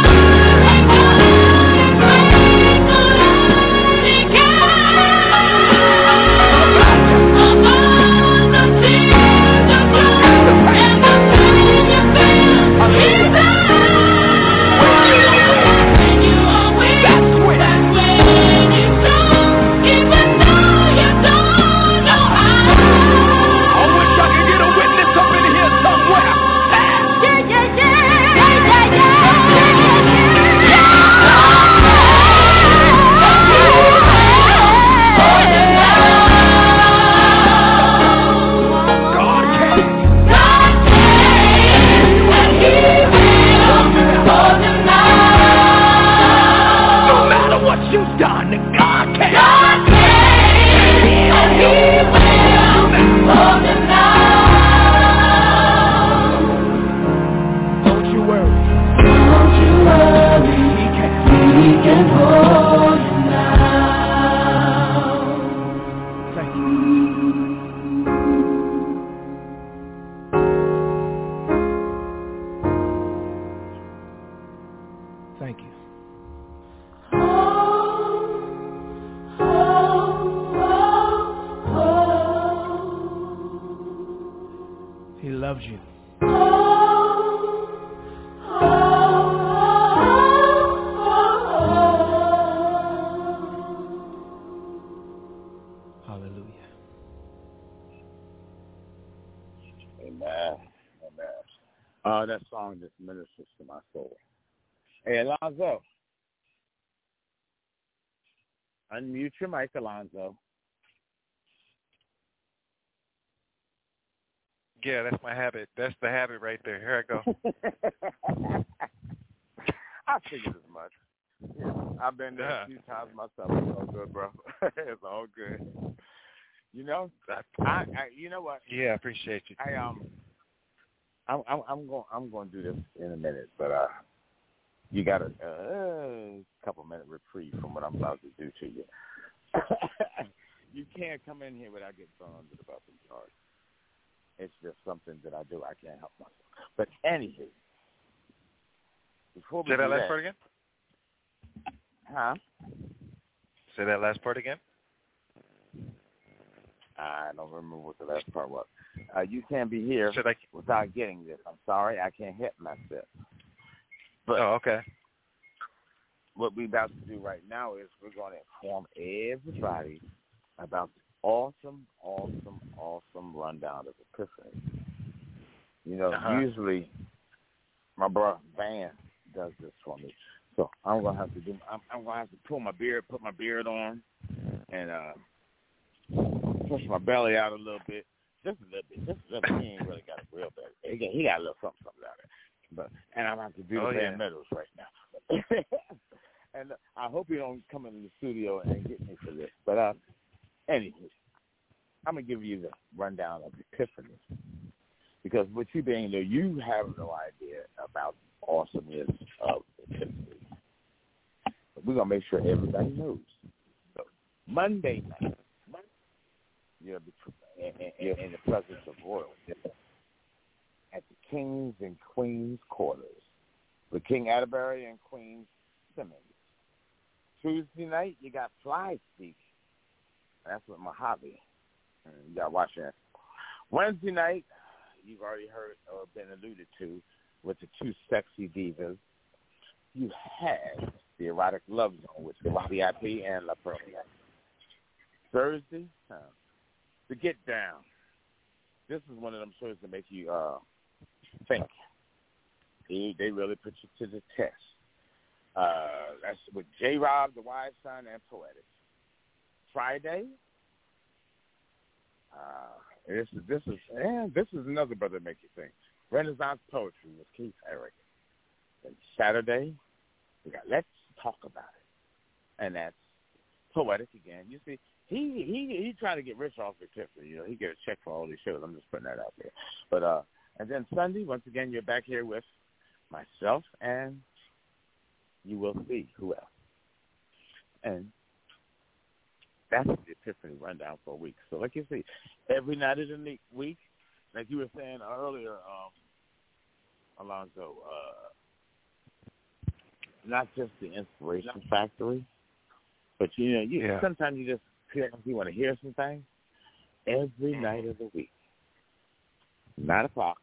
Speaker 5: That song just ministers to my soul. Hey, Alonzo. Unmute your mic, Alonzo.
Speaker 4: Yeah, that's my habit. That's the habit right there. Here I go.
Speaker 5: I figured as much. Yeah, I've been there a few times myself. It's all good, bro. It's all good. You know, I you know what?
Speaker 4: Yeah, I appreciate you.
Speaker 5: I'm going to do this in a minute, but you got a couple minute reprieve from what I'm about to do to you. You can't come in here without getting thrown under the bus and charged. It's just something that I do. I can't help myself. But anywho, before we
Speaker 4: Say that
Speaker 5: do
Speaker 4: last part again?
Speaker 5: Huh?
Speaker 4: Say that last part again?
Speaker 5: I don't remember what the last part was. You can't be here
Speaker 4: Should I...
Speaker 5: without getting this. I'm sorry, I can't help myself. But
Speaker 4: okay.
Speaker 5: What we're about to do right now is we're going to inform everybody about the awesome rundown of Epiphany. You know, usually my brother Van does this for me, so I'm gonna have to do. I'm gonna have to pull my beard, put my beard on, and push my belly out a little bit, just a little bit. He ain't really got a real belly. He got a little something out there. And I'm going to have to do the Van Meadows right now. And I hope you don't come into the studio and get me for this. But anywho, I'm going to give you the rundown of Epiphany. Because with you being there, you have no idea about the awesomeness of Epiphany. But we're going to make sure everybody knows. So Monday night, you're in the presence of royalty at the Kings and Queens quarters with King Atterbury and Queen Simmons. Tuesday night, you got Fly Speak. That's with Mojave. You got to watch that. Wednesday night, you've already heard or been alluded to with the two sexy divas. You have the Erotic Love Zone with the VIP and La Pearl. Thursday, the Get Down. This is one of them shows that make you think. They really put you to the test. That's with J-Rob, the Wise Son, and Poetic. Friday, this is another brother make you think. Renaissance Poetry with Keith Eric. And Saturday, we got Let's Talk About It, and that's Poetic again. You see, he trying to get rich off the Epiphany. You know, he get a check for all these shows. I'm just putting that out there. But and then Sunday, once again, you're back here with myself, and you will see who else. And that's the Epiphany rundown for a week. So like you see, every night of the week, like you were saying earlier, Alonzo, not just the Inspiration Factory, but sometimes you just feel like you want to hear some things. Every night of the week, 9 o'clock,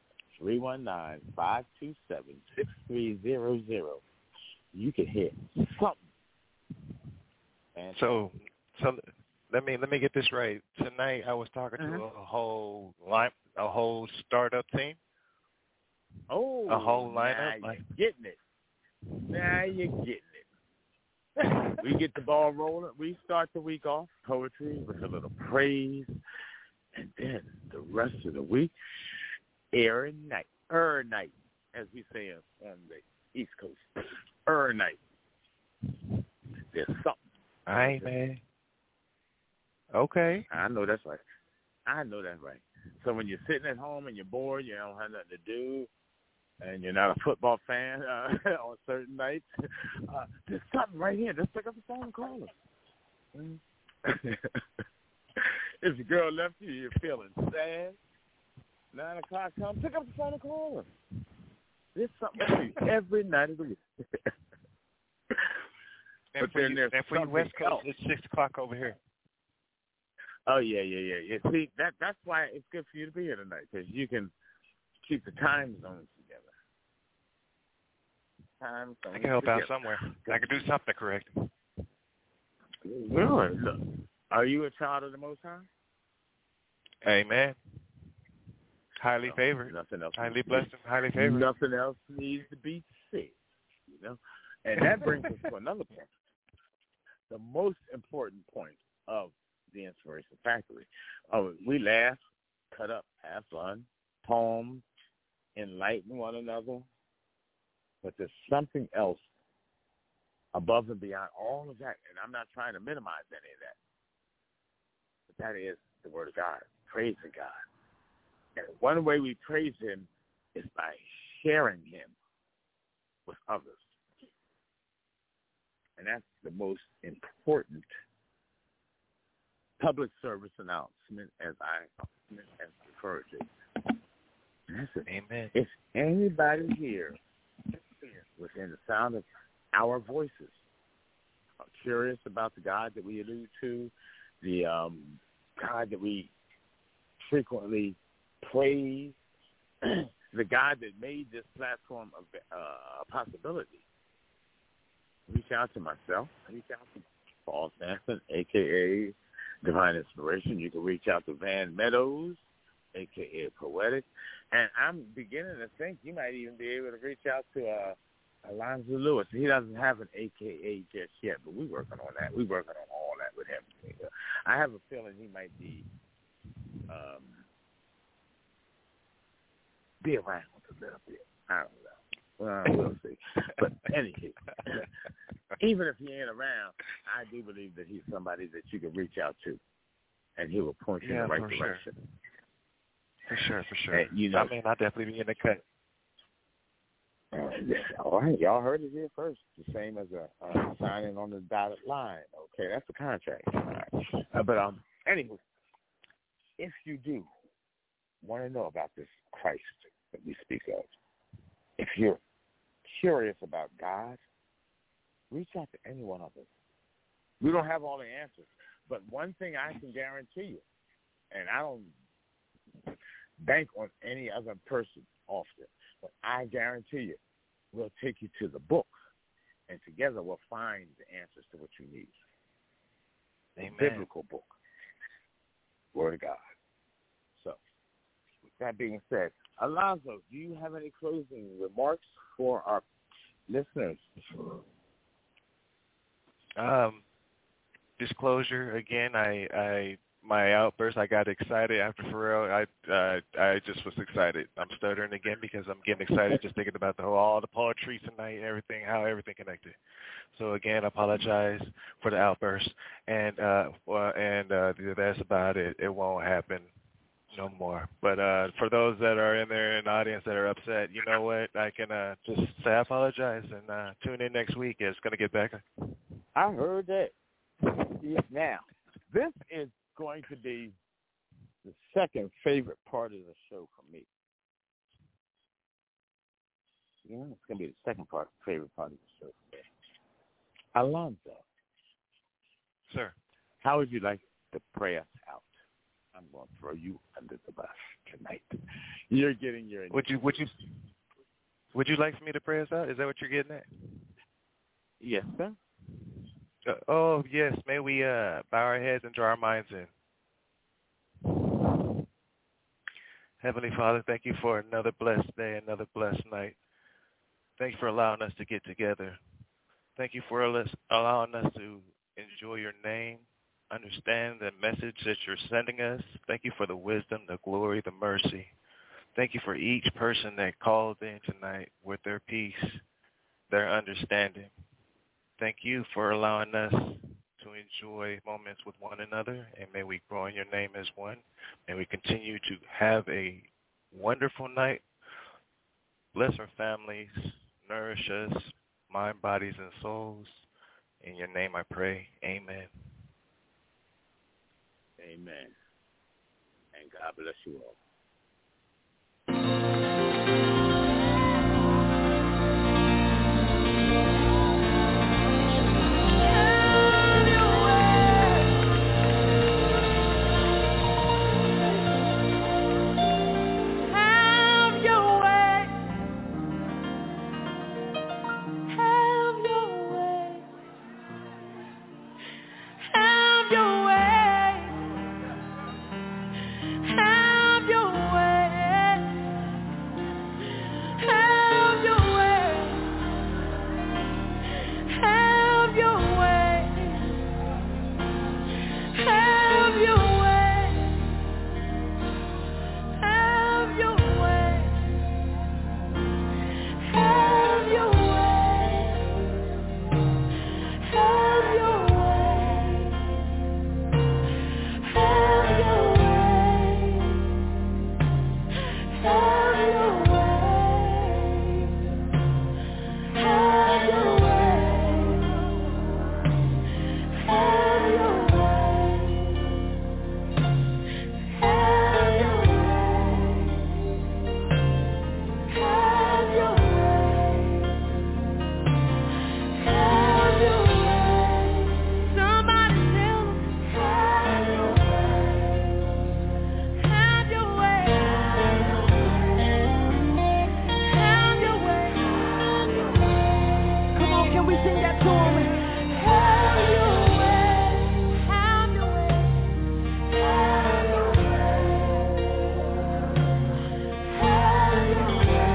Speaker 5: 319-527-6300. You can hear something. And
Speaker 4: so let me get this right. Tonight I was talking to a whole startup team.
Speaker 5: Oh,
Speaker 4: a whole lineup.
Speaker 5: Now you're getting it. Now you're getting it. We get the ball rolling. We start the week off poetry with a little praise, and then the rest of the week, night, as we say on the East Coast, night. There's something.
Speaker 4: All right, man. Okay.
Speaker 5: I know that's right. So when you're sitting at home and you're bored, you don't have nothing to do, and you're not a football fan on certain nights, there's something right here. Just pick up the phone and call us. If your girl left you, you're feeling sad, 9 o'clock comes, pick up the phone and call her. There's something for you every night of the week.
Speaker 4: And for you West Coast, it's 6 o'clock over here.
Speaker 5: Oh, yeah. See, that's why it's good for you to be here tonight, because you can keep the time zones together.
Speaker 4: I can help out somewhere. I can do something correct.
Speaker 5: Really? Look, are you a child of the Most High?
Speaker 4: Amen. Highly favored.
Speaker 5: Nothing else.
Speaker 4: Highly blessed and highly favored.
Speaker 5: Nothing else needs to be said, And that brings us to another point. The most important point of the Inspiration Factory. We laugh, cut up, have fun, poem, enlighten one another. But there's something else above and beyond all of that, and I'm not trying to minimize any of that. But that is the Word of God, praising God. And one way we praise Him is by sharing Him with others. And that's the most important public service announcement, as I refer to. That's it.
Speaker 4: Amen.
Speaker 5: If anybody here would in the sound of our voices. Curious about the God that we allude to, the God that we frequently praise, the God that made this platform a possibility. Reach out to myself. Reach out to Paul Sampson, a.k.a. Divine Inspiration. You can reach out to Van Meadows, a.k.a. Poetic. And I'm beginning to think you might even be able to reach out to Alonzo Lewis. He doesn't have an a.k.a. just yet, but we're working on that. We're working on all that with him. I have a feeling he might be around a little bit. I don't know. Well, we'll see. But anyway, even if he ain't around, I do believe that he's somebody that you can reach out to, and he will point you in the right direction.
Speaker 4: Sure. For sure.
Speaker 5: And, you know,
Speaker 4: I mean, I'll definitely be in the cut.
Speaker 5: All right, y'all heard it here first. The same as a signing on the dotted line. Okay, that's a contract. All right. But anyway, if you do want to know about this Christ that we speak of, if you're curious about God, reach out to any one of us. We don't have all the answers, but one thing I can guarantee you, and I don't bank on any other person often, but I guarantee you, we'll take you to the book, and together we'll find the answers to what you need.
Speaker 4: Amen.
Speaker 5: A biblical book. Word of God. So, with that being said, Alonzo, do you have any closing remarks for our listeners?
Speaker 4: Disclosure, again, my outburst, I got excited after Pharrell. I just was excited. I'm stuttering again because I'm getting excited just thinking about all the poetry tonight, everything, how everything connected. So again, I apologize for the outburst, and that's about it. It won't happen no more. But for those that are in there in the audience that are upset, you know what? I can just say I apologize and tune in next week. It's going to get better.
Speaker 5: I heard that. Now, this is going to be the second favorite part of the show for me. Yeah, it's going to be the second favorite part of the show for me. Alonzo.
Speaker 4: Sir.
Speaker 5: How would you like to pray us out? I'm going to throw you under the bus tonight. You're getting your...
Speaker 4: Would you like for me to pray us out? Is that what you're getting at?
Speaker 5: Yes, sir.
Speaker 4: Oh, yes. May we bow our heads and draw our minds in. Heavenly Father, thank you for another blessed day, another blessed night. Thank you for allowing us to get together. Thank you for allowing us to enjoy your name, understand the message that you're sending us. Thank you for the wisdom, the glory, the mercy. Thank you for each person that called in tonight with their peace, their understanding. Thank you for allowing us to enjoy moments with one another, and may we grow in your name as one. May we continue to have a wonderful night. Bless our families, nourish us, mind, bodies, and souls. In your name I pray. Amen.
Speaker 5: Amen. And God bless you all.
Speaker 3: Have your Somebody sing that to him. Have your way. Have your way. Have your way. Have your way.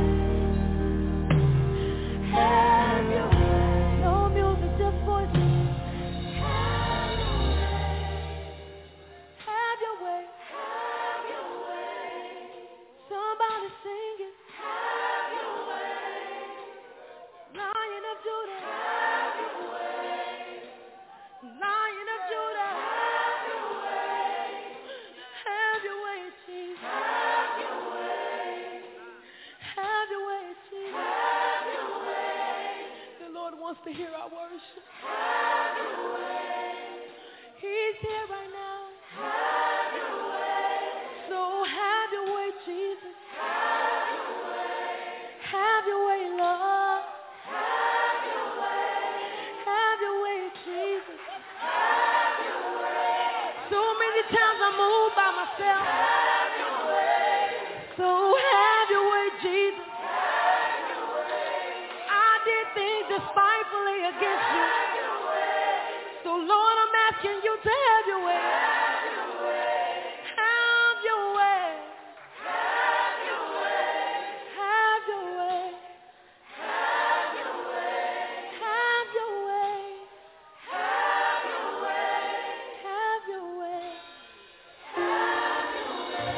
Speaker 3: Have your way. No music, just voices. Have your way. Have your way. Have your way. Somebody sing it. Have your way. Lion of Judah. Have your way. Lion of Judah. Have your way. Have your way, Jesus. Have your way. Have your way, Jesus. Have your way. The Lord wants to hear our worship. Have your way. He's here right now. Have your way. So have your way, Jesus. Have your way. Have your way, Lord. Have your way. Have your way, Jesus. Have your way. So many times I move by myself. Have your way. So have your way, Jesus. Have your way. I did things despitefully against you. Have your way. So Lord, I'm asking you to have your way. Have your way. Have your way. Have your way. Have your way. Have your way. Have your way. Have your way. Have your way. Have your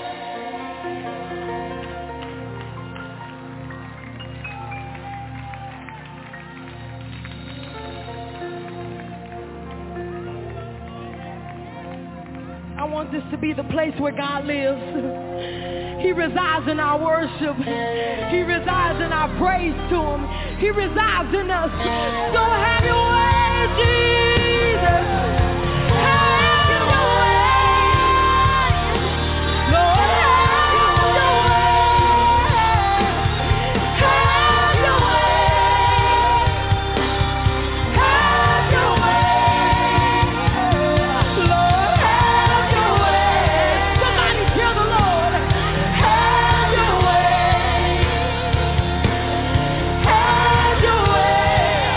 Speaker 3: I want this to be the place where God lives. He resides in our worship. He resides in our praise to Him. He resides in us. So have your way, Jesus. Have your way. Lord, have your way. Have your way. Have your way. Lord, have your way. Somebody tell the Lord, have your way. Have your way.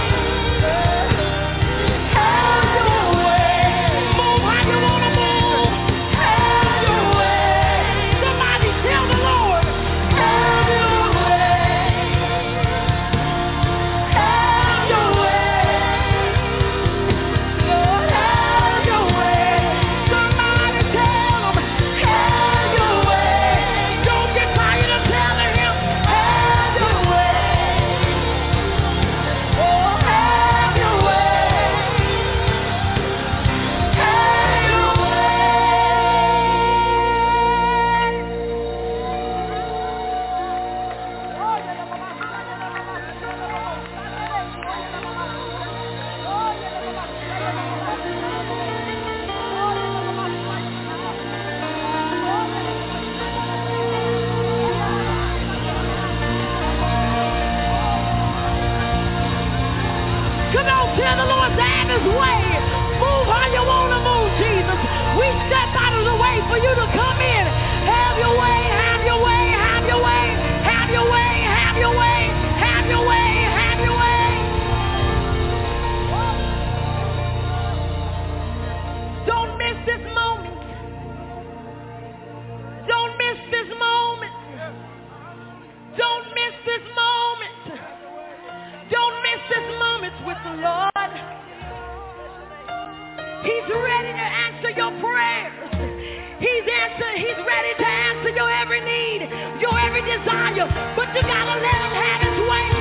Speaker 3: Have your way. Move how you want to move. Have your way. Somebody tell the Lord, have your way. Have your way. Lord, have your way. Somebody tell Him, have your way. Don't get tired of telling Him, have your way. Oh, have your way. Have your Come on, tell the Lord to have His way. Move how you want to move, Jesus. We step out of the way for you to come in. Have your way, have your way, have your way, have your way, have your way, have your way, have your way. Don't miss this moment. Don't miss this moment. Don't miss this moment. Don't miss this moment with the Lord. He's ready to answer your prayers. He's ready to answer your every need, your every desire. But you gotta let Him have His way.